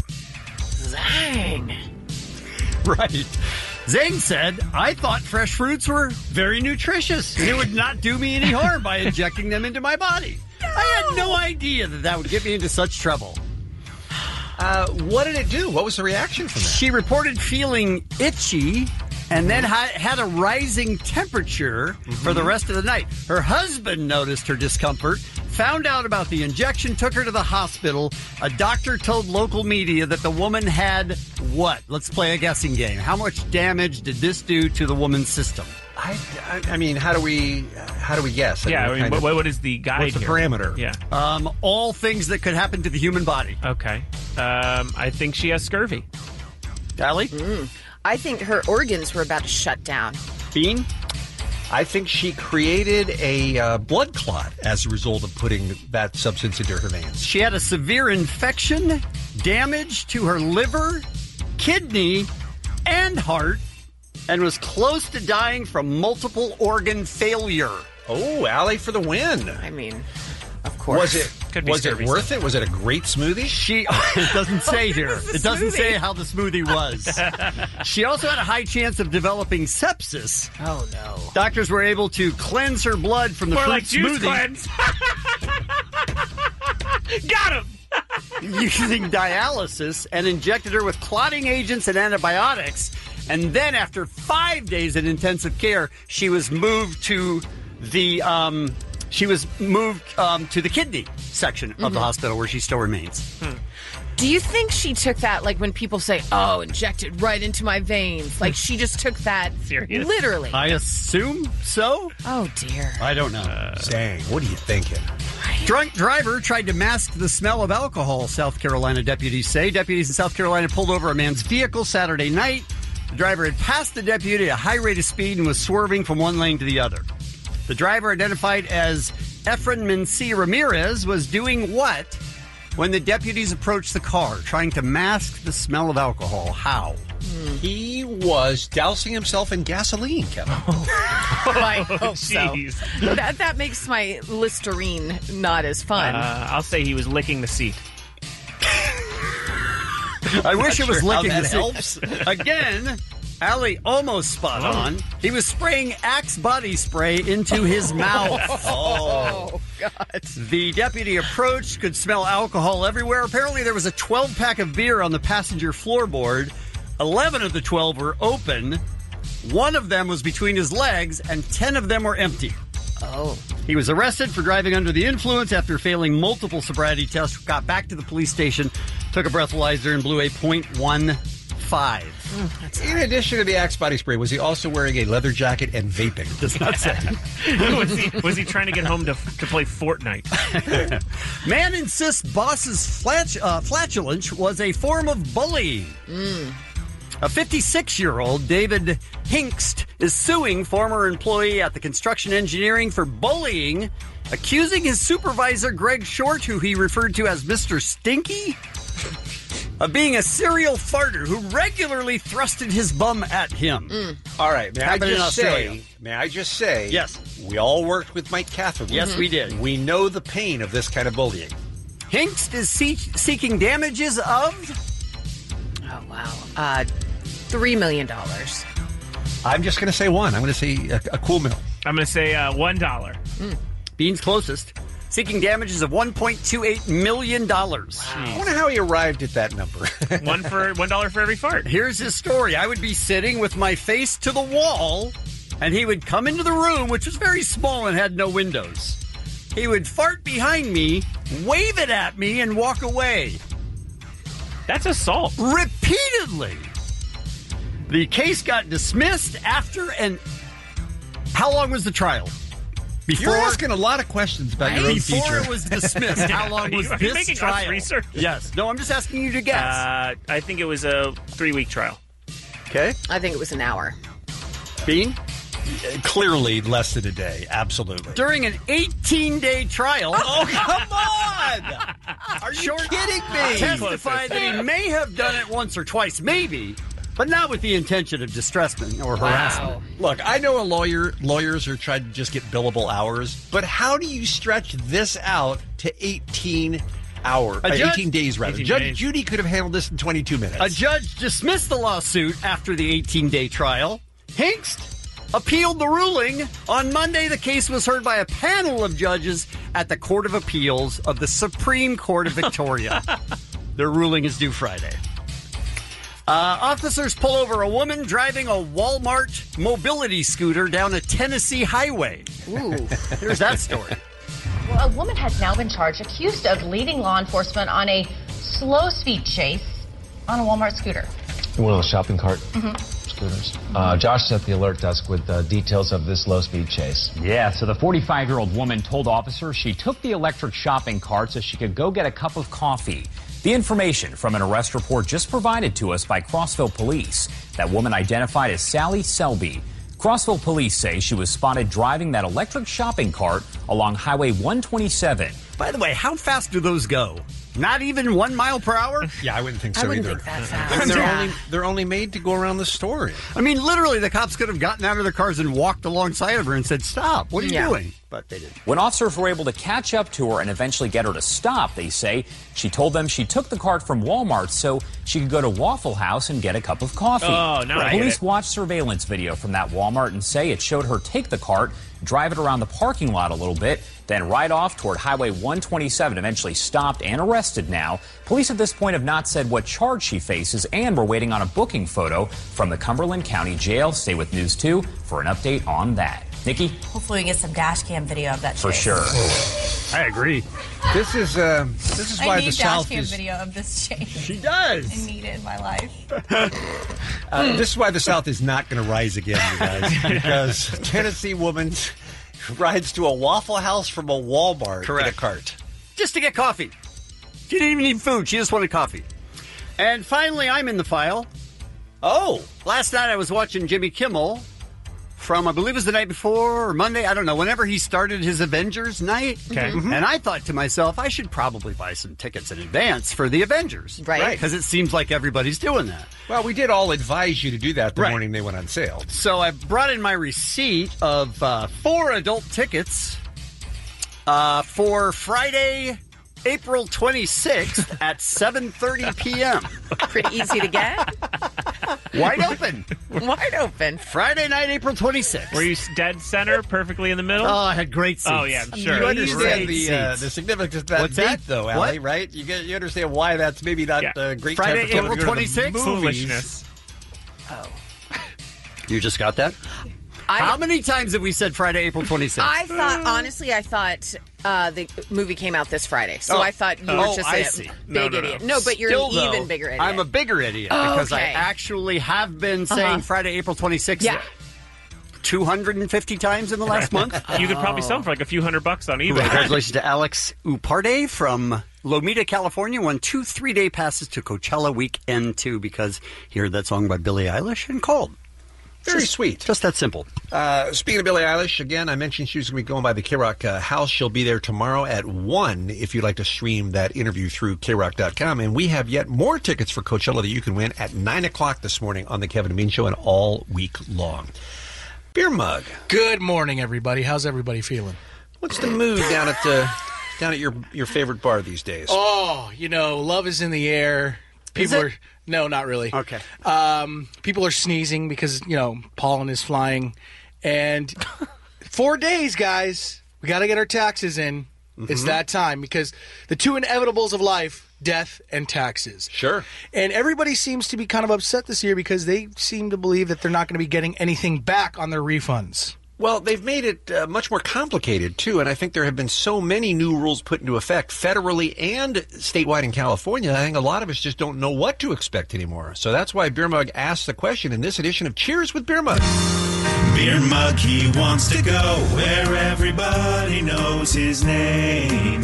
S12: Zhang.
S10: Right. Zhang said, I thought fresh fruits were very nutritious and it would not do me any harm by injecting them into my body. No. I had no idea that that would get me into such trouble.
S11: Uh, what did it do? What was the reaction from that?
S10: She reported feeling itchy and then ha- had a rising temperature mm-hmm. for the rest of the night. Her husband noticed her discomfort, found out about the injection, took her to the hospital. A doctor told local media that the woman had what? Let's play a guessing game. How much damage did this do to the woman's system?
S11: I, I, I mean, how do we how do we guess?
S13: Yeah, I mean,
S11: of,
S13: what, what is the guide
S11: What's the
S13: here?
S11: parameter?
S13: Yeah.
S10: Um, all things that could happen to the human body.
S13: Okay. Um, I think she has scurvy.
S10: Allie?
S12: Mm. I think her organs were about to shut down.
S10: Bean?
S11: I think she created a uh, blood clot as a result of putting that substance into her veins.
S10: She had a severe infection, damage to her liver, kidney, and heart, and was close to dying from multiple organ failure.
S11: Oh, Allie for the win.
S12: I mean, of course.
S11: Was it
S13: Could be
S11: was it worth
S13: stuff.
S11: it? Was it a great smoothie?
S10: She it doesn't say here. It doesn't
S12: smoothie?
S10: say how the smoothie was. She also had a high chance of developing sepsis.
S12: Oh no.
S10: Doctors were able to cleanse her blood from the
S13: More
S10: fruit
S13: like juice
S10: smoothie
S13: cleanse. Got him.
S10: using dialysis and injected her with clotting agents and antibiotics. And then after five days in intensive care, she was moved to the um, she was moved um, to the kidney section
S12: Mm-hmm.
S10: of the hospital where she still remains.
S13: Hmm.
S12: Do you think she took that, like when people say, oh, injected right into my veins? Like she just took that
S13: Serious?
S12: literally?
S10: I assume so.
S12: Oh, dear.
S10: I don't know.
S11: Uh, Dang, what are you thinking?
S10: Drunk driver tried to mask the smell of alcohol, South Carolina deputies say. Deputies in South Carolina pulled over a man's vehicle Saturday night. The driver had passed the deputy at a high rate of speed and was swerving from one lane to the other. The driver, identified as Efren Mencia Ramirez, was doing what when the deputies approached the car, trying to mask the smell of alcohol? How?
S11: He was dousing himself in gasoline, Kevin.
S12: I hope so.
S13: Jeez.
S12: That, that makes my Listerine not as fun.
S13: Uh, I'll say he was licking the seat.
S10: I wish it was
S11: sure how
S10: licking
S11: that
S10: the
S11: helps.
S10: seat. Again, Allie almost spot on. He was spraying Axe body spray into his mouth.
S12: Oh, God.
S10: The deputy approached, could smell alcohol everywhere. Apparently, there was a twelve-pack of beer on the passenger floorboard. eleven of the twelve were open. One of them was between his legs, and ten of them were empty.
S12: Oh.
S10: He was arrested for driving under the influence after failing multiple sobriety tests, got back to the police station, took a breathalyzer, and blew a point one five.
S11: In addition to the Axe body spray, was he also wearing a leather jacket and vaping?
S10: Does not say.
S13: was, he, was he trying to get home to, to play Fortnite?
S10: Man insists boss's flat, uh, flatulence was a form of bullying.
S12: Mm.
S10: A fifty-six-year-old, David Hinkst, is suing former employee at the construction engineering for bullying, accusing his supervisor, Greg Short, who he referred to as Mister Stinky, of being a serial farter who regularly thrusted his bum at him.
S12: Mm.
S11: All right, may
S10: Happened
S11: I
S10: in
S11: just
S10: Australia.
S11: say, may I just say,
S10: yes,
S11: we all worked with Mike Catherine.
S10: Yes, we did.
S11: We know the pain of this kind of bullying.
S10: Hinkst is see- seeking damages of...
S12: Oh, wow. Uh, three million dollars.
S11: I'm just going to say one. I'm going to say a, a cool mill.
S13: I'm going to say uh, one dollar.
S10: Mm. Bean's closest. Seeking damages of one point two eight million dollars.
S11: I wonder how he arrived at that number.
S13: one for one dollar for every fart.
S10: Here's his story. I would be sitting with my face to the wall, and he would come into the room, which was very small and had no windows. He would fart behind me, wave it at me, and walk away.
S13: That's assault.
S10: Repeatedly. The case got dismissed after and how long was the trial?
S11: Before, You're asking a lot of questions about your own
S10: Before
S11: future.
S10: it was dismissed, how long was
S13: Are you
S10: this
S13: making us
S10: trial?
S13: research?
S10: Yes. No, I'm just asking you to guess.
S13: Uh, I think it was a three-week trial.
S10: Okay.
S12: I think it was an hour.
S10: Bean?
S11: Clearly less than a day. Absolutely.
S10: During an eighteen-day trial.
S11: Oh, come on! Are you kidding me?
S10: Testified that he may have done it once or twice, maybe, but not with the intention of distressment or harassment.
S11: Wow. Look, I know a lawyer. Lawyers are trying to just get billable hours, but how do you stretch this out to eighteen hours? Uh,
S10: judge,
S11: eighteen days, rather.
S10: eighteen
S11: Judge
S10: days.
S11: Judy could have handled this in twenty-two minutes.
S10: A judge dismissed the lawsuit after the eighteen-day trial. Hinkst appealed the ruling. On Monday, the case was heard by a panel of judges at the Court of Appeals of the Supreme Court of Victoria. Their ruling is due Friday. Uh, officers pull over a woman driving a Walmart mobility scooter down a Tennessee highway.
S12: Ooh.
S10: Here's that story.
S19: Well, a woman has now been charged, accused of leading law enforcement on a slow-speed chase on a Walmart scooter.
S20: One of those shopping cart
S19: Mm-hmm.
S20: scooters. Uh, Josh is at the alert desk with uh, details of this low-speed chase.
S21: Yeah, so the forty-five-year-old woman told officers she took the electric shopping cart so she could go get a cup of coffee. The information from an arrest report just provided to us by Crossville Police. That woman identified as Sally Selby. Crossville Police say she was spotted driving that electric shopping cart along Highway one twenty-seven.
S10: By the way, how fast do those go? Not even one mile per hour?
S11: Yeah, I wouldn't think so
S12: I wouldn't
S11: either.
S12: think that fast.
S11: I mean, they're
S12: Yeah.
S11: only they're only made to go around the store.
S10: I mean, literally, the cops could have gotten out of their cars and walked alongside of her and said, "Stop! What are you
S12: Yeah.
S10: doing?" But they didn't.
S21: When officers were able to catch up to her and eventually get her to stop, they say she told them she took the cart from Walmart so she could go to Waffle House and get a cup of coffee.
S13: Oh, now I get
S21: Police
S13: it.
S21: watched surveillance video from that Walmart and say it showed her take the cart, drive it around the parking lot a little bit, then ride off toward Highway one twenty-seven, eventually stopped and arrested now. Police at this point have not said what charge she faces, and we're waiting on a booking photo from the Cumberland County Jail. Stay with News two for an update on that. Nikki?
S19: Hopefully we get some dash cam video of that chase.
S21: For sure.
S10: I agree.
S11: This is uh, this is
S19: I
S11: why
S19: need
S11: the
S19: dash
S11: South
S19: cam
S11: is
S19: video of this chase.
S10: She does.
S19: I need it in my life.
S11: uh, this is why the South is not going to rise again, you guys, because a Tennessee woman rides to a Waffle House from a Walmart in a cart.
S10: Just to get coffee. She didn't even need food. She just wanted coffee. And finally, I'm in the file. Oh, last night I was watching Jimmy Kimmel from, I believe it was the night before or Monday. I don't know. Whenever he started his Avengers night.
S13: Okay.
S10: Mm-hmm. And I thought to myself, I should probably buy some tickets in advance for the Avengers.
S12: Right.
S10: Because it seems like everybody's doing that.
S11: Well, we did all advise you to do that the
S10: Right.
S11: morning they went on sale.
S10: So I brought in my receipt of uh, four adult tickets uh, for Friday, April twenty-sixth at seven thirty p.m.
S12: Pretty easy to get.
S10: Wide open.
S12: Wide open.
S10: Friday night, April twenty-sixth.
S13: Were you dead center, perfectly in the middle?
S10: Oh, I had great seats.
S13: Oh, yeah, I'm sure.
S11: You understand
S10: Great
S11: the uh,
S10: seats.
S11: the significance of that
S10: What's
S11: date,
S10: that?
S11: though,
S10: What?
S11: Allie, right? You get, you understand why that's maybe not
S13: Yeah.
S11: uh, great
S10: Friday,
S11: time for someone
S10: April
S11: to go to the
S10: twenty-sixth?
S11: movies.
S13: Foolishness.
S10: You just got that?
S12: I-
S10: How many times have we said Friday, April twenty-sixth?
S12: I thought, honestly, I thought uh, the movie came out this Friday. So
S10: Oh.
S12: I thought you
S10: Oh,
S12: were just
S10: I
S12: a
S10: see.
S12: big
S10: No, no, no.
S12: idiot. No, but you're
S10: Still,
S12: an
S10: though,
S12: even bigger idiot.
S10: I'm a bigger idiot
S12: Oh,
S10: because I
S12: okay.
S10: actually have been saying
S12: Uh-huh.
S10: Friday, April twenty-sixth
S12: Yeah.
S10: two hundred fifty times in the last month.
S13: You could probably sell them for like a few hundred bucks on eBay.
S10: Congratulations to Alex Uparde from Lomita, California. Won two three-day passes to Coachella Weekend two because he heard that song by Billie Eilish and called.
S11: Very
S10: Just-
S11: sweet.
S10: Just that simple.
S11: Uh, speaking of Billie Eilish, again, I mentioned she was going to be going by the K-Rock uh, house. She'll be there tomorrow at one if you'd like to stream that interview through K rock dot com. And we have yet more tickets for Coachella that you can win at nine o'clock this morning on the Kevin and Bean Show and all week long. Beer mug.
S2: Good morning, everybody. How's everybody feeling?
S11: What's the mood down at the down at your your favorite bar these days?
S2: Oh, you know, love is in the air.
S11: Is
S2: People
S11: it?
S2: are no, not really.
S10: Okay.
S2: Um, people are sneezing because you know pollen is flying, and four days, guys. We got to get our taxes in. It's
S11: Mhm.
S2: that time because the two inevitables of life: death and taxes.
S11: Sure.
S2: And everybody seems to be kind of upset this year because they seem to believe that they're not going to be getting anything back on their refunds.
S11: Well, they've made it uh, much more complicated, too, and I think there have been so many new rules put into effect federally and statewide in California. I think a lot of us just don't know what to expect anymore. So that's why Beer Mug asked the question in this edition of Cheers with Beer Mug.
S22: Beer Mug, he wants to go where everybody knows his name.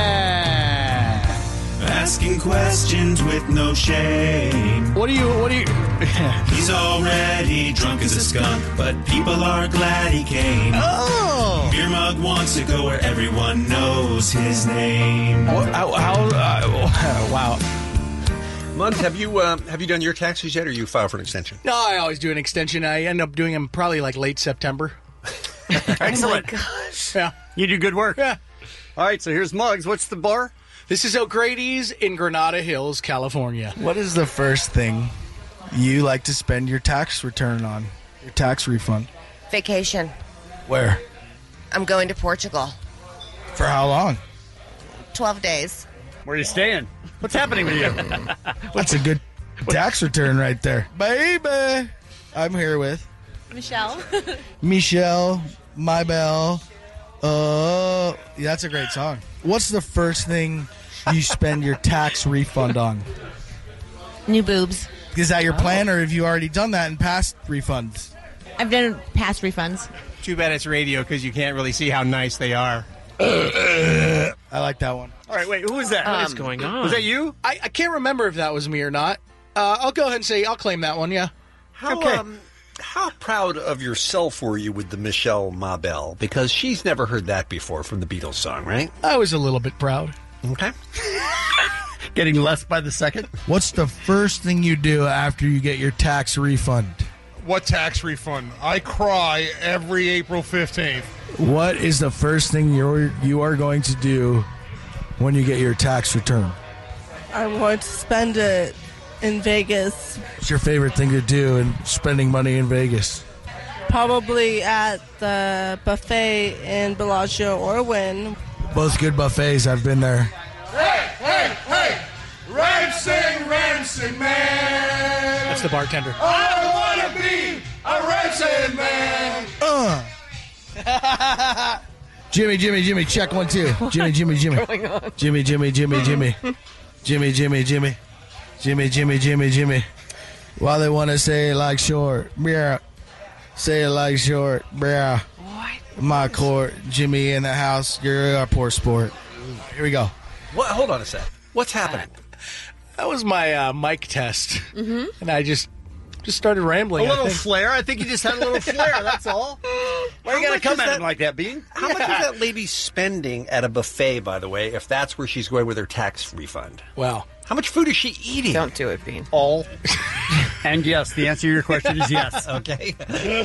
S2: Yeah.
S22: Asking questions with no shame.
S2: What do you, what do you...
S22: He's already drunk as a skunk, but people are glad he came.
S2: Oh!
S22: Beer Mug wants to go where everyone knows his name.
S2: How, how, uh, wow.
S11: Muggs, have you uh, have you done your taxes yet, or you file for an extension?
S2: No, I always do an extension. I end up doing them probably like late September.
S10: Excellent.
S2: gosh. Yeah.
S10: You do good work.
S2: Yeah.
S10: All right, so here's Muggs. What's the bar?
S2: This is O'Grady's in Granada Hills, California.
S23: What is the first thing you like to spend your tax return on? Your tax refund?
S24: Vacation.
S23: Where?
S24: I'm going to Portugal.
S23: For how long?
S24: twelve days.
S10: Where are you staying? What's happening with you?
S23: That's a good tax return right there. Baby! I'm here with
S14: Michelle.
S23: Michelle, My Belle. Uh, yeah, that's a great song. What's the first thing you spend your tax refund on?
S14: New boobs.
S23: Is that your plan, or have you already done that in past refunds?
S14: I've done past refunds.
S25: Too bad it's radio because you can't really see how nice they are.
S23: I like that one.
S10: All right, wait, who was that?
S2: Um,
S10: What is going on? Was that you?
S2: I, I can't remember if that was me or not. Uh, I'll go ahead and say I'll claim that one, yeah.
S11: How,
S2: Okay.
S11: um, how proud of yourself were you with the Michelle Mabel? Because she's never heard that before from the Beatles song, right?
S2: I was a little bit proud.
S11: Okay.
S10: Getting less by the second?
S23: What's the first thing you do after you get your tax refund?
S26: What tax refund? I cry every April fifteenth.
S23: What is the first thing you're you are going to do when you get your tax return?
S27: I'm going to spend it in Vegas,
S23: What's your favorite thing to do in spending money in Vegas?
S27: probably at the buffet in Bellagio or Wynn.
S23: Both good buffets. I've been there.
S26: Hey, hey, hey! Rancing, rancing man!
S2: That's the bartender.
S26: I want to be a rancing man!
S23: Uh. Jimmy, Jimmy, Jimmy, check one, two. Jimmy, Jimmy, Jimmy.
S12: going on?
S23: Jimmy, Jimmy, Jimmy, Jimmy. Jimmy, Jimmy, Jimmy. Jimmy, Jimmy, Jimmy, Jimmy. Why they want to say it like short? Yeah. Say it like short. Yeah.
S12: What?
S23: My court. Jimmy in the house. You're a poor sport. Here we go.
S11: What? Hold on a sec. What's happening?
S2: That was my uh, mic test.
S12: Mm-hmm.
S2: And I just just started rambling.
S10: A
S2: I
S10: little
S2: think.
S10: flair. I think you just had a little flair, that's all. Why
S11: How
S10: are you going
S11: much
S10: to come
S11: is
S10: at
S11: that-
S10: him like that, Bean?
S11: How much is that lady spending at a buffet, by the way, if that's where she's going with her tax refund?
S2: Well,
S11: how much food is she eating?
S12: Don't do it, Bean.
S10: All. And yes, the answer to your question is yes.
S11: Okay.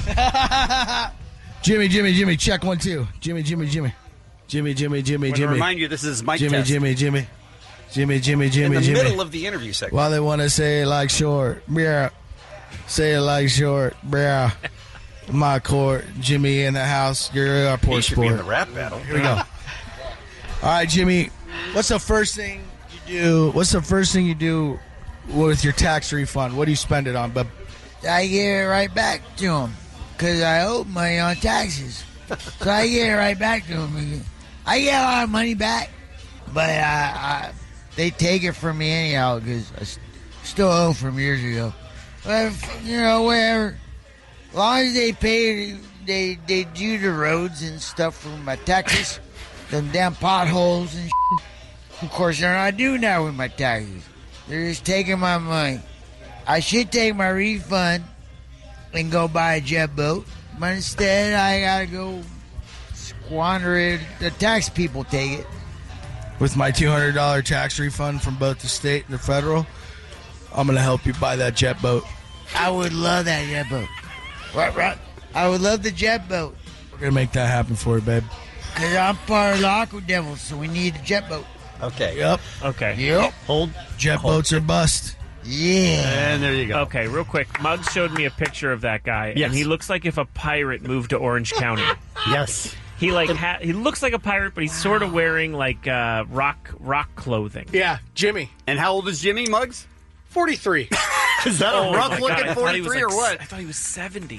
S23: Jimmy, Jimmy, Jimmy, check one, two. Jimmy, Jimmy, Jimmy. Jimmy, Jimmy, Jimmy,
S10: Want to
S23: Jimmy.
S10: remind you, this is Mike
S23: Jimmy,
S10: test.
S23: Jimmy, Jimmy. Jimmy, Jimmy, Jimmy,
S11: In the
S23: Jimmy.
S11: middle of the interview segment.
S23: Why they want to say it like short? Yeah. Say it like short, bruh. My court, Jimmy in the house. You're our poor
S11: He should be
S23: sport.
S11: in the rap battle.
S23: Here we go. All right, Jimmy. What's the first thing you do? What's the first thing you do with your tax refund? What do you spend it on? But
S1: I give it right back to them because I owe money on taxes. So I give it right back to them. I get a lot of money back, but I, I, they take it from me anyhow because I s- still owe from years ago. But, you know, whatever. As long as they pay, they, they do the roads and stuff for my taxes, them damn potholes and shit. Of course, they're not doing that with my taxes. They're just taking my money. I should take my refund and go buy a jet boat, but instead I gotta go squander it. The tax people take it.
S23: with my two hundred dollars tax refund from both the state and the federal, I'm going to help you buy that jet boat.
S1: I would love that jet boat. Right, right. I would love the jet boat.
S23: We're going to make that happen for you, babe.
S1: Because I'm part of the Aqua Devils, so we need a jet boat.
S11: Okay.
S23: Yep.
S13: Okay.
S1: Yep.
S10: Hold.
S23: Jet
S13: Hold.
S23: boats are bust.
S1: Yeah.
S10: And there you go.
S13: Okay, real quick. Muggs showed me a picture of that guy,
S10: Yes.
S13: and he looks like if a pirate moved to Orange County.
S10: Yes.
S13: He like ha- he looks like a pirate, but he's sort of wearing like uh, rock rock clothing.
S2: Yeah, Jimmy.
S10: And how old is Jimmy, Muggs?
S2: forty-three.
S10: Is that
S13: Oh
S10: a
S13: my
S10: rough
S13: God,
S10: looking
S13: I thought he was
S10: forty-three or
S13: like-
S10: what?
S13: I thought he was seventy.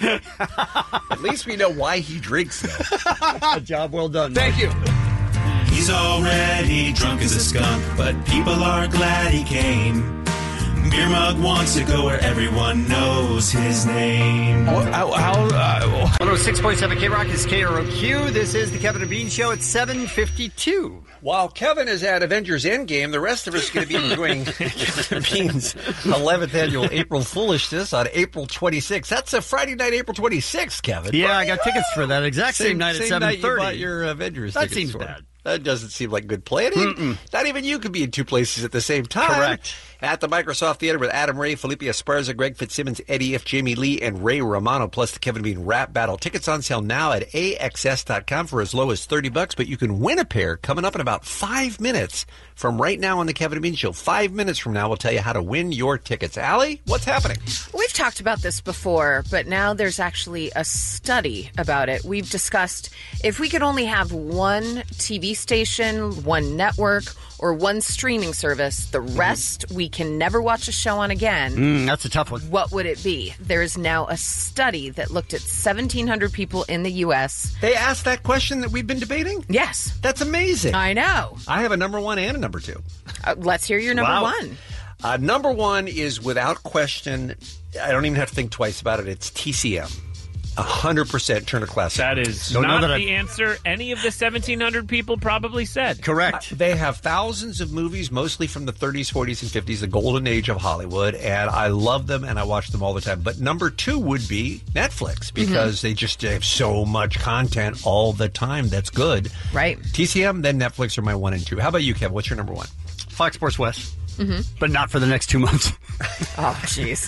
S11: At least we know why he drinks, though.
S10: A job well done.
S2: Thank you.
S22: He's already drunk as a skunk, but people are glad he came. Beer Mug wants to go where everyone knows his name.
S23: How, how, uh,
S10: one oh six point seven K-Rock is K R O Q. This is the Kevin and Bean Show at seven fifty-two.
S11: While Kevin is at Avengers Endgame, the rest of us are going to be enjoying Kevin and Bean's eleventh annual April Foolishness on April twenty-sixth. That's a Friday night, April twenty-sixth, Kevin.
S10: Yeah, I got tickets for that exact same, night at
S11: same
S10: seven
S11: night you
S10: thirty.
S11: bought your Avengers
S10: That
S11: tickets
S10: seems
S11: for.
S10: bad.
S11: That doesn't seem like good planning.
S10: Mm-mm.
S11: Not even you could be in two places at the same time.
S10: Correct.
S11: At the Microsoft Theater with Adam Ray, Felipe Esparza, Greg Fitzsimmons, Eddie F., Jamie Lee, and Ray Romano, plus the Kevin and Bean rap battle. Tickets on sale now at A X S dot com for as low as thirty bucks, but you can win a pair coming up in about five minutes from right now on the Kevin and Bean Show. Five minutes from now, we'll tell you how to win your tickets. Allie, what's happening?
S12: We've talked about this before, but now there's actually a study about it. We've discussed if we could only have one T V station, one network, or one streaming service, the rest we can never watch a show on again.
S10: Mm, that's a tough one.
S12: What would it be? There is now a study that looked at seventeen hundred people in the U S.
S11: They asked that question that we've been debating?
S12: Yes.
S11: That's amazing.
S12: I know.
S11: I have a number one and a number two.
S12: Uh, let's hear your number
S11: Wow.
S12: one.
S11: Uh, number one is without question, I don't even have to think twice about it. It's T C M. one hundred percent Turner Classic.
S13: That is
S11: Don't know
S13: not
S11: that
S13: the answer any of the seventeen hundred people probably said.
S10: Correct.
S11: Uh, they have thousands of movies, mostly from the thirties, forties, and fifties, the golden age of Hollywood, and I love them and I watch them all the time. But number two would be Netflix because they just have so much content all the time that's good.
S12: Right.
S11: T C M, then Netflix are my one and two. How about you, Kev? What's your number one?
S10: Fox Sports West.
S12: Mm-hmm.
S10: But not for the next two months.
S12: Oh, jeez.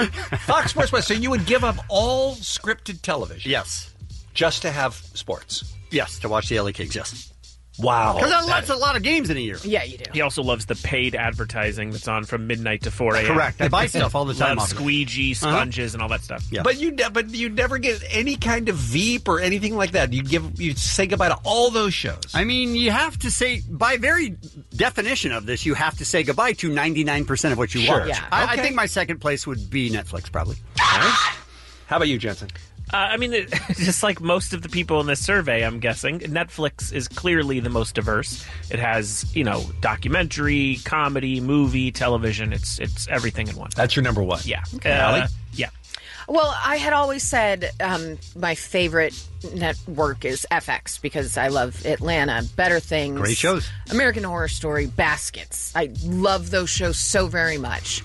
S11: Fox Sports West. So you would give up all scripted television?
S10: Yes.
S11: Just to have sports?
S10: Yes, to watch the L A Kings, yes.
S11: Wow.
S10: Because that's lots, a lot of games in a year.
S12: Yeah, you do.
S13: He also loves the paid advertising that's on from midnight to four a.m.
S10: Correct. I buy stuff all the time
S13: Loves
S10: off of it.
S13: squeegee, sponges, and all that stuff.
S10: Yeah.
S11: But you, ne- but you never get any kind of Veep or anything like that. You give, you say goodbye to all those shows.
S10: I mean, you have to say, by very definition of this, you have to say goodbye to ninety-nine percent of what you
S11: Sure.
S10: watch.
S11: Yeah.
S10: I, I
S11: Okay.
S10: think my second place would be Netflix, probably.
S11: How about you, Jensen?
S13: Uh, I mean, it, just like most of the people in this survey, I'm guessing, Netflix is clearly the most diverse. It has, you know, documentary, comedy, movie, television. It's it's everything in one.
S11: That's your number one.
S13: Yeah.
S11: Okay.
S13: Uh,
S11: Allie?
S13: yeah.
S12: Well, I had always said um, my favorite network is F X because I love Atlanta, Better Things,
S10: Great shows.
S12: American Horror Story, Baskets. I love those shows so very much.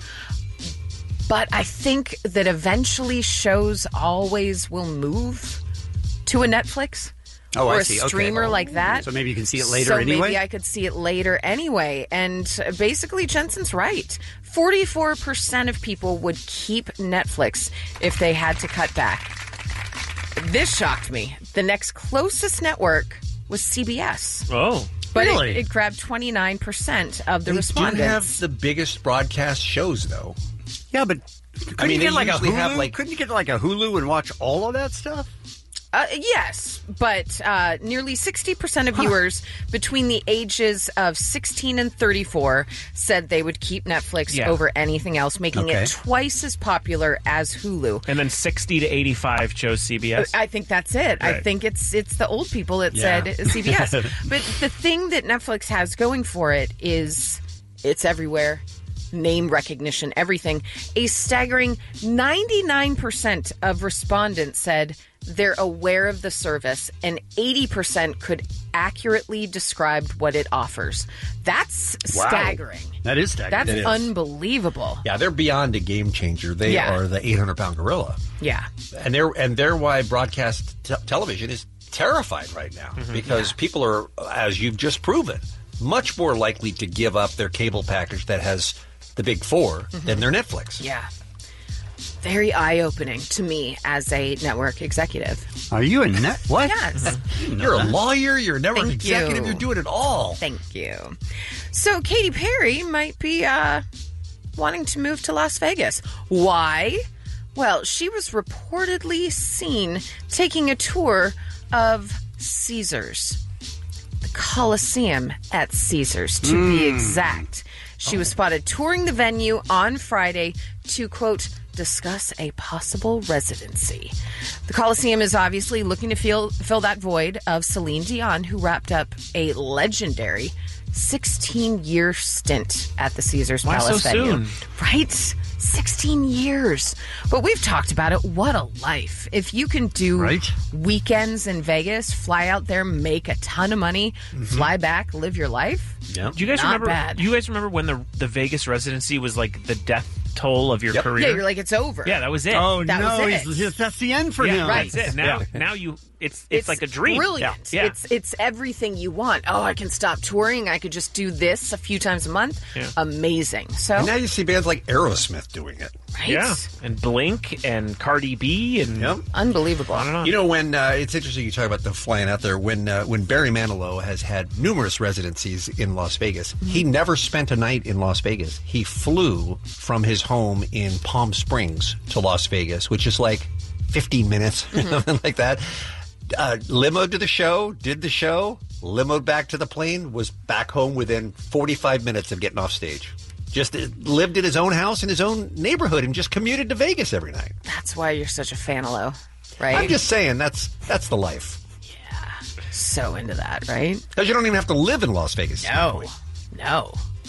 S12: But I think that eventually shows always will move to a Netflix
S10: Oh,
S12: or
S10: I
S12: a
S10: see. Okay.
S12: streamer like that.
S10: So maybe you can see it later
S12: so
S10: anyway?
S12: maybe I could see it later anyway. And uh, basically, Jensen's right. forty-four percent of people would keep Netflix if they had to cut back. This shocked me. The next closest network was C B S.
S13: Oh.
S12: But
S11: Really?
S12: it, it grabbed twenty-nine percent of the
S11: They
S12: respondents.
S11: do have the biggest broadcast shows, though.
S10: Yeah, but couldn't
S11: I mean,
S10: you
S11: they
S10: get like a
S11: usually
S10: Hulu?
S11: have, like-
S10: couldn't you get like a Hulu and watch all of that stuff?
S12: Uh, yes, but uh, nearly sixty percent of viewers between the ages of sixteen and thirty-four said they would keep Netflix
S13: Yeah.
S12: over anything else, making
S13: Okay.
S12: it twice as popular as Hulu.
S13: And then sixty to eighty-five chose C B S.
S12: I think that's it. I
S13: Right.
S12: think it's it's the old people that
S13: Yeah.
S12: said C B S. But the thing that Netflix has going for it is it's everywhere. Name recognition, everything. A staggering ninety-nine percent of respondents said they're aware of the service, and eighty percent could accurately describe what it offers. That's
S11: Wow.
S12: staggering.
S10: That is staggering.
S12: That's
S11: It is.
S12: unbelievable.
S11: Yeah, they're beyond a game changer. They
S12: Yeah.
S11: are the eight hundred pound gorilla.
S12: Yeah.
S11: And they're and they're why broadcast te- television is terrified right now
S12: Mm-hmm.
S11: because people are, as you've just proven, much more likely to give up their cable package that has the big 4
S12: Mm-hmm.
S11: than their Netflix.
S12: Yeah. Very eye-opening to me as a network executive.
S10: Are you a net? What?
S12: Yes.
S11: You're a lawyer. You're a network
S12: Thank
S11: executive.
S12: you.
S11: You're doing it all.
S12: Thank you. So Katy Perry might be uh, wanting to move to Las Vegas. Why? Well, she was reportedly seen taking a tour of Caesars, the Coliseum at Caesars, to be
S4: Mm.
S12: exact. She was spotted touring the venue on Friday to, quote, discuss a possible residency. The Coliseum is obviously looking to fill, fill that void of Celine Dion, who wrapped up a legendary sixteen-year stint at the Caesars
S13: Why
S12: Palace
S13: so
S12: venue.
S13: soon?
S12: Right? sixteen years. But we've talked about it. What a life. If you can do
S10: Right.
S12: weekends in Vegas, fly out there, make a ton of money, fly back, live your life.
S11: Yeah.
S13: Do you guys
S12: Not
S13: remember?
S12: bad.
S13: Do you guys remember when the the Vegas residency was like the death toll of your career?
S12: Yeah, you're like, it's over.
S13: Yeah, that was it.
S10: Oh
S12: That
S10: no,
S12: was
S10: he's-
S12: it.
S10: he's- that's the end for
S13: yeah,
S10: him.
S13: That's it. Now,
S10: Yeah.
S13: now you, it's, it's like a dream.
S12: Brilliant.
S13: Yeah, yeah.
S12: It's it's everything you want. Oh, I can stop touring. I could just do this a few times a month.
S13: Yeah.
S12: Amazing. So
S11: And now you see bands like Aerosmith doing it.
S12: right?
S13: Yeah, and Blink and Cardi B and
S11: Yep.
S12: Unbelievable.
S13: I don't know.
S11: You know, when uh, it's interesting you talk about the flying out there. When uh, when Barry Manilow has had numerous residencies in Las Vegas, he never spent a night in Las Vegas. He flew from his home in Palm Springs to Las Vegas, which is like fifteen minutes, something like that. Uh, limoed to the show, did the show, limoed back to the plane, was back home within forty-five minutes of getting off stage. Just uh, lived in his own house in his own neighborhood and just commuted to Vegas every night.
S12: That's why you're such a fan-alo, right?
S11: I'm just saying that's that's the life.
S12: so into that, right?
S11: Because you don't even have to live in Las Vegas.
S12: No. No.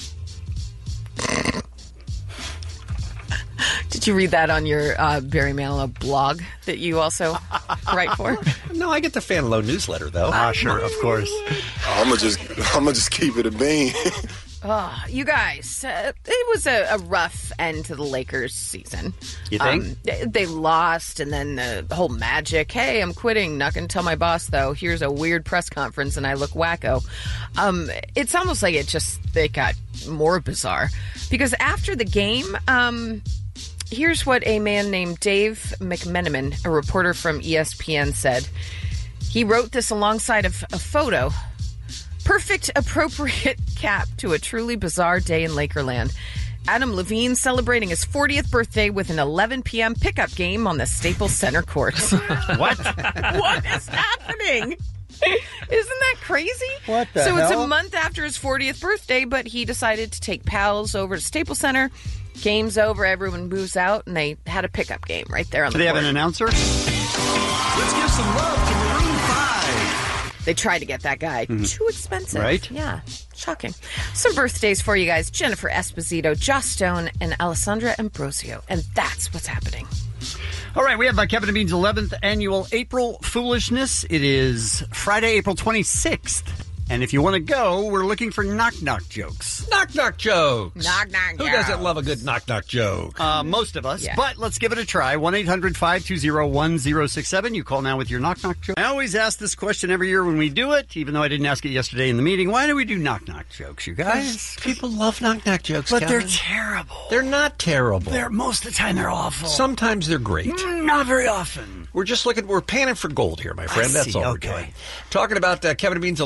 S12: Did you read that on your uh, Barry Manilow blog that you also write for?
S11: No, I get the Fan Low newsletter though.
S10: Ah, sure, of course.
S4: I'm gonna just, I'm gonna just keep it a bean.
S12: Oh, you guys, uh, it was a, a rough end to the Lakers season.
S10: You think?
S12: Um, they, they lost, and then the whole magic, hey, I'm quitting, not going to tell my boss, though. Here's a weird press conference, and I look wacko. Um, it's almost like it just, it got more bizarre. Because after the game, um, here's what a man named Dave McMenamin, a reporter from E S P N, said. He wrote this alongside of a photo. Perfect, appropriate cap to a truly bizarre day in Lakerland. Adam Levine celebrating his fortieth birthday with an eleven p.m. pickup game on the Staples Center courts.
S10: What?
S12: What is happening? Isn't that crazy?
S10: What the
S12: so it's
S10: hell?
S12: a month after his fortieth birthday, but he decided to take pals over to Staples Center. Game's over, everyone moves out, and they had a pickup game right there on
S10: Do
S12: the
S10: they have
S12: court.
S10: an announcer?
S4: Let's give some love to Maroon five.
S12: They tried to get that guy. Too expensive.
S10: Right?
S12: Yeah. Shocking. Some birthdays for you guys. Jennifer Esposito, Joss Stone, and Alessandra Ambrosio. And that's what's happening.
S10: All right, we have uh, Kevin and Bean's eleventh annual April Foolishness. It is Friday, April twenty-sixth. And if you want to go, we're looking for knock-knock jokes.
S11: Knock knock jokes.
S12: Knock, knock,
S11: Who doesn't love a good knock knock joke?
S10: Uh, most of us,
S12: Yeah.
S10: but let's give it a try. one eight hundred five two zero one zero six seven. You call now with your knock-knock joke. I always ask this question every year when we do it, even though I didn't ask it yesterday in the meeting. Why do we do knock-knock jokes, you guys?
S11: People love knock knock jokes,
S10: But they're
S11: Kevin.
S10: terrible.
S11: They're not terrible.
S10: They're most of the time they're awful.
S11: Sometimes they're great.
S10: Mm, not very often.
S11: We're just looking, we're panning for gold here, my friend.
S10: I
S11: That's
S10: see,
S11: all we're
S10: okay.
S11: doing. Talking about uh, Kevin and Bean's eleventh annual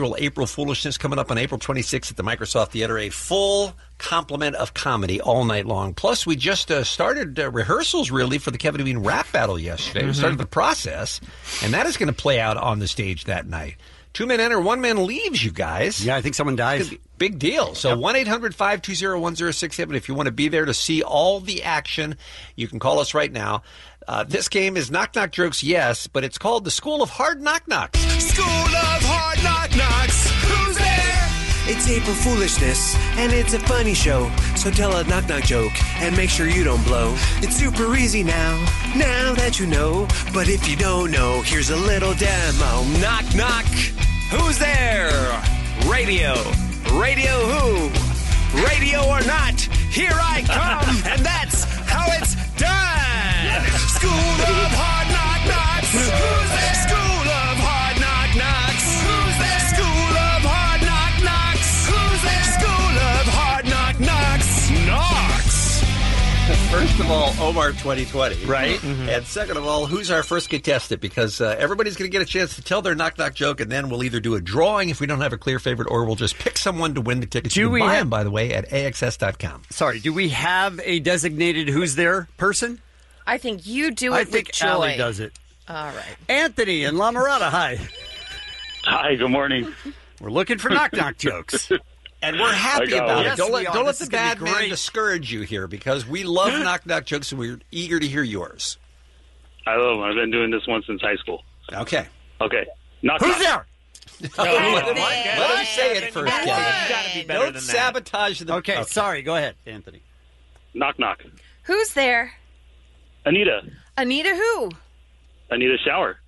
S11: little April foolishness coming up on April twenty-sixth at the Microsoft Theater. A full complement of comedy all night long. Plus, we just uh, started uh, rehearsals, really, for the Kevin and Bean rap battle yesterday.
S10: Mm-hmm.
S11: We started the process, and that is going to play out on the stage that night. Two men enter, one man leaves, you guys.
S10: Yeah, I think someone dies.
S11: Big deal. So one eight hundred five two zero one zero six seven. If you want to be there to see all the action, you can call us right now. Uh, this game is Knock Knock Jokes, yes, but it's called the School of Hard Knock Knocks.
S4: School of Hard Knock Knocks. Who's there? It's April Foolishness, and it's a funny show. So tell a knock knock joke and make sure you don't blow. It's super easy now, now that you know. But if you don't know, here's a little demo. Knock knock. Who's there? Radio. Radio who? Radio or not? Here I come, and that's how it's done. School of Hard Knock Knocks. Who's there? School of Hard Knock Knocks. Who's there? School of Hard Knock Knocks. Who's there? School of Hard Knock Knocks. Knocks.
S11: First of all, Omar twenty twenty.
S10: Right.
S11: Mm-hmm. And second of all, who's our first contestant? Because uh, everybody's going to get a chance to tell their knock knock joke, and then we'll either do a drawing if we don't have a clear favorite, or we'll just pick someone to win the tickets.
S10: Do
S11: you can
S10: we
S11: buy
S10: have-
S11: them, by the way, at A X S dot com.
S10: Sorry, do we have a designated who's there person?
S12: I think you do it
S10: I
S12: with
S10: think
S12: joy.
S10: Allie does it.
S12: All right.
S10: Anthony in La Mirada, hi.
S3: Hi, good morning.
S10: We're looking for knock knock jokes.
S11: And we're happy
S3: I got
S11: about
S3: one.
S11: it.
S10: Yes,
S11: Don't
S10: we
S11: let,
S10: are.
S11: don't let
S10: This
S11: the
S10: is gonna
S11: bad
S10: be
S11: man
S10: great.
S11: discourage you here, because we love knock knock jokes, and we're eager to hear yours.
S3: I love them. I've been doing this one since high school.
S11: Okay.
S3: Okay. Knock,
S10: Who's
S3: knock.
S10: there?
S11: Oh, let, him, let him say it first,
S13: It's
S11: Kevin.
S13: gotta be better
S11: Don't
S13: than that.
S11: sabotage the...
S10: Okay, sorry. Go ahead, Anthony.
S3: Knock, knock.
S12: Who's there?
S3: Anita.
S12: Anita who?
S3: Anita Shower.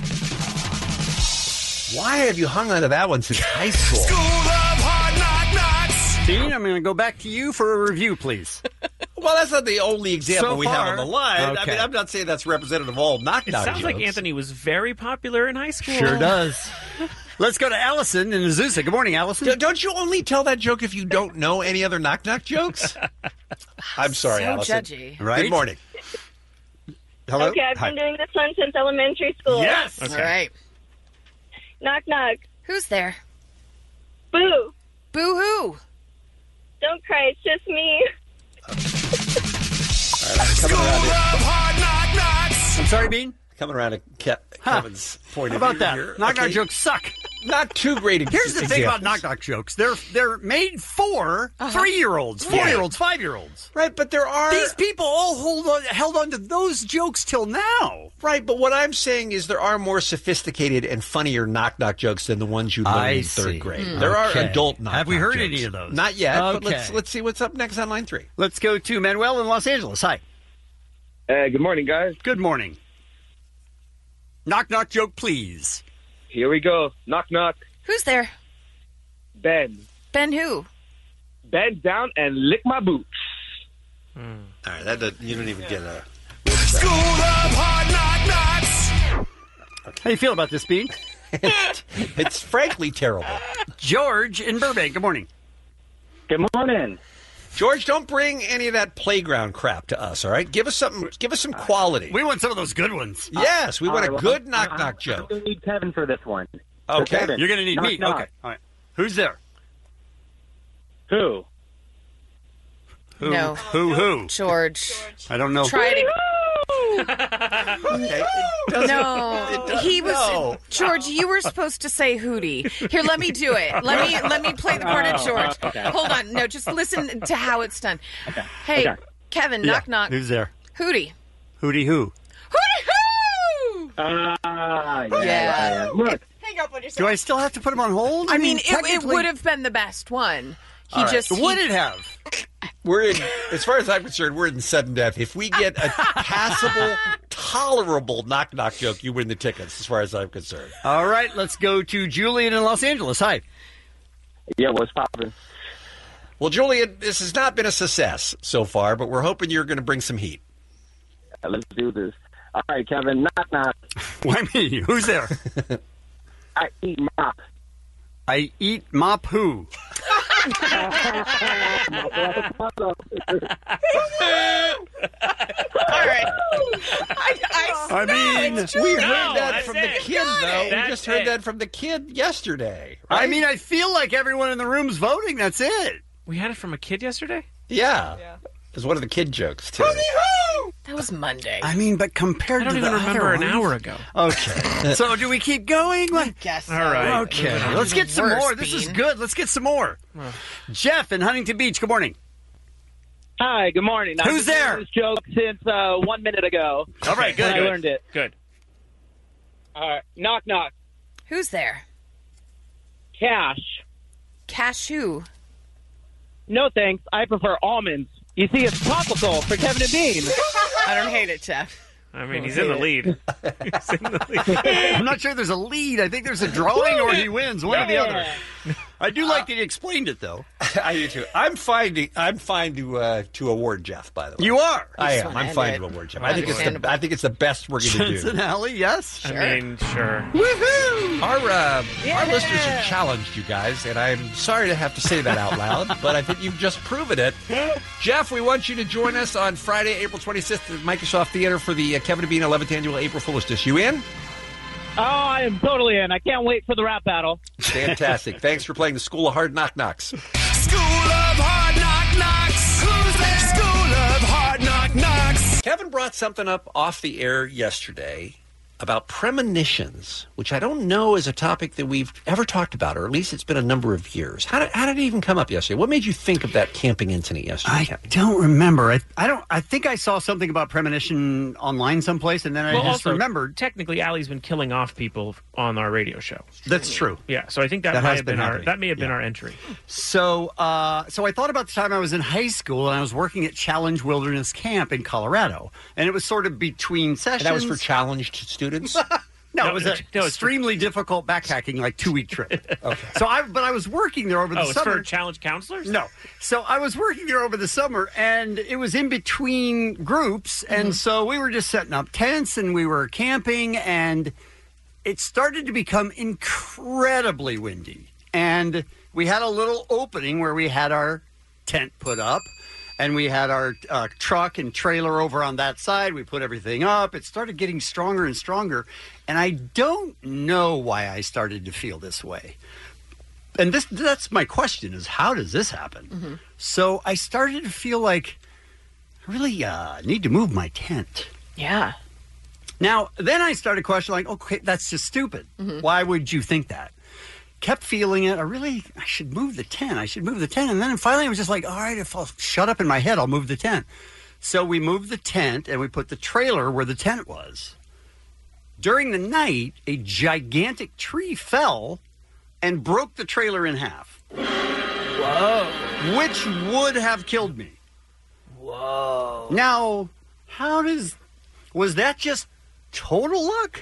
S11: Why have you hung on to that one since high school?
S4: School of Hard Knock Knocks.
S10: Dean, I'm going to go back to you for a review, please.
S11: Well, that's not the only example
S10: So
S11: we
S10: far.
S11: have on the line. I
S10: Okay.
S11: mean, I'm not saying that's representative of all knock
S13: It
S11: knock
S13: sounds
S11: jokes.
S13: like Anthony was very popular in high school.
S10: Sure does. Let's go to Allison in Azusa. Good morning, Allison.
S11: D- Don't you only tell that joke if you don't know any other knock knock jokes? I'm sorry,
S12: So
S11: Allison.
S12: judgy.
S10: Right?
S11: Good morning. Hello?
S5: Okay, I've
S11: Hi.
S5: been doing this one since elementary school.
S10: Yes.
S12: All right.
S5: Knock, knock.
S12: Who's there?
S5: Boo.
S12: Boo hoo.
S5: Don't cry, it's just me.
S11: All right, I'm coming around to,
S4: Hard Knock Knocks.
S10: I'm sorry, Bean.
S11: coming around to Ke- Kevin's point
S10: How
S11: of
S10: about
S11: view
S10: that?
S11: here.
S10: Knock knock
S11: Okay.
S10: jokes suck.
S11: Not too great ex-
S10: Here's the thing about
S11: examples.
S10: knock knock jokes. They're they're made for three-year-olds, four-year-olds, five-year-olds.
S11: Right, but there are...
S10: These people all hold on, held on to those jokes till now.
S11: Right, but what I'm saying is there are more sophisticated and funnier knock knock jokes than the ones you learned
S10: I
S11: in third
S10: see.
S11: grade.
S10: Hmm.
S11: There
S10: Okay.
S11: are adult knock knock
S10: Have we heard
S11: jokes.
S10: any of those?
S11: Not yet, but
S10: Okay.
S11: let's let's see what's up next on line three.
S10: Let's go to Manuel in Los Angeles. Hi.
S3: Hey, good morning, guys.
S10: Good morning. Knock knock joke, please.
S3: Here we go. Knock, knock.
S12: Who's there?
S3: Ben.
S12: Ben who?
S3: Bend down and lick my boots.
S11: All right, that does, you don't even get a...
S4: School of Hard Knock Knocks.
S10: How you feel about this, Bean?
S11: It's frankly terrible.
S10: George in Burbank. Good morning.
S3: Good morning.
S11: George, don't bring any of that playground crap to us, all right? Give us something. Give us some quality.
S10: We want some of those good ones.
S11: Yes, we want a
S3: All right,
S11: good
S3: well,
S11: knock
S3: I'm-
S11: knock
S3: I'm
S11: joke.
S3: going to need Kevin for this one. For
S11: Okay.
S3: Kevin.
S10: You're going to need
S3: Knock,
S10: me.
S3: knock.
S10: Okay. All right. Who's there?
S3: Who?
S10: Who?
S12: No.
S10: Who? Who?
S12: George.
S10: I don't know.
S12: Try to.
S11: Okay. It doesn't-
S12: No,
S11: it doesn't-
S12: he was
S11: no.
S12: George. You were supposed to say Hootie. Here, let me do it. Let me let me play the part of George.
S3: Oh, okay.
S12: Hold on. No, just listen to how it's done. Hey,
S3: Okay.
S12: Kevin,
S10: Yeah.
S12: knock knock.
S10: Who's there?
S12: Hootie.
S10: Hootie who?
S12: Hootie hoo!
S3: Ah, yeah,
S12: Yeah.
S3: yeah, yeah. Look,
S12: Hang up on yourself.
S10: Do I still have to put him on hold?
S12: I mean, it, it
S10: technically-
S12: would have been the best one. He
S11: All right.
S12: just he-
S10: Would it have?
S11: We're in, as far as I'm concerned, we're in sudden death. If we get a passable, tolerable knock knock joke, you win the tickets. As far as I'm concerned.
S10: All right. Let's go to Julian in Los Angeles. Hi.
S3: yeah, what's poppin'?
S11: Well, Julian, this has not been a success so far, but we're hoping you're going to bring some heat.
S3: Let's do this. All right, Kevin, knock, knock.
S10: Why me? Who's there?
S3: I eat mop.
S10: I eat mop who?
S12: All right. I, I
S10: I mean,
S12: it's true.
S11: we heard
S13: No,
S11: that
S13: that's
S11: from
S13: it.
S11: the kid, though. We
S13: That's
S11: just heard
S13: it.
S11: that from the kid yesterday.
S10: I
S11: right?
S10: mean, I feel like everyone in the room's voting. That's it.
S13: We had it from a kid yesterday?
S11: yeah. It was one of the kid jokes, too.
S12: That was Monday.
S10: I mean, but compared
S13: I don't
S10: to
S13: even
S10: the
S13: remember
S10: other
S13: an
S10: ones-
S13: hour ago.
S10: Okay. So do we keep going?
S12: Guess.
S13: All right.
S10: Okay.
S13: Moving on.
S10: Let's get some
S12: Worse,
S10: more. This is
S12: Bean.
S10: good. Let's get some more. Jeff in Huntington Beach. Good morning.
S6: Hi, good morning. I've
S10: Who's
S6: been doing
S10: there?
S6: This joke since uh, one minute ago.
S10: All right, good.
S6: When I
S10: Good.
S6: learned it.
S13: Good.
S6: All right, knock knock.
S12: Who's there?
S6: Cash.
S12: Cashew.
S6: No thanks. I prefer almonds. You see, it's topical for Kevin and Bean.
S12: I don't hate it, Jeff.
S13: I mean, he's in the lead. He's in the lead.
S10: I'm not sure there's a lead. I think there's a drawing or he wins, one or the other. I do like that he explained it, though.
S11: I do too. I'm fine. To, I'm fine to uh, to award Jeff. By the way,
S10: You are.
S11: I
S12: Just
S11: am.
S12: wanna
S11: I'm fine
S12: end
S11: to
S12: it.
S11: award Jeff. I think it's the.
S12: Understandable.
S11: I think it's the best we're going to
S10: Jensen
S11: do.
S10: Alley, yes.
S13: I mean, sure.
S10: Woohoo!
S11: Our uh, our listeners have challenged you guys, and I'm sorry to have to say that out loud, but I think you've just proven it. Jeff, we want you to join us on Friday, April twenty-sixth at Microsoft Theater for the uh, Kevin and Bean eleventh annual April Foolishness. You in?
S6: Oh, I am totally in. I can't wait for the rap battle.
S11: Fantastic. Thanks for playing the School of Hard Knock Knocks.
S4: School of Hard Knock Knocks. Who's there? School of Hard Knock Knocks.
S11: Kevin brought something up off the air yesterday about premonitions, which I don't know is a topic that we've ever talked about, or at least it's been a number of years. How did, how did it even come up yesterday? What made you think of that camping incident yesterday,
S10: I
S11: Kevin?
S10: don't remember. I, I don't. I think I saw something about premonition online someplace, and then I
S13: Well,
S10: just
S13: also,
S10: remembered.
S13: Technically, Allie's been killing off people on our radio show.
S10: That's true.
S13: Yeah, so I think that,
S10: That
S13: might
S10: has
S13: have been,
S10: been
S13: our
S10: happening.
S13: that may have been
S10: Yeah.
S13: our entry.
S10: So, uh, so I thought about the time I was in high school and I was working at Challenge Wilderness Camp in Colorado, and it was sort of between sessions.
S11: And that was for challenged students?
S10: No,
S13: No,
S10: it was
S13: no,
S10: an
S13: no, it's
S10: extremely difficult backpacking, like two week trip. Okay. So I, but I was working there over the
S13: Oh, it's
S10: summer.
S13: for challenge counselors?
S10: No. So I was working there over the summer, and it was in between groups, and so we were just setting up tents, and we were camping, and it started to become incredibly windy. And we had a little opening where we had our tent put up, and we had our uh, truck and trailer over on that side. We put everything up. It started getting stronger and stronger, and I don't know why I started to feel this way. And this that's my question is, how does this happen? So I started to feel like I really uh, need to move my tent.
S12: Yeah.
S10: Now, then I started questioning, like, okay, that's just stupid. Why would you think that? Kept feeling it. I really, I should move the tent. I should move the tent. And then finally I was just like, all right, if I'll shut up in my head, I'll move the tent. So we moved the tent and we put the trailer where the tent was. During the night, a gigantic tree fell and broke the trailer in half. Whoa. Which would have killed me. Whoa. Now, how does, was that just total luck?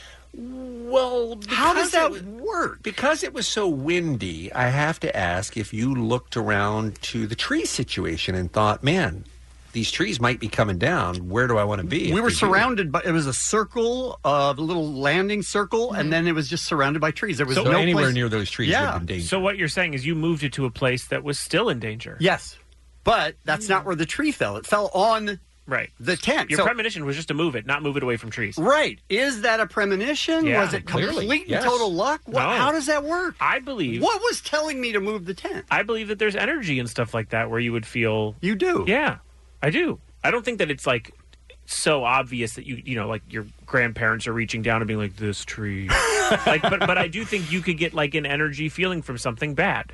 S11: Well,
S10: how does that
S11: it was-
S10: work?
S11: Because it was so windy, I have to ask if you looked around to the tree situation and thought, man, these trees might be coming down. Where do I want to be? if
S10: We were
S11: they do?
S10: surrounded by, it was a circle, uh, a little landing circle, and then it was just surrounded by trees. There was
S11: So
S10: no
S11: anywhere
S10: place-
S11: near those trees
S10: Yeah.
S11: would have been dangerous.
S13: So what you're saying is you moved it to a place that was still in danger.
S10: Yes. But that's not where the tree fell. It fell on
S13: right.
S10: the tent.
S13: Your
S10: So-
S13: premonition was just to move it, not move it away from trees.
S10: Right. Is that a premonition?
S13: Yeah,
S10: was it
S13: clearly.
S10: complete
S13: Yes.
S10: and total luck? What,
S13: No.
S10: How does that work?
S13: I believe.
S10: What was telling me to move the tent?
S13: I believe that there's energy and stuff like that where you would feel.
S10: You do?
S13: Yeah, I do. I don't think that it's like so obvious that you, you know, like your grandparents are reaching down and being like, this tree. like, but, but I do think you could get like an energy feeling from something bad.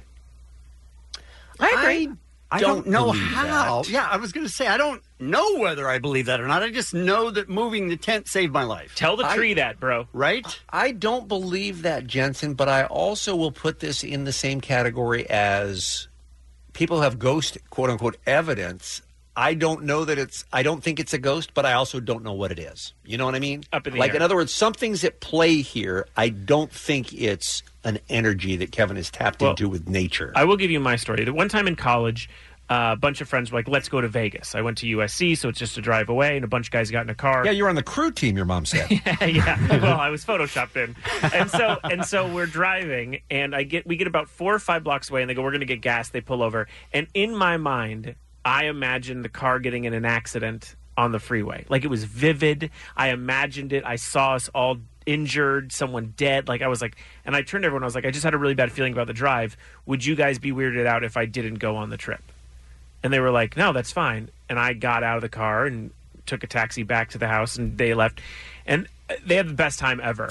S12: I agree.
S10: I
S11: Don't
S10: don't, know
S11: believe
S10: how.
S11: that.
S10: Yeah, I was going to say, I don't know whether I believe that or not. I just know that moving the tent saved my life.
S13: Tell the
S11: I-
S13: tree that, bro.
S10: Right?
S11: I don't believe that, Jensen, but I also will put this in the same category as people have ghost, quote unquote, evidence. I don't know that it's, I don't think it's a ghost, but I also don't know what it is. You know what I mean?
S13: Up in the
S11: like,
S13: air.
S11: in other words, something's at play here. I don't think it's an energy that Kevin has tapped
S13: Well,
S11: into with nature.
S13: I will give you my story. The one time in college, uh, a bunch of friends were like, let's go to Vegas. I went to U S C, so it's just a drive away, and a bunch of guys got in a car.
S11: yeah, you're on the crew team, your mom said.
S13: yeah. Well, I was photoshopped in, and so and so we're driving, and I get we get about four or five blocks away, and they go, "We're going to get gas." They pull over, and in my mind, I imagine the car getting in an accident on the freeway. Like, it was vivid. I imagined it. I saw us all injured, someone dead. Like, I was like, and I turned to everyone, I was like, I just had a really bad feeling about the drive. Would you guys be weirded out if I didn't go on the trip? And they were like, no, that's fine. And I got out of the car and took a taxi back to the house, and they left. And they had the best time ever.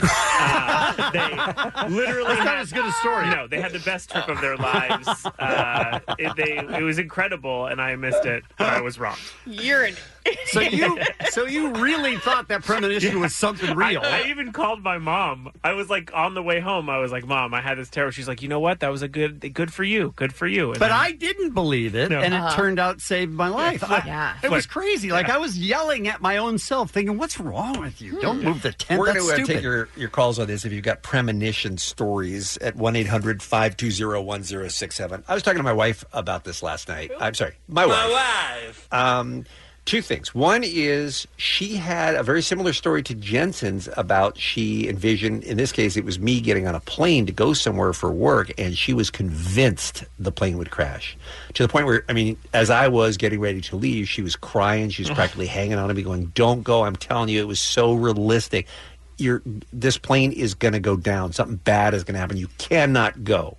S13: Uh, they literally
S10: That's not
S13: had,
S10: as good a story.
S13: No, they had the best trip of their lives. Uh, it, they, it was incredible, and I missed it, but I was wrong.
S12: You're an
S10: So you, so you really thought that premonition was something real?
S13: I, I even called my mom. I was like on the way home. I was like, "Mom, I had this terror." She's like, "You know what? That was a good, good for you. Good for you." And
S10: But
S13: then,
S10: I didn't believe it,
S13: No.
S10: and it
S13: Uh-huh.
S10: turned out saved my life. I-
S13: Yeah.
S10: It was
S13: What?
S10: crazy. Like,
S13: Yeah.
S10: I was yelling at my own self, thinking, what's wrong with you? Don't move the tent.
S11: We're
S10: That's
S11: going to uh,
S10: stupid.
S11: take your, your calls on this if you've got premonition stories at one eight hundred five two zero one zero six seven. I was talking to my wife about this last night. I'm sorry, my wife.
S22: My wife.
S11: Um, two things. One is she had a very similar story to Jensen's about she envisioned, in this case, it was me getting on a plane to go somewhere for work, and she was convinced the plane would crash. To the point where, I mean, as I was getting ready to leave, she was crying. She was practically hanging on to me going, don't go. I'm telling you, it was so realistic. You're, this plane is going to go down. Something bad is going to happen. You cannot go.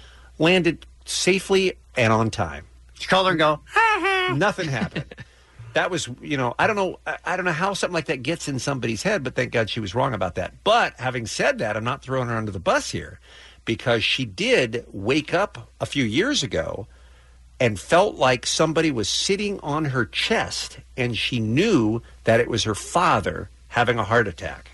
S11: Landed safely and on time.
S10: Did you call her and go,
S11: nothing happened. That was, you know, I don't know, I, I don't know how something like that gets in somebody's head, but thank God she was wrong about that. But having said that, I'm not throwing her under the bus here, because she did wake up a few years ago and felt like somebody was sitting on her chest, and she knew that it was her father having a heart attack.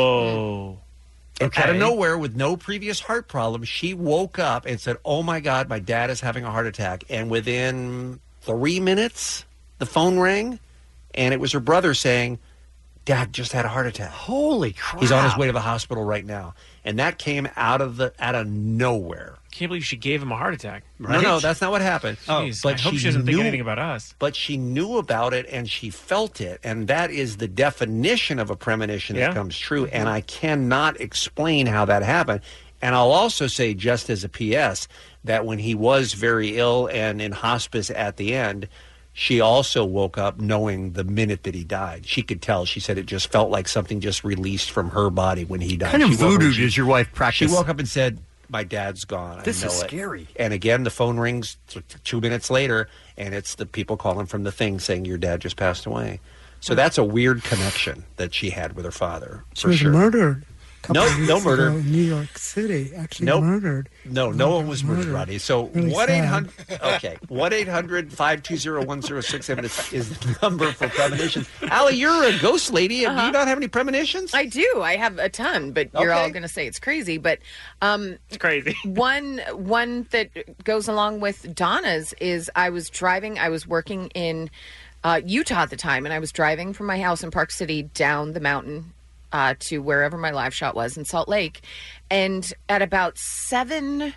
S13: Whoa.
S11: And
S13: Okay.
S11: out of nowhere, with no previous heart problems, she woke up and said, oh my God, my dad is having a heart attack. And within three minutes, the phone rang, and it was her brother saying, Dad just had a heart attack.
S10: Holy crap.
S11: He's on his way to the hospital right now. And that came out of the out of nowhere.
S13: Can't believe she gave him a heart attack.
S11: No, no, that's not what happened.
S13: Jeez, I hope she doesn't think anything about us.
S11: But she knew about it, and she felt it, and that is the definition of a premonition
S13: Yeah.
S11: that comes true. And I cannot explain how that happened. And I'll also say, just as a P S, that when he was very ill and in hospice at the end, she also woke up knowing the minute that he died. She could tell. She said it just felt like something just released from her body when he died.
S10: What kind of
S11: She woke up-
S10: voodoo
S11: she-
S10: does your wife practice?
S11: She woke up and said, my dad's gone. I
S10: This
S11: know
S10: is
S11: it.
S10: scary.
S11: And again, the phone rings t- t- two minutes later, and it's the people calling from the thing saying your dad just passed away. So that's a weird connection that she had with her father.
S7: She
S11: for
S7: was
S11: sure.
S7: murdered. a couple
S11: No,
S7: of
S11: no
S7: weeks
S11: murder.
S7: ago in New York City, actually
S11: Nope.
S7: murdered.
S11: No, no one was murdered,
S7: Murdered.
S11: Rodney. So
S7: Really
S11: one eight hundred.
S7: sad.
S11: Okay, one eight hundred five two zero one zero six seven is, is the number for premonitions. Allie, you're a ghost lady. Do you not have any premonitions?
S12: I do. I have a ton, but you're
S11: Okay.
S12: all going to say it's crazy. But um,
S13: it's crazy.
S12: one one that goes along with Donna's is I was driving. I was working in uh, Utah at the time, and I was driving from my house in Park City down the mountain uh, to wherever my live shot was in Salt Lake, and at about seven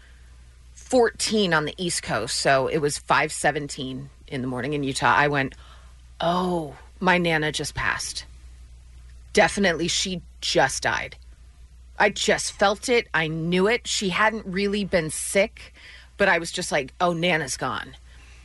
S12: fourteen on the East Coast, so it was five seventeen in the morning in Utah. I went, "Oh, my Nana just passed." Definitely, she just died. I just felt it. I knew it. She hadn't really been sick, but I was just like, oh, Nana's gone.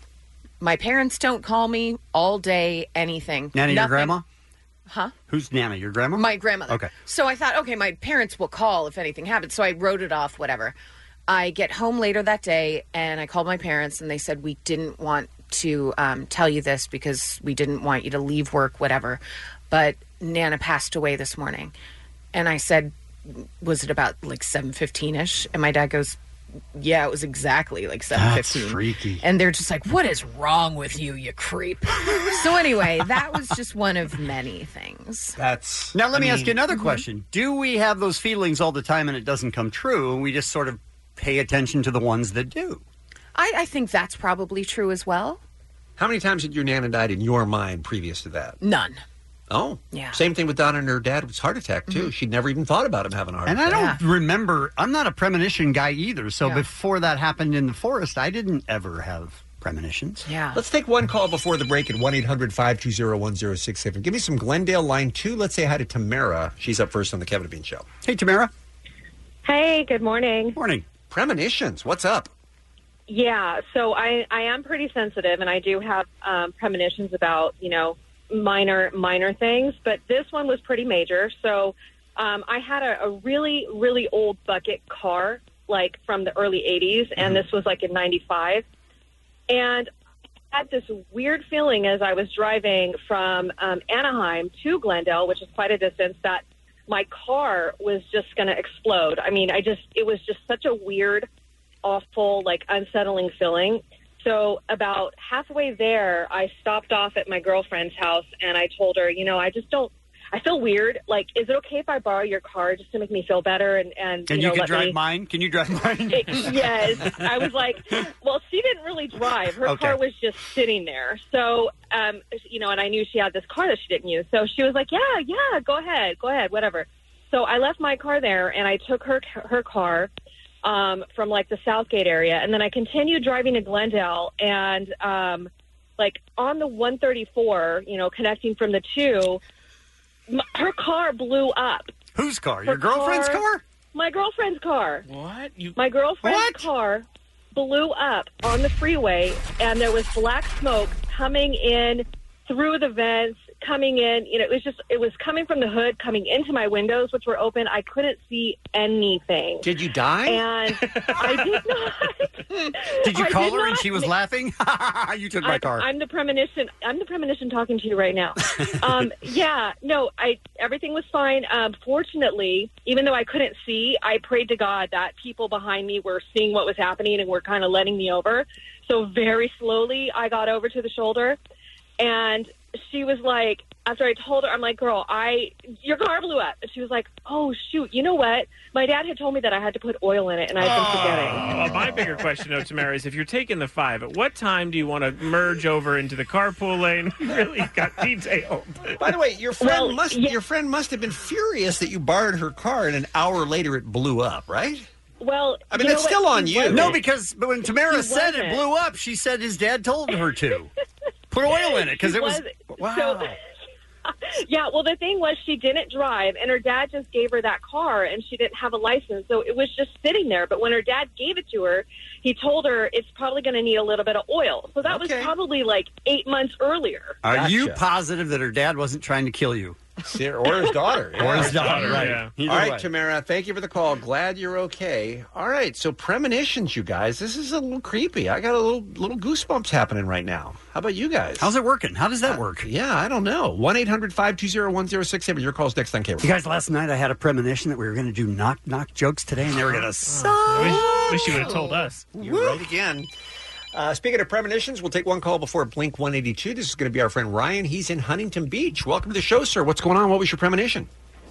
S12: My parents don't call me all day, anything.
S10: Nana, your
S12: Nothing.
S10: grandma?
S12: Huh?
S10: Who's Nana? Your grandma?
S12: My grandmother.
S10: Okay.
S12: So I thought, okay, my parents will call if anything happens. So I wrote it off, whatever. I get home later that day, and I called my parents, and they said, we didn't want to um, tell you this because we didn't want you to leave work, whatever. But Nana passed away this morning. And I said, was it about like seven fifteen-ish? And my dad goes, yeah, it was exactly like seven fifteen.
S10: That's freaky.
S12: And they're just like, what is wrong with you, you creep? So anyway, that was just one of many things.
S11: That's
S10: Now, let
S12: I
S10: me ask
S12: mean-
S10: you another
S12: Mhm.
S10: question. Do we have those feelings all the time and it doesn't come true, and we just sort of pay attention to the ones that do?
S12: I, I think that's probably true as well.
S11: How many times had your Nana died in your mind previous to that?
S12: None.
S11: Oh,
S12: Yeah.
S11: Same thing with Donna and her dad's heart attack, too. She'd never even thought about him having a heart
S10: And I
S11: attack.
S10: don't remember, I'm not a premonition guy either, so
S11: Yeah.
S10: before that happened in the forest, I didn't ever have premonitions.
S12: Yeah.
S11: Let's take one call before the break at one eight hundred five two zero one zero six seven. Give me some Glendale line two. Let's say hi to Tamara. She's up first on the Kevin and Bean Show.
S10: Hey, Tamara.
S8: Hey, good morning.
S10: Morning.
S11: Premonitions. What's up?
S8: Yeah, so I, I am pretty sensitive, and I do have um, premonitions about, you know, minor, minor things, but this one was pretty major. So um, I had a, a really, really old bucket car, like from the early eighties, and this was like in ninety-five. And I had this weird feeling as I was driving from um, Anaheim to Glendale, which is quite a distance, that my car was just going to explode. I mean, I just, it was just such a weird, awful, like unsettling feeling. So about halfway there, I stopped off at my girlfriend's house and I told her, you know, I just don't, I feel weird. Like, is it okay if I borrow your car just to make me feel better? And, and
S10: And
S8: you,
S10: you,
S8: know,
S10: can
S8: let
S10: drive
S8: me...
S10: mine? Can you drive mine?
S8: It, yes. I was like, well, she didn't really drive. Her
S10: Okay.
S8: car was just sitting there. So, um, you know, and I knew she had this car that she didn't use. So she was like, yeah, yeah, go ahead, go ahead, whatever. So I left my car there and I took her her car um, from like the Southgate area. And then I continued driving to Glendale and um, like on the one thirty-four, you know, connecting from the two, m- her car blew up.
S10: Whose car?
S8: Her
S10: Your girlfriend's car?
S8: My girlfriend's car.
S13: What? You
S8: My girlfriend's
S13: What?
S8: car blew up on the freeway, and there was black smoke coming in through the vents, coming in. You know, it was just, it was coming from the hood, coming into my windows, which were open. I couldn't see anything.
S11: Did you die?
S8: And I did not.
S10: Did you
S8: I
S10: call
S8: did
S10: her and
S8: not.
S10: she was laughing? You took my
S8: I'm,
S10: car.
S8: I'm the premonition. I'm the premonition talking to you right now. um, yeah, no, I everything was fine. Um, fortunately, even though I couldn't see, I prayed to God that people behind me were seeing what was happening and were kind of letting me over. So very slowly, I got over to the shoulder, and she was like, after I told her, I'm like, girl, I your car blew up. And she was like, oh, shoot, you know what? My dad had told me that I had to put oil in it, and I've been forgetting.
S13: Well, my bigger question, though, Tamara, is if you're taking the five, at what time do you want to merge over into the carpool lane? You really got detailed.
S11: By the way, your friend must your friend must have been furious that you borrowed her car and an hour later it blew up, right?
S8: Well,
S11: I mean,
S8: you
S11: it's
S8: know
S11: still
S8: what?
S11: on
S8: He
S11: you.
S8: wasn't.
S10: No, because but when Tamara
S8: He
S10: said it
S8: wasn't.
S10: blew up, she said his dad told her to. Put oil in it because
S8: He
S10: it was.
S8: wasn't.
S10: Wow.
S8: So- yeah, well, the thing was she didn't drive, and her dad just gave her that car, and she didn't have a license, so it was just sitting there. But when her dad gave it to her, he told her it's probably going to need a little bit of oil. So that was probably like eight months earlier.
S10: Are you positive that her dad wasn't trying to kill you?
S11: Or his daughter.
S10: Or his daughter, right. Either
S11: All right,
S10: way.
S11: Tamara, thank you for the call. Glad you're okay. All right, so premonitions, you guys. This is a little creepy. I got a little little goosebumps happening right now. How about you guys?
S10: How's it working? How does that work?
S11: Yeah, I don't know. one eight hundred five two zero one zero six seven. Your call's next on Cable.
S10: You guys, last night I had a premonition that we were going to do knock knock jokes today, and they were going to suck.
S13: I wish, wish you would have told us.
S11: You're right again. Uh, speaking of premonitions, we'll take one call before Blink one eighty-two. This is going to be our friend Ryan. He's in Huntington Beach. Welcome to the show, sir. What's going on? What was your premonition?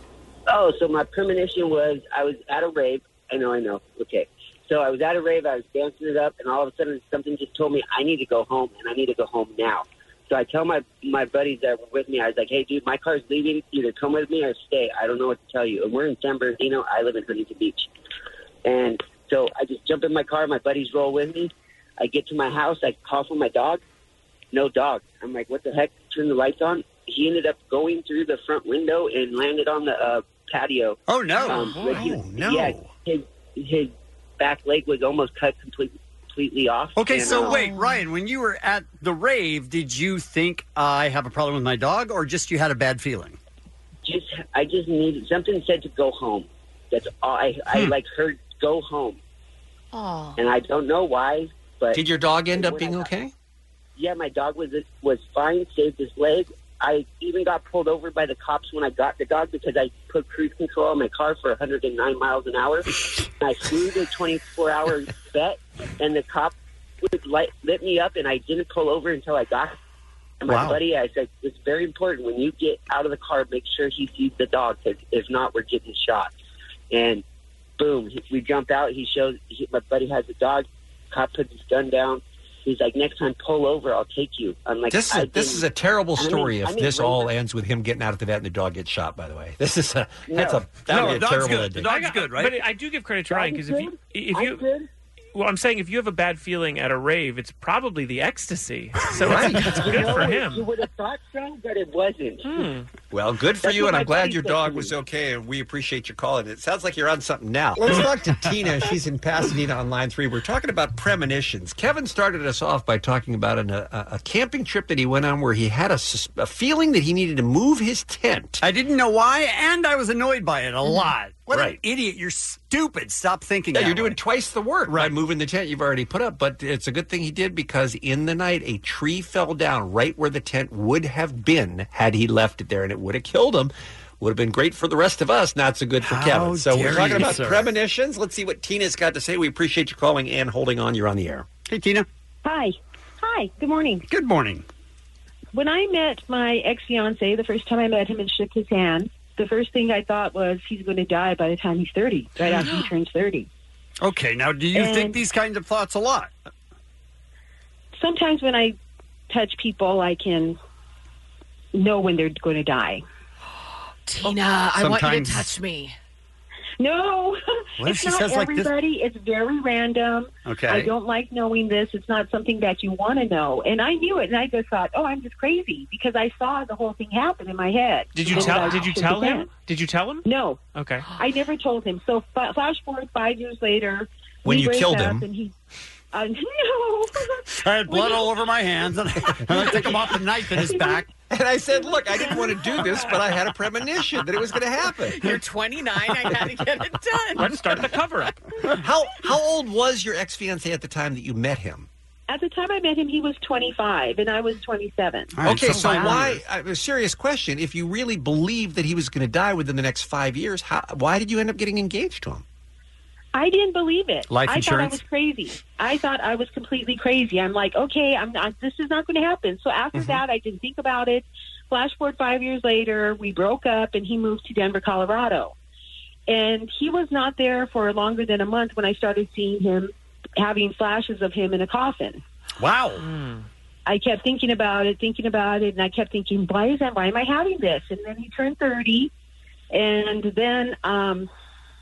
S9: Oh, so my premonition was I was at a rave. I know, I know. Okay. So I was at a rave. I was dancing it up, and all of a sudden something just told me I need to go home, and I need to go home now. So I tell my, my buddies that were with me, I was like, hey, dude, my car's leaving. Either come with me or stay. I don't know what to tell you. And we're in San Bernardino. I live in Huntington Beach. And so I just jump in my car. My buddies roll with me. I get to my house. I call for my dog. No dog. I'm like, what the heck? Turn the lights on. He ended up going through the front window and landed on the uh, patio.
S10: Oh, no.
S9: Um,
S10: Oh,
S9: like he-
S10: no.
S9: Yeah, his, his back leg was almost cut complete, completely off.
S10: Okay,
S9: And,
S10: so
S9: uh,
S10: wait, Ryan, when you were at the rave, did you think I have a problem with my dog, or just you had a bad feeling?
S9: Just, I just needed something said to go home. That's all. I, I
S10: Hmm.
S9: like heard go home,
S12: Oh.
S9: and I don't know why. But
S11: Did your dog end up
S9: when
S11: being
S9: I-
S11: okay?
S9: Yeah, my dog was was fine. Saved his leg. I even got pulled over by the cops when I got the dog because I put cruise control on my car for one hundred nine miles an hour. And I flew the twenty-four hour bet, and the cop would light, lit me up, and I didn't pull over until I got. And my
S10: Wow.
S9: buddy, I said, it's very important when you get out of the car, make sure he sees the dog, because if not, we're getting shot. And boom, he- we jump out. He shows he, my buddy has a dog. Cop puts his gun down. He's like, next time, pull over. I'll take you. I'm like,
S11: This
S9: I
S11: is, this
S9: didn't-
S11: is a terrible
S9: I mean-
S11: story
S9: I
S11: if
S9: mean,
S11: this
S9: right
S11: all
S9: now-
S11: ends with him getting out of the vet and the dog gets shot, by the way. This is a, that's
S9: No.
S11: a, that
S13: No,
S11: would
S13: the
S11: be a
S13: dog's
S11: terrible
S13: good.
S11: ending.
S13: The dog's good, right? But I do give credit to Ryan because if you if you Well, I'm saying if you have a bad feeling at a rave, it's probably the ecstasy. So
S11: Right.
S13: it's, it's
S9: You
S13: good
S9: know,
S13: for
S9: You
S13: him.
S9: would have thought so, but it wasn't.
S13: Hmm.
S11: Well, good for
S9: That's
S11: you,
S9: what
S11: and
S9: my
S11: I'm glad
S9: buddy
S11: your
S9: said
S11: dog
S9: to
S11: was
S9: me.
S11: okay, and we appreciate you calling. It sounds like you're on something now. Let's talk to Tina. She's in Pasadena on line three. We're talking about premonitions. Kevin started us off by talking about an, a, a camping trip that he went on where he had a, sus- a feeling that he needed to move his tent.
S10: I didn't know why, and I was annoyed by it a lot. What
S11: Right.
S10: an idiot. You're stupid. Stop thinking
S11: Yeah,
S10: that
S11: you're doing
S10: way.
S11: twice the work by moving the tent you've already put up. But it's a good thing he did because in the night, a tree fell down right where the tent would have been had he left it there, and it would have killed him. Would have been great for the rest of us, not so good for
S10: How
S11: Kevin. So we're
S10: dare
S11: talking
S10: you,
S11: about
S10: sir.
S11: premonitions. Let's see what Tina's got to say. We appreciate you calling and holding on. You're on the air.
S10: Hey, Tina.
S15: Hi. Hi. Good morning.
S10: Good morning.
S15: When I met my ex-fiance, the first time I met him and shook his hand, the first thing I thought was he's going to die by the time he's thirty, right after he turns thirty.
S10: Okay, now do you
S15: And-
S10: think these kinds of thoughts a lot?
S15: Sometimes when I touch people, I can know when they're going to die.
S12: Tina, I want you to
S10: Sometimes-
S12: touch me.
S15: No,
S10: What if
S15: it's
S10: she
S15: not
S10: says like this?
S15: everybody. It's very random.
S10: Okay.
S15: I don't like knowing this. It's not something that you want to know. And I knew it, and I just thought, oh, I'm just crazy because I saw the whole thing happen in my head.
S13: Did you
S15: And
S13: tell?
S15: I
S13: Did you
S15: shook
S13: tell
S15: his
S13: him?
S15: hand.
S13: Did you tell him?
S15: No.
S13: Okay.
S15: I never told him. So f- flash forward five years later,
S11: When
S15: we
S11: you
S15: break
S11: killed
S15: up
S11: him.
S15: and he. Uh, no.
S10: I had blood all over my hands, and I took him off the knife in his back.
S11: And I said, look, I didn't want to do this, but I had a premonition that it was going to happen.
S12: You're twenty-nine. I got to get it done.
S13: Let's start the cover up.
S11: How how old was your ex-fiancé at the time that you met him?
S15: At the time I met him, he was twenty-five, and I was twenty-seven.
S11: Okay, so why, uh, a serious question, if you really believed that he was going to die within the next five years, how, why did you end up getting engaged to him?
S15: I didn't believe it.
S11: Life
S15: I
S11: insurance?
S15: thought I was crazy. I thought I was completely crazy. I'm like, okay, I'm not. This is not going to happen. So after that, I didn't think about it. Flash forward five years later, we broke up, and he moved to Denver, Colorado. And he was not there for longer than a month when I started seeing him, having flashes of him in a coffin.
S10: Wow.
S15: I kept thinking about it, thinking about it, and I kept thinking, why is that? Why am I having this? And then he turned thirty, and then um,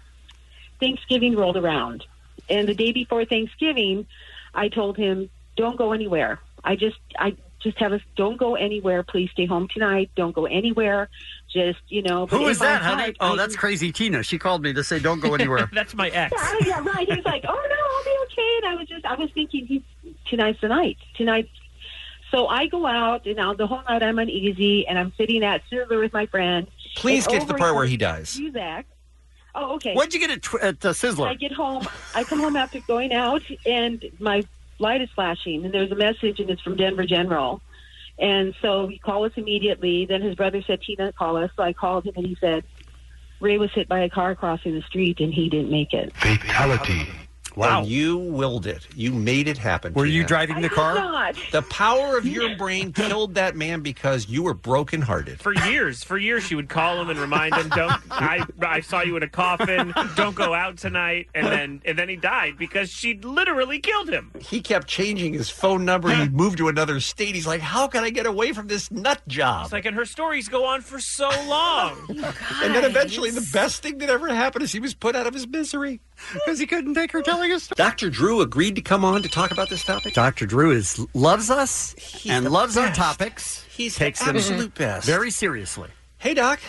S15: Thanksgiving rolled around. And the day before Thanksgiving, I told him, don't go anywhere. I just, I just have a, don't go anywhere. Please stay home tonight. Don't go anywhere. Just, you know. but
S10: Who
S15: if
S10: is that,
S15: I
S10: honey?
S15: hide,
S10: Oh,
S15: I-
S10: that's crazy Tina. She called me to say don't go anywhere.
S13: That's my ex.
S15: Yeah, yeah, right. He's like, oh, no, I'll be okay. And I was just, I was thinking, he's, tonight's the night. Tonight. So I go out, and now the whole night I'm uneasy, and I'm sitting at Sizzler with my friend.
S11: Please
S15: And
S11: get to the
S15: over
S11: part
S15: in
S11: where he dies.
S15: Muzak. Oh, okay.
S10: What'd you get at, tw- at uh, Sizzler?
S15: I get home. I come home after going out, and my light is flashing, and there's a message, and it's from Denver General. And so he called us immediately. Then his brother said, Tina, call us. So I called him, and he said, Ray was hit by a car crossing the street, and he didn't make it.
S11: Fatality. Wow. And you willed it. You made it happen.
S10: Were you
S11: Tina.
S10: driving the car?
S15: Not.
S11: The power of your brain killed that man because you were brokenhearted.
S13: For years, for years, she would call him and remind him, "Don't I? I saw you in a coffin. Don't go out tonight." And then, and then he died because she literally killed him.
S11: He kept changing his phone number. He moved to another state. He's like, "How can I get away from this nut job?"
S13: It's like, and her stories go on for so long.
S11: And then eventually, the best thing that ever happened is he was put out of his misery
S10: because he couldn't take her telling us.
S11: Doctor Drew agreed to come on to talk about this topic.
S10: Doctor Drew is loves us and
S11: the
S10: loves our
S11: best.
S10: topics.
S11: He's
S10: takes
S11: the
S10: them
S11: absolute best.
S10: very seriously.
S11: Hey, Doc.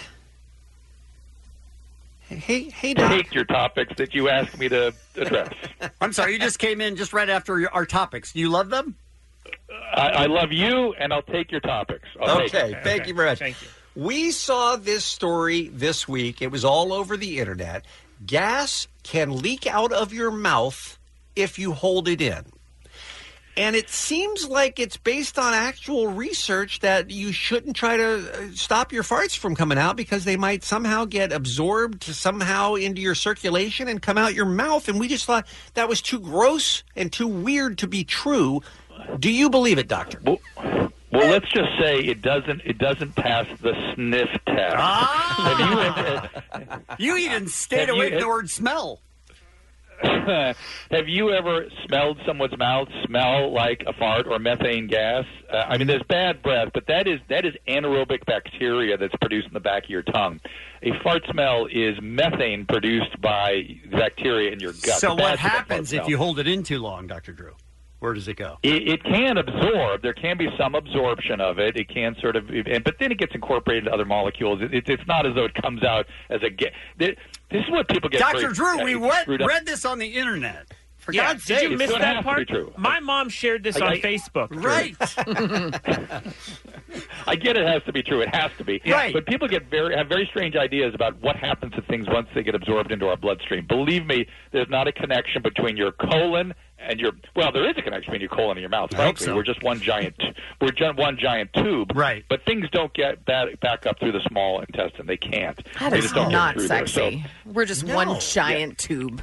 S11: Hey, hey, Doc.
S16: Take your topics that you asked me to address.
S10: I'm sorry, you just came in just right after your, our topics. Do you love them?
S16: I, I love you, and I'll take your topics. I'll take
S11: Okay,
S16: it.
S11: thank you very much.
S13: Thank you.
S11: We saw this story this week. It was all over the internet. Gas can leak out of your mouth if you hold it in. And it seems like it's based on actual research that you shouldn't try to stop your farts from coming out because they might somehow get absorbed somehow into your circulation and come out your mouth. And we just thought that was too gross and too weird to be true. Do you believe it, Doctor?
S16: Well, well, let's just say it doesn't. It doesn't pass the sniff test.
S10: Ah!
S16: Have you, uh,
S10: You even stayed
S16: Have
S10: away
S16: you-
S10: from the word smell.
S16: have you ever smelled someone's mouth smell like a fart or methane gas? Uh, I mean, there's bad breath, but that is that is anaerobic bacteria that's produced in the back of your tongue. A fart smell is methane produced by bacteria in your gut.
S10: So
S16: That's
S10: what
S16: a fart
S10: happens if
S16: smell.
S10: you hold it in too long, Doctor Drew? Where does it go?
S16: It, it can absorb. There can be some absorption of it. It can sort of, and, but then it gets incorporated into other molecules. It, it, it's not as though it comes out as a. Ga- this is what people get.
S10: Doctor
S16: very,
S10: Drew,
S16: uh,
S10: we read,
S16: screwed up.
S10: read this on the internet. For
S13: yeah,
S10: God's
S13: did
S10: sake,
S13: you miss
S16: so it
S13: that
S16: has to
S13: part?
S16: be true.
S13: My mom shared this
S16: I-
S13: on
S16: I-
S13: Facebook. Drew.
S10: Right.
S16: I get it has to be true. It has to be.
S10: Right.
S16: But people get very have very strange ideas about what happens to things once they get absorbed into our bloodstream. Believe me, there's not a connection between your colon and your well, there is a connection between your colon and your mouth.
S10: I hope
S16: Frankly,
S10: so.
S16: we're just one giant we're just one giant tube.
S10: Right.
S16: But things don't get back, back up through the small intestine. They can't.
S12: That
S16: they
S12: is
S16: just don't
S12: not
S16: get through there.
S12: sexy. We're just
S11: No.
S12: one giant tube.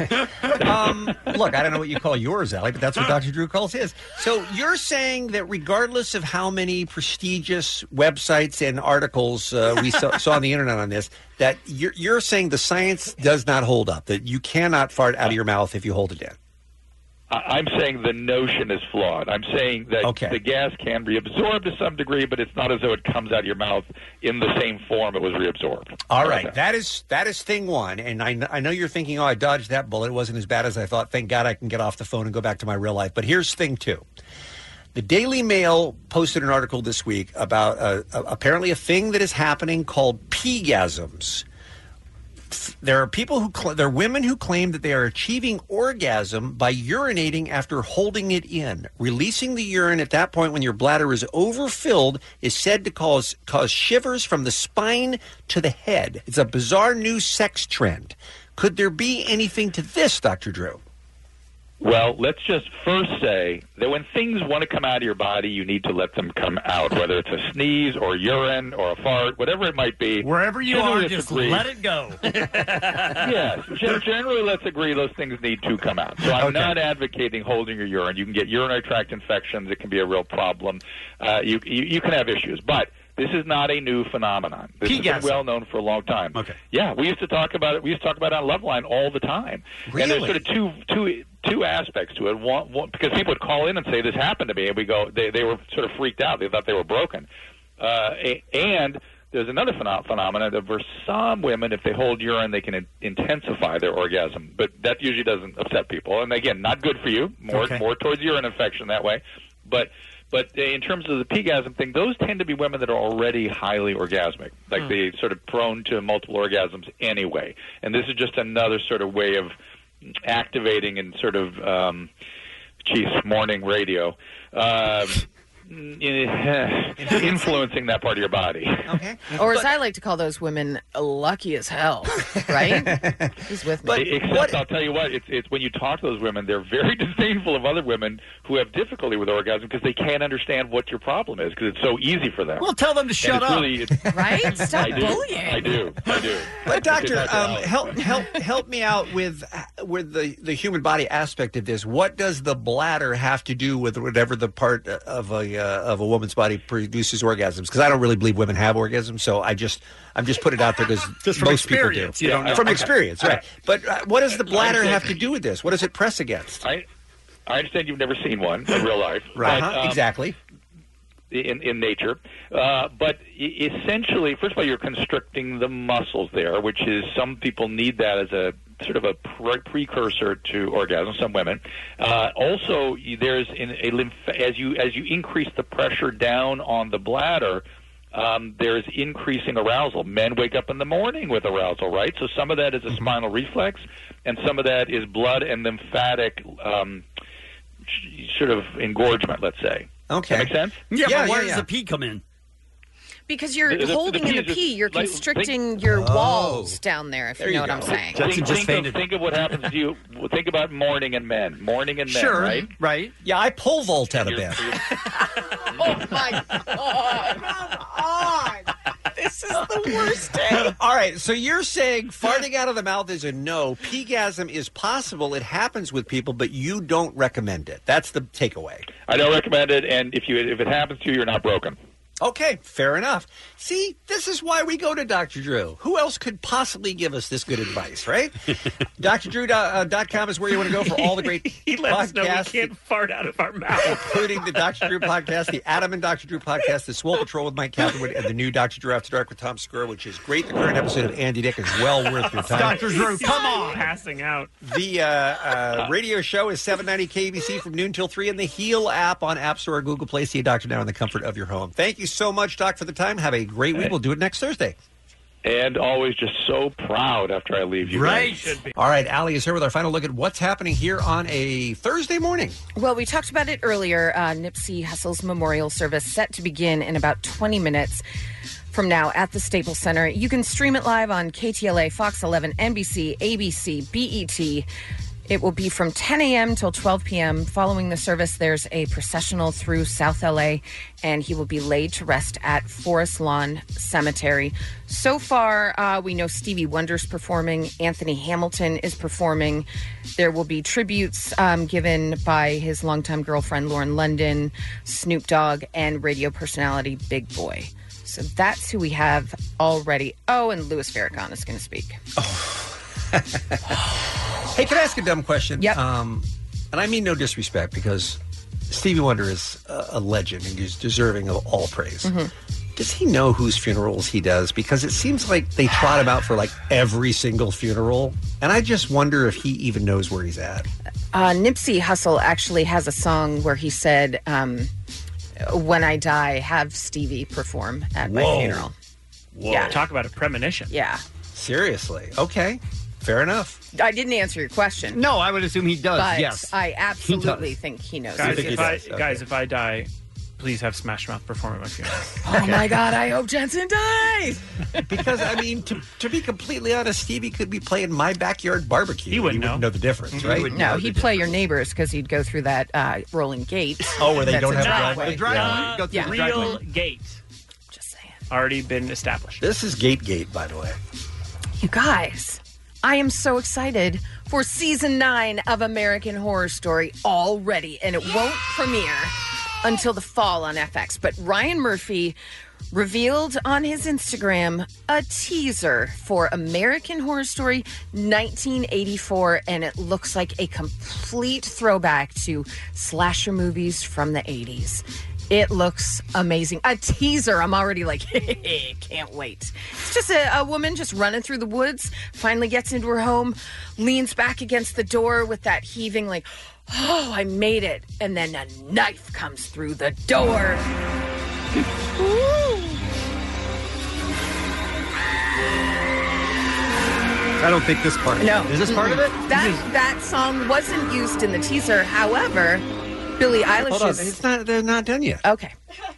S11: Um, look, I don't know what you call yours, Allie, but that's what Doctor Drew calls his. So you're saying that regardless of how many prestigious websites and articles uh, we saw, saw on the internet on this, that you're, you're saying the science does not hold up, that you cannot fart out of your mouth if you hold it in.
S16: I- I'm saying the notion is flawed. I'm saying that
S11: Okay.
S16: the gas can reabsorb to some degree, but it's not as though it comes out of your mouth in the same form it was reabsorbed.
S11: All right, that is that is thing one, and I, kn- I know you're thinking, oh, I dodged that bullet. It wasn't as bad as I thought. Thank God I can get off the phone and go back to my real life. But here's thing two. The Daily Mail posted an article this week about uh, a, apparently a thing that is happening called P-gasms. There are people who cl- there are women who claim that they are achieving orgasm by urinating after holding it in. Releasing the urine at that point when your bladder is overfilled is said to cause cause shivers from the spine to the head. It's a bizarre new sex trend. Could there be anything to this, Doctor Drew?
S16: Well, let's just first say that when things want to come out of your body, you need to let them come out, whether it's a sneeze or urine or a fart, whatever it might be.
S10: Wherever you
S16: Generally,
S10: are,
S16: let's
S10: just
S16: agree-
S10: let it go.
S16: Yes, gen- generally, let's agree those things need to come out. So I'm
S10: Okay.
S16: not advocating holding your urine. You can get urinary tract infections. It can be a real problem. Uh, you, you you can have issues, but this is not a new phenomenon. This has
S10: P-gasm.
S16: been well known for a long time.
S10: Okay.
S16: Yeah, we used to talk about it. We used to talk about it on Loveline all the time. And there's
S11: Really?
S16: sort of two two two aspects to it. One, one because people would call in and say this happened to me, and we go they they were sort of freaked out. They thought they were broken. Uh, a- and there's another pheno- phenomenon that for some women, if they hold urine, they can in- intensify their orgasm. But that usually doesn't upset people. And again, not good for you. More
S10: Okay.
S16: more towards urine infection that way. But but in terms of the P-gasm thing, those tend to be women that are already highly orgasmic, like
S10: Hmm.
S16: they sort of prone to multiple orgasms anyway. And this is just another sort of way of activating and sort of, um, geez, morning radio. Um, influencing that part of your body.
S11: Okay.
S12: Or as I like to call those women, lucky as hell, right? He's with me.
S16: Except I'll tell you what, it's it's when you talk to those women, they're very disdainful of other women who have difficulty with orgasm because they can't understand what your problem is because it's so easy for them.
S10: Well, tell them to
S16: And
S10: shut
S16: it's
S10: up.
S16: Really, it's,
S12: Right? Stop
S16: I do.
S12: bullying.
S16: I do. I do.
S11: But doctor,
S16: Because that's
S11: um,
S16: how-
S11: help help help me out with with the, the human body aspect of this. What does the bladder have to do with whatever the part of a uh, of a woman's body produces orgasms? Because I don't really believe women have orgasms, so I just I'm just put it out there because
S10: Just from
S11: most people do.
S10: experience, you don't know.
S11: From
S10: Okay.
S11: experience, right? But uh, what does the
S16: I
S11: bladder
S16: understand.
S11: have to do with this? What does it press against?
S16: I I understand you've never seen one in real life,
S11: Right?
S16: but,
S11: Uh-huh,
S16: um,
S11: exactly.
S16: in in nature. Uh, but e- essentially, first of all, you're constricting the muscles there, which is some people need that as a sort of a pre- precursor to orgasm. Some women. Uh, also, y- there's in a lymph as you as you increase the pressure down on the bladder. Um, there's increasing arousal. Men wake up in the morning with arousal, right? So some of that is a spinal reflex, and some of that is blood and lymphatic um, sh- sort of engorgement, let's say.
S11: Okay.
S16: That make sense?
S10: Yeah,
S11: Yeah,
S10: but where
S11: yeah,
S10: does
S11: yeah.
S10: the pee come in?
S12: Because you're
S16: The- the- the
S12: holding
S16: pee
S12: in
S16: is
S12: the
S16: just
S12: pee, you're
S16: like-
S12: constricting your
S11: Oh.
S12: walls down there, if
S11: There
S12: you know
S11: you
S12: what
S11: go.
S12: I'm saying.
S10: Jackson
S16: think,
S10: just
S16: think
S10: fainted.
S16: Of, think of what happens to you. Think about morning and men. Morning and men,
S10: Sure,
S16: right?
S10: right.
S11: Yeah, I pole vault out of
S16: You're-
S11: bed.
S12: Oh my god! Come on! This is the worst day.
S11: All right, so you're saying farting out of the mouth is a no. P-gasm is possible. It happens with people, but you don't recommend it. That's the takeaway.
S16: I don't recommend it, and if you if it happens to you, you're not broken.
S11: Okay, fair enough. See, this is why we go to Doctor Drew. Who else could possibly give us this good advice, right? D R drew dot com is where you want to go for all the great
S13: He let us know we
S11: podcasts,
S13: can't fart out of our mouth.
S11: including the Doctor Drew podcast, the Adam and Doctor Drew podcast, the Swole Patrol with Mike Catherwood, and the new Doctor Drew After Dark with Tom Segura, which is great. The current episode of Andy Dick is well worth your time.
S10: Doctor Drew, come on.
S13: Passing out.
S11: The uh, uh, radio show is seven ninety K B C from noon till three, and the Heal app on App Store or Google Play. See a doctor now in the comfort of your home. Thank you so much, Doc, for the time. Have a great week. We'll do it next Thursday.
S16: And always just so proud after I leave you
S11: Right.
S16: guys. Should be.
S11: All right, Allie is here with our final look at what's happening here on a Thursday morning.
S12: Well, we talked about it earlier. Uh, Nipsey Hussle's memorial service set to begin in about twenty minutes from now at the Staples Center. You can stream it live on K T L A, Fox eleven, N B C, A B C, B E T. It will be from ten a.m. till twelve p.m. Following the service, there's a processional through South L A, and he will be laid to rest at Forest Lawn Cemetery. So far, uh, we know Stevie Wonder's performing. Anthony Hamilton is performing. There will be tributes um, given by his longtime girlfriend, Lauren London, Snoop Dogg, and radio personality Big Boy. So that's who we have already. Oh, and Louis Farrakhan is going to speak.
S11: Hey, can I ask a dumb question?
S12: Yep.
S11: Um, and I mean no disrespect, because Stevie Wonder is a, a legend and he's deserving of all praise.
S12: Mhm.
S11: Does he know whose funerals he does? Because it seems like they trot him out for like every single funeral. And I just wonder if he even knows where he's at.
S12: Uh, Nipsey Hussle actually has a song where he said, um, when I die, have Stevie perform at my
S11: Whoa.
S12: funeral.
S11: Whoa.
S12: Yeah.
S13: Talk about a premonition.
S12: Yeah.
S11: Seriously. Okay. Fair enough.
S12: I didn't answer your question.
S10: No, I would assume he does,
S12: But
S10: yes.
S12: I absolutely
S10: He does.
S12: think he knows.
S13: Guys,
S12: who
S13: if
S12: it
S13: I,
S12: is.
S13: guys, if I die, please have Smash Mouth perform at my funeral.
S12: Oh my God, I hope Jensen dies.
S11: Because, I mean, to, to be completely honest, Stevie could be playing My Backyard Barbecue.
S13: He wouldn't
S11: You
S13: know.
S11: know the difference, right?
S12: No, he'd play your neighbors because he'd go through that uh, rolling gate.
S11: Oh, where they
S12: That's
S11: don't
S12: a
S11: have
S12: driveway.
S11: driveway?
S13: Uh,
S11: Go through the
S13: real
S11: driveway.
S13: gate.
S12: Just saying.
S13: Already been established.
S11: This is Gate Gate, by the way.
S12: You guys, I am so excited for season nine of American Horror Story already, and it won't premiere until the fall on F X. But Ryan Murphy revealed on his Instagram a teaser for American Horror Story nineteen eighty-four, and it looks like a complete throwback to slasher movies from the eighties. It looks amazing. A teaser. I'm already like, can't wait. It's just a, a woman just running through the woods, finally gets into her home, leans back against the door with that heaving, like, oh, I made it. And then a knife comes through the door.
S10: I don't think this part.
S12: No.
S10: Is this part of it?
S12: That, that song wasn't used in the teaser. However, Billie Eilish
S11: Hold on.
S12: is...
S11: It's not, they're not done yet.
S12: Okay.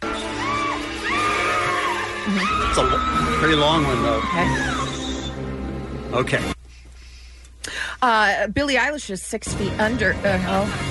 S10: It's a lo- pretty long one, though.
S12: Okay.
S10: Okay.
S12: Uh, Billie Eilish is six feet under. Uh,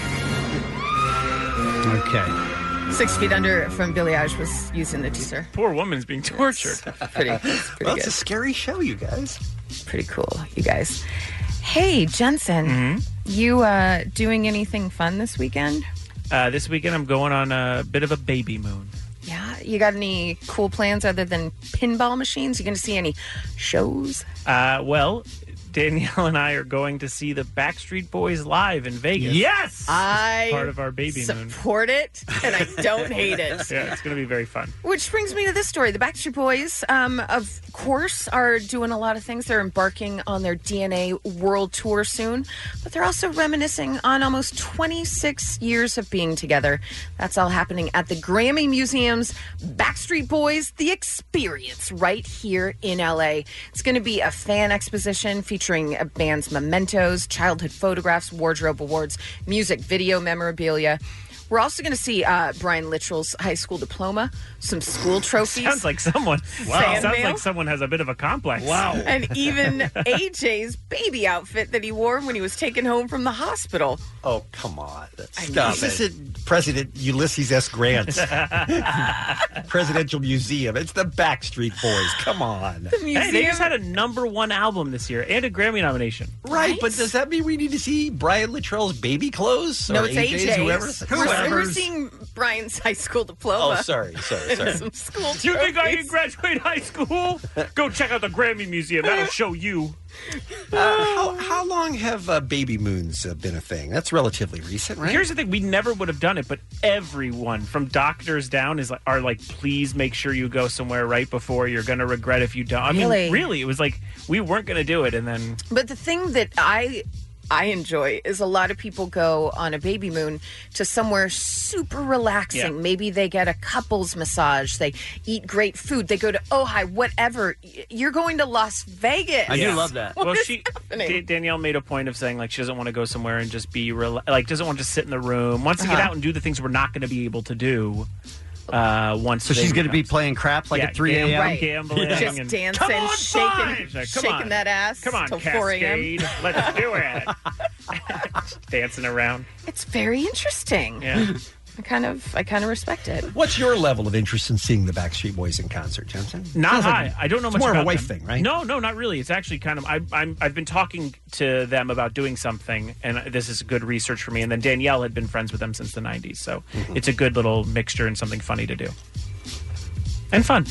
S12: oh,
S10: Okay.
S12: six feet under from Billie Eilish was used in the teaser.
S13: Poor woman's being tortured.
S12: Pretty, it's pretty
S11: Well,
S12: good.
S11: it's a scary show, you guys.
S12: Pretty cool, you guys. Hey, Jensen,
S13: Mm-hmm.
S12: you uh, doing anything fun this weekend?
S13: Uh, this weekend, I'm going on a bit of a baby moon.
S12: Yeah, you got any cool plans other than pinball machines? You going to see any shows?
S13: Uh, well, Danielle and I are going to see the Backstreet Boys live in Vegas.
S10: Yes!
S12: I
S13: Part of our baby moon.
S12: support it, and I don't hate it.
S13: Yeah, it's going to be very fun.
S12: Which brings me to this story. The Backstreet Boys, um, of course, are doing a lot of things. They're embarking on their D N A world tour soon, but they're also reminiscing on almost twenty-six years of being together. That's all happening at the Grammy Museum's Backstreet Boys The Experience right here in L A. It's going to be a fan exposition featuring a band's mementos, childhood photographs, wardrobe awards, music video memorabilia. We're also going to see uh, Brian Littrell's high school diploma, some school trophies.
S13: Sounds like someone.
S12: Wow. Fan
S13: Sounds
S12: mail?
S13: like someone has a bit of a complex.
S11: Wow.
S12: And even A J's baby outfit that he wore when he was taken home from the hospital.
S11: Oh, come on.
S12: I
S11: Stop
S12: mean-
S11: This is President Ulysses S. Grant's Presidential Museum. It's the Backstreet Boys. Come on.
S12: The museum.
S13: Hey, they just had a number one album this year and a Grammy nomination.
S11: Right, but does that mean we need to see Brian Littrell's baby clothes?
S12: No,
S11: or
S12: it's
S11: A J's,
S12: A J's.
S11: whoever?
S12: We're we're
S10: Barbers.
S12: seeing Brian's high school diploma.
S11: Oh, sorry, sorry, sorry.
S12: Some school
S13: You think I
S12: trophies.
S13: can graduate high school? Go check out the Grammy Museum. That'll show you.
S11: Uh, how, how long have uh, baby moons uh, been a thing? That's relatively recent, right?
S13: Here's the thing: we never would have done it, but everyone, from doctors down, is like, are like, please make sure you go somewhere right before you're going to regret if you don't. I
S12: Really?
S13: mean, really, it was like we weren't going to do it, and then
S12: But the thing that I I enjoy is a lot of people go on a baby moon to somewhere super relaxing.
S13: Yeah.
S12: Maybe they get a couples massage. They eat great food. They go to Ojai, whatever. Y- You're going to Las Vegas.
S10: I do love that.
S12: What
S13: well,
S12: is
S13: she
S12: happening?
S13: Da- Danielle made a point of saying like she doesn't want to go somewhere and just be rela- like doesn't want to sit in the room. Wants to get
S12: Uh-huh.
S13: out and do the things we're not going to be able to do. Uh, once
S10: So
S13: they
S10: she's going to be
S13: comes.
S10: playing crap like
S13: Yeah,
S10: at three a.m.?
S13: gam-
S12: Right.
S13: gambling,
S12: Just
S13: and
S12: dancing,
S13: Come on,
S12: shaking,
S13: fine! She's like, Come
S12: shaking
S13: on.
S12: that ass
S13: Come on,
S12: till four a.m.
S13: Cascade. Let's do it. Dancing around.
S12: It's very interesting.
S13: Yeah.
S12: I kind of, I kind of respect it.
S11: What's your level of interest in seeing the Backstreet Boys in concert, Jensen?
S13: Not
S11: Sounds like
S13: high. I don't know
S11: it's
S13: much
S11: more
S13: about
S11: of a wife
S13: them.
S11: thing, right?
S13: No, no, not really. It's actually kind of. I, I'm. I've been talking to them about doing something, and this is good research for me. And then Danielle had been friends with them since the nineties, so
S11: Mm-hmm.
S13: it's a good little mixture and something funny to do, and fun.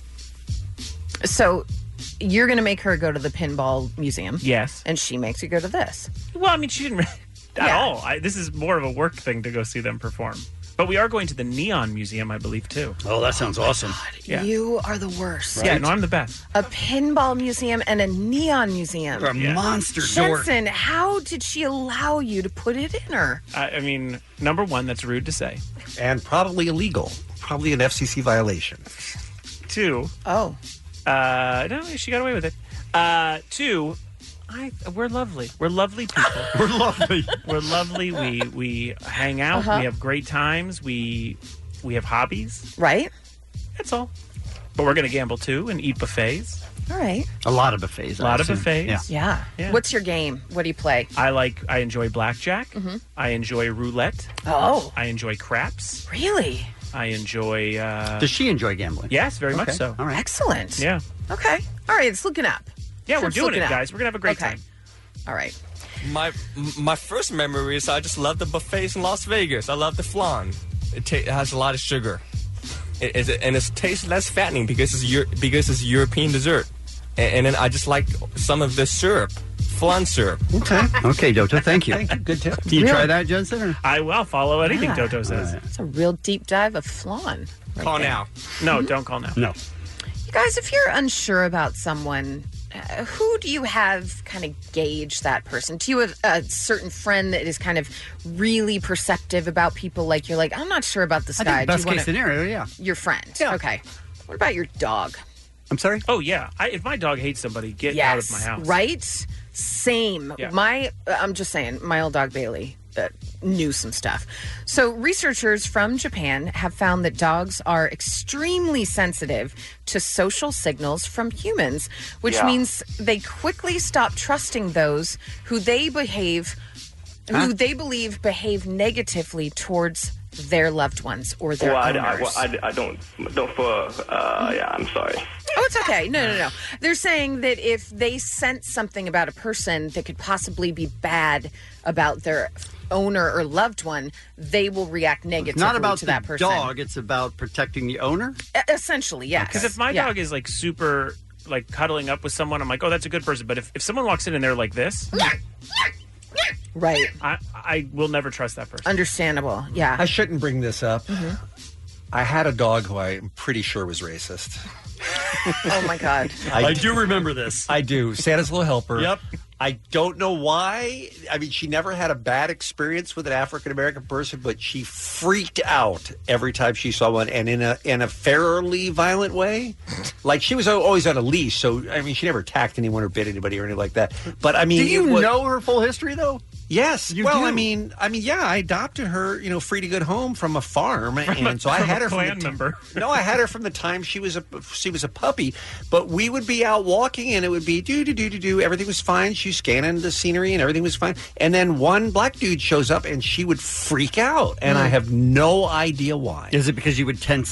S12: So you're going to make her go to the pinball museum.
S13: Yes.
S12: And she makes you go to this.
S13: Well, I mean, she didn't really, at
S12: Yeah.
S13: all. I, this is more of a work thing to go see them perform. But we are going to the Neon Museum, I believe, too.
S10: Oh, that sounds awesome.
S13: Yeah.
S12: You are the worst.
S13: Yeah, no, I'm the best.
S12: A pinball museum and a neon museum.
S10: You're a
S13: Yeah.
S10: monster dork.
S12: Jensen, how did she allow you to put it in her?
S13: I, I mean, number one, that's rude to say.
S11: And probably illegal. Probably an F C C violation.
S13: Two,
S12: Oh.
S13: uh, no, she got away with it. Uh, two, I, we're lovely. We're lovely people.
S10: We're lovely.
S13: We're lovely. We we hang out.
S12: Uh-huh.
S13: We have great times. We we have hobbies.
S12: Right?
S13: That's all. But we're going to gamble too and eat buffets.
S12: All right.
S10: A lot of buffets.
S13: A
S10: I
S13: lot of
S10: assume.
S13: buffets.
S10: Yeah.
S12: Yeah.
S13: Yeah.
S12: What's your game? What do you play?
S13: I like. I enjoy blackjack.
S12: Mm-hmm.
S13: I enjoy roulette.
S12: Oh.
S13: I enjoy craps.
S12: Really?
S13: I enjoy. Uh,
S10: Does she enjoy gambling?
S13: yes, very much
S10: Okay.
S13: so.
S10: All right.
S12: Excellent.
S13: Yeah.
S12: Okay. All right. It's looking up.
S13: Yeah, we're
S12: It's
S13: doing
S12: looking
S13: it,
S12: up.
S13: guys. We're gonna have a great
S12: Okay.
S13: time.
S12: All right.
S14: My my first memory is I just love the buffets in Las Vegas. I love the flan. It, ta- it has a lot of sugar, it, it, and it tastes less fattening because it's Euro- because it's European dessert. And, and then I just like some of the syrup, flan syrup.
S10: Okay. Okay, Doto. Thank you.
S11: Thank you. Good tip.
S10: Do you
S12: Really?
S10: try that, Jensen? Or?
S13: I will follow anything
S12: Yeah.
S13: Toto says.
S12: It's a real deep dive of flan. right
S14: Call
S12: there.
S14: now.
S13: No, don't call now.
S10: No.
S12: You guys, if you're unsure about someone, uh, who do you have kind of gauge that person? Do you have a certain friend that is kind of really perceptive about people? Like you're like, I'm not sure about this
S10: I
S12: guy.
S10: think
S12: Do
S10: best
S12: you wanna-
S10: case scenario, yeah.
S12: Your friend.
S10: Yeah.
S12: Okay. What about your dog?
S10: I'm sorry?
S13: Oh yeah. I, if my dog hates somebody, get
S12: yes.
S13: out of my house.
S12: Right? Same.
S13: Yeah.
S12: My, uh, I'm just saying, my old dog Bailey uh, knew some stuff. So researchers from Japan have found that dogs are extremely sensitive to social signals from humans, which
S17: Yeah.
S12: means they quickly stop trusting those who they behave,
S17: Huh?
S12: who they believe behave negatively towards their loved ones or their
S17: well, I,
S12: owners.
S17: I, well, I, I don't, don't for, uh, yeah, I'm sorry.
S12: Oh, it's okay. No, no, no. They're saying that if they sense something about a person that could possibly be bad about their owner or loved one, they will react negatively
S10: It's not about
S12: to
S10: the
S12: that person.
S10: dog. It's about protecting the owner.
S12: E- Essentially, yes.
S13: Because if my
S12: Yeah.
S13: dog is like super like cuddling up with someone, I'm like, oh, that's a good person. But if, if someone walks in and they're like this,
S12: right,
S13: I I will never trust that person.
S12: Understandable. Yeah.
S11: I shouldn't bring this up.
S12: Mhm.
S11: I had a dog who I'm pretty sure was racist.
S12: Oh my God.
S10: I do remember this.
S11: I do. Santa's little helper.
S10: Yep.
S11: I don't know why. I mean, she never had a bad experience with an African American person, but she freaked out every time she saw one, and in a in a fairly violent way. Like she was always on a leash, so I mean, she never attacked anyone or bit anybody or anything like that. But I mean,
S10: Do you
S11: it was-
S10: know her full history, though?
S11: Yes.
S10: You
S11: well,
S10: do.
S11: I mean, I mean, yeah, I adopted her, you know, free to good home from a farm,
S13: From
S11: and
S13: a-
S11: so I
S13: from
S11: had
S13: a
S11: her from
S13: Klan
S11: the
S13: member.
S11: No, I had her from the time she was a she was a puppy. But we would be out walking, and it would be do do do do do. Everything was fine. She was scanning the scenery, and everything was fine. And then one black dude shows up, and she would freak out, and I have no idea why.
S10: Is it because you would tense up?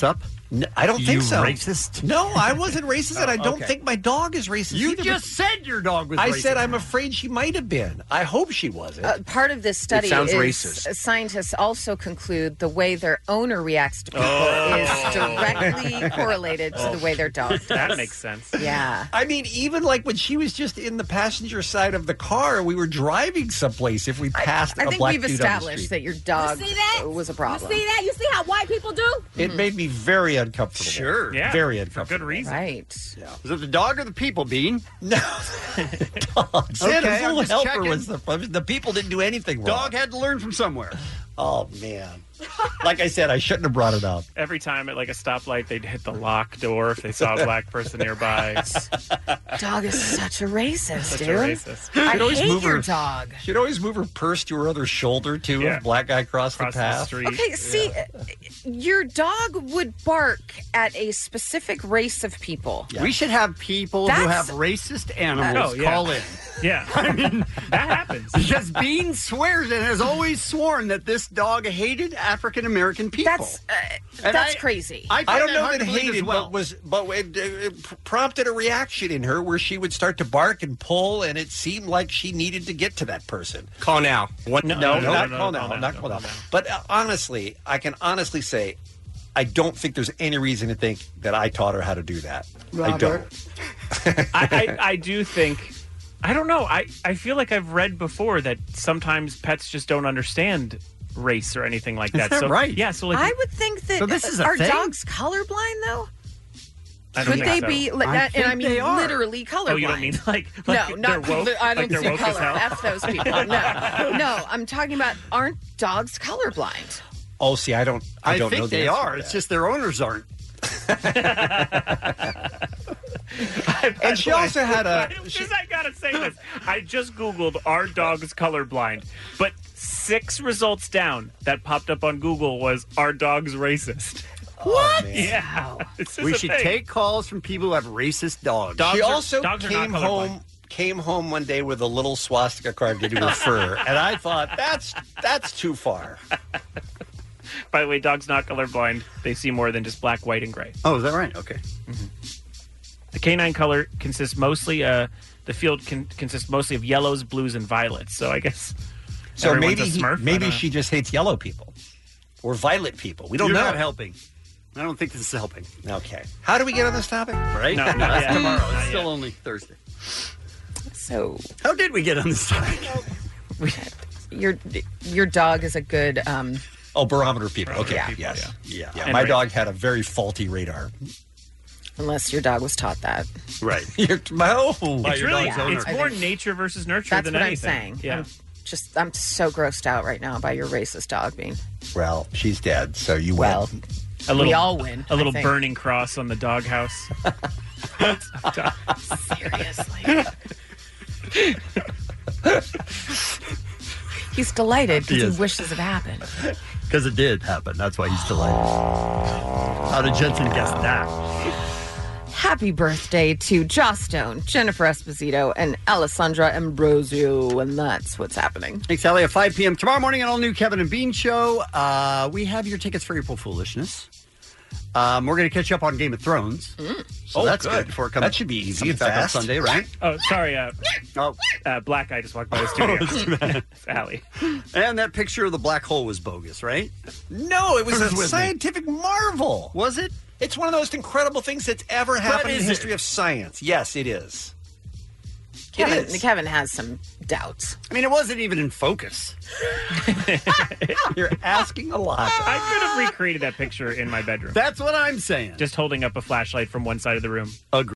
S11: No, I don't
S10: You
S11: think so.
S10: racist?
S11: No, I wasn't racist, and I
S10: Oh,
S11: don't
S10: okay.
S11: think my dog is racist.
S10: You
S11: either,
S10: just said your dog was
S11: I
S10: racist.
S11: said I'm afraid she might have been. I hope she wasn't.
S12: Uh, part of this study
S11: sounds
S12: is
S11: racist.
S12: scientists also conclude the way their owner reacts to people
S11: Oh.
S12: is directly correlated to the way their dog does.
S13: That makes sense.
S12: Yeah.
S11: I mean, even like when she was just in the passenger side of the car, we were driving someplace. If we passed
S12: I
S11: a
S12: think
S11: black
S12: we've
S11: dude on the
S12: established
S11: street,
S12: that your dog
S18: You see that?
S12: was a problem.
S18: You see that? You see how white people do?
S11: it made me very uncomfortable.
S10: Sure.
S13: Yeah,
S11: very
S13: for
S11: uncomfortable.
S13: good reason.
S12: Right.
S11: Yeah.
S10: Was it the dog or the people, Bean?
S11: No, dog. Santa's
S10: Okay, I'm
S11: little
S10: just
S11: helper
S10: checking.
S11: was the the people didn't do anything wrong.
S10: Dog had to learn from somewhere.
S11: Oh man, like I said, I shouldn't have brought it up.
S13: Every time at like a stoplight, they'd hit the lock door if they saw a black person nearby.
S12: Dog is such a racist,
S13: Such a
S12: dude.
S13: racist.
S12: I
S11: She'd always
S12: hate
S11: move
S12: your
S11: her-
S12: dog.
S11: She'd always move her purse to her other shoulder too.
S13: Yeah.
S11: If a black guy crossed
S13: Across
S11: the
S13: the
S11: path.
S13: street.
S12: Okay, see, uh, your dog would bark at a specific race of people.
S10: We should have people who
S12: That's-
S10: have racist animals
S13: Oh, yeah.
S10: call in.
S13: Yeah, I mean that happens.
S10: Because Bean swears and has always sworn that this dog hated African American people.
S12: That's uh,
S10: And
S12: that's
S10: I-
S12: crazy.
S10: I, find
S11: I don't know
S10: hard
S11: that
S10: to believe as
S11: hated,
S10: well.
S11: but was but it, it prompted a reaction in her where she would start to bark and pull, and it seemed like she needed to get to that person.
S14: Call now. One,
S11: No,
S13: no,
S11: not
S13: no,
S11: call
S13: no,
S11: now,
S13: no,
S11: not
S13: no,
S11: call
S13: no,
S11: now.
S13: no.
S11: But uh, honestly, I can honestly say, I don't think there's any reason to think that I taught her how to do that. I don't.
S13: I, I, I do think. I don't know. I, I feel like I've read before that sometimes pets just don't understand race or anything like that.
S10: that
S13: so
S10: right?
S13: Yeah. So like
S12: I would think that
S10: So this is a
S12: are
S10: thing?
S12: dogs colorblind though?
S13: I don't
S12: Could
S13: think
S12: they
S13: so.
S12: be? Li-
S10: I
S12: that, and I
S10: think
S12: mean
S10: they are.
S12: literally colorblind.
S13: Oh, you don't mean like,
S12: no,
S13: like
S12: not
S13: they're woke?
S12: li- I don't
S13: like they're
S12: see
S13: woke as
S12: color.
S13: hell?
S12: F those people. No, no. I'm talking about aren't dogs colorblind?
S11: Oh, see, I don't. I,
S10: I
S11: don't
S10: think
S11: know the
S10: they
S11: answer
S10: are.
S11: to
S10: It's
S11: that.
S10: just their owners aren't.
S11: And she also had a.
S13: Just, I gotta say this. I just Googled "Are dogs colorblind?" But six results down that popped up on Google was "Are dogs racist?"
S10: What?
S13: Yeah, this is
S10: We
S13: a
S10: should
S13: thing.
S10: take calls from people who have racist dogs.
S13: Dogs
S11: She
S13: are-
S11: also
S13: dogs are not
S11: came
S13: colorblind.
S11: home. Came home one day with a little swastika carved into her fur, and I thought that's that's too far.
S13: By the way, dogs not colorblind. They see more than just black, white, and gray.
S10: Oh, is that right? Okay.
S13: The canine color consists mostly. Uh, the field can, consists mostly of yellows, blues, and violets. So I guess.
S11: So
S13: everyone's
S11: maybe
S13: a
S11: he-
S13: Smurf. I
S11: maybe
S13: don't
S11: she just hates yellow people or violet people. We don't
S10: You're
S11: know.
S10: not helping. I don't think this is helping.
S11: Okay. How do we get on this topic?
S10: Right?
S13: No, not
S10: That's
S13: yet.
S10: tomorrow.
S13: Not
S10: It's
S13: yet.
S10: still only Thursday.
S12: So
S10: How did we get on this topic?
S12: your your dog is a good. Um,
S11: Oh, barometer people. Okay.
S12: Yeah.
S11: Yes.
S10: Yeah.
S11: Yeah.
S13: And
S11: My
S13: radar.
S11: dog had a very faulty radar.
S12: unless your dog was taught that.
S10: Right.
S11: You're, oh.
S10: By
S13: It's
S10: your
S13: really.
S10: dog's owner.
S13: It's
S12: I
S13: more
S12: think-
S13: nature versus nurture
S12: That's
S13: than
S12: what
S13: anything.
S12: I'm saying.
S13: Yeah.
S12: I'm just I'm so grossed out right now by your racist dog being.
S11: Well, she's dead, so you
S12: Well,
S11: win.
S13: A little,
S12: we all win.
S13: A little
S12: I think.
S13: burning cross on the doghouse.
S12: Seriously. He's delighted because
S10: He
S12: he,
S10: is.
S12: wishes it happened.
S10: Because it did happen. That's why he's delighted. How did Jensen guess that?
S12: Happy birthday to Joss Stone, Jennifer Esposito, and Alessandra Ambrosio, and that's what's happening.
S10: Thanks, Ellie. At five p.m. tomorrow morning, an all-new Kevin and Bean show. Uh, we have your tickets for April Foolishness. Um, we're going to catch up on Game of Thrones. So
S11: Oh,
S10: that's
S11: good.
S10: good. Before it comes,
S11: That should be easy
S10: comes
S11: and
S10: back
S11: fast.
S10: on Sunday, right?
S13: Oh, sorry. Uh,
S10: Oh,
S13: uh, Black Eye just walked by the studio. It's Allie.
S10: and that picture of the black hole was bogus, right?
S11: No, it was
S10: Who's
S11: a
S10: with me?
S11: scientific marvel.
S10: Was it?
S11: It's one of the most incredible things that's ever happened in
S10: is
S11: the history
S10: it?
S11: of science. Yes, it is.
S12: Kevin,
S11: is.
S12: Kevin has some doubts.
S10: I mean, it wasn't even in focus.
S11: You're asking a lot.
S13: I could have recreated that picture in my bedroom.
S10: That's what I'm saying.
S13: Just holding up a flashlight from one side of the room.
S10: Agreed.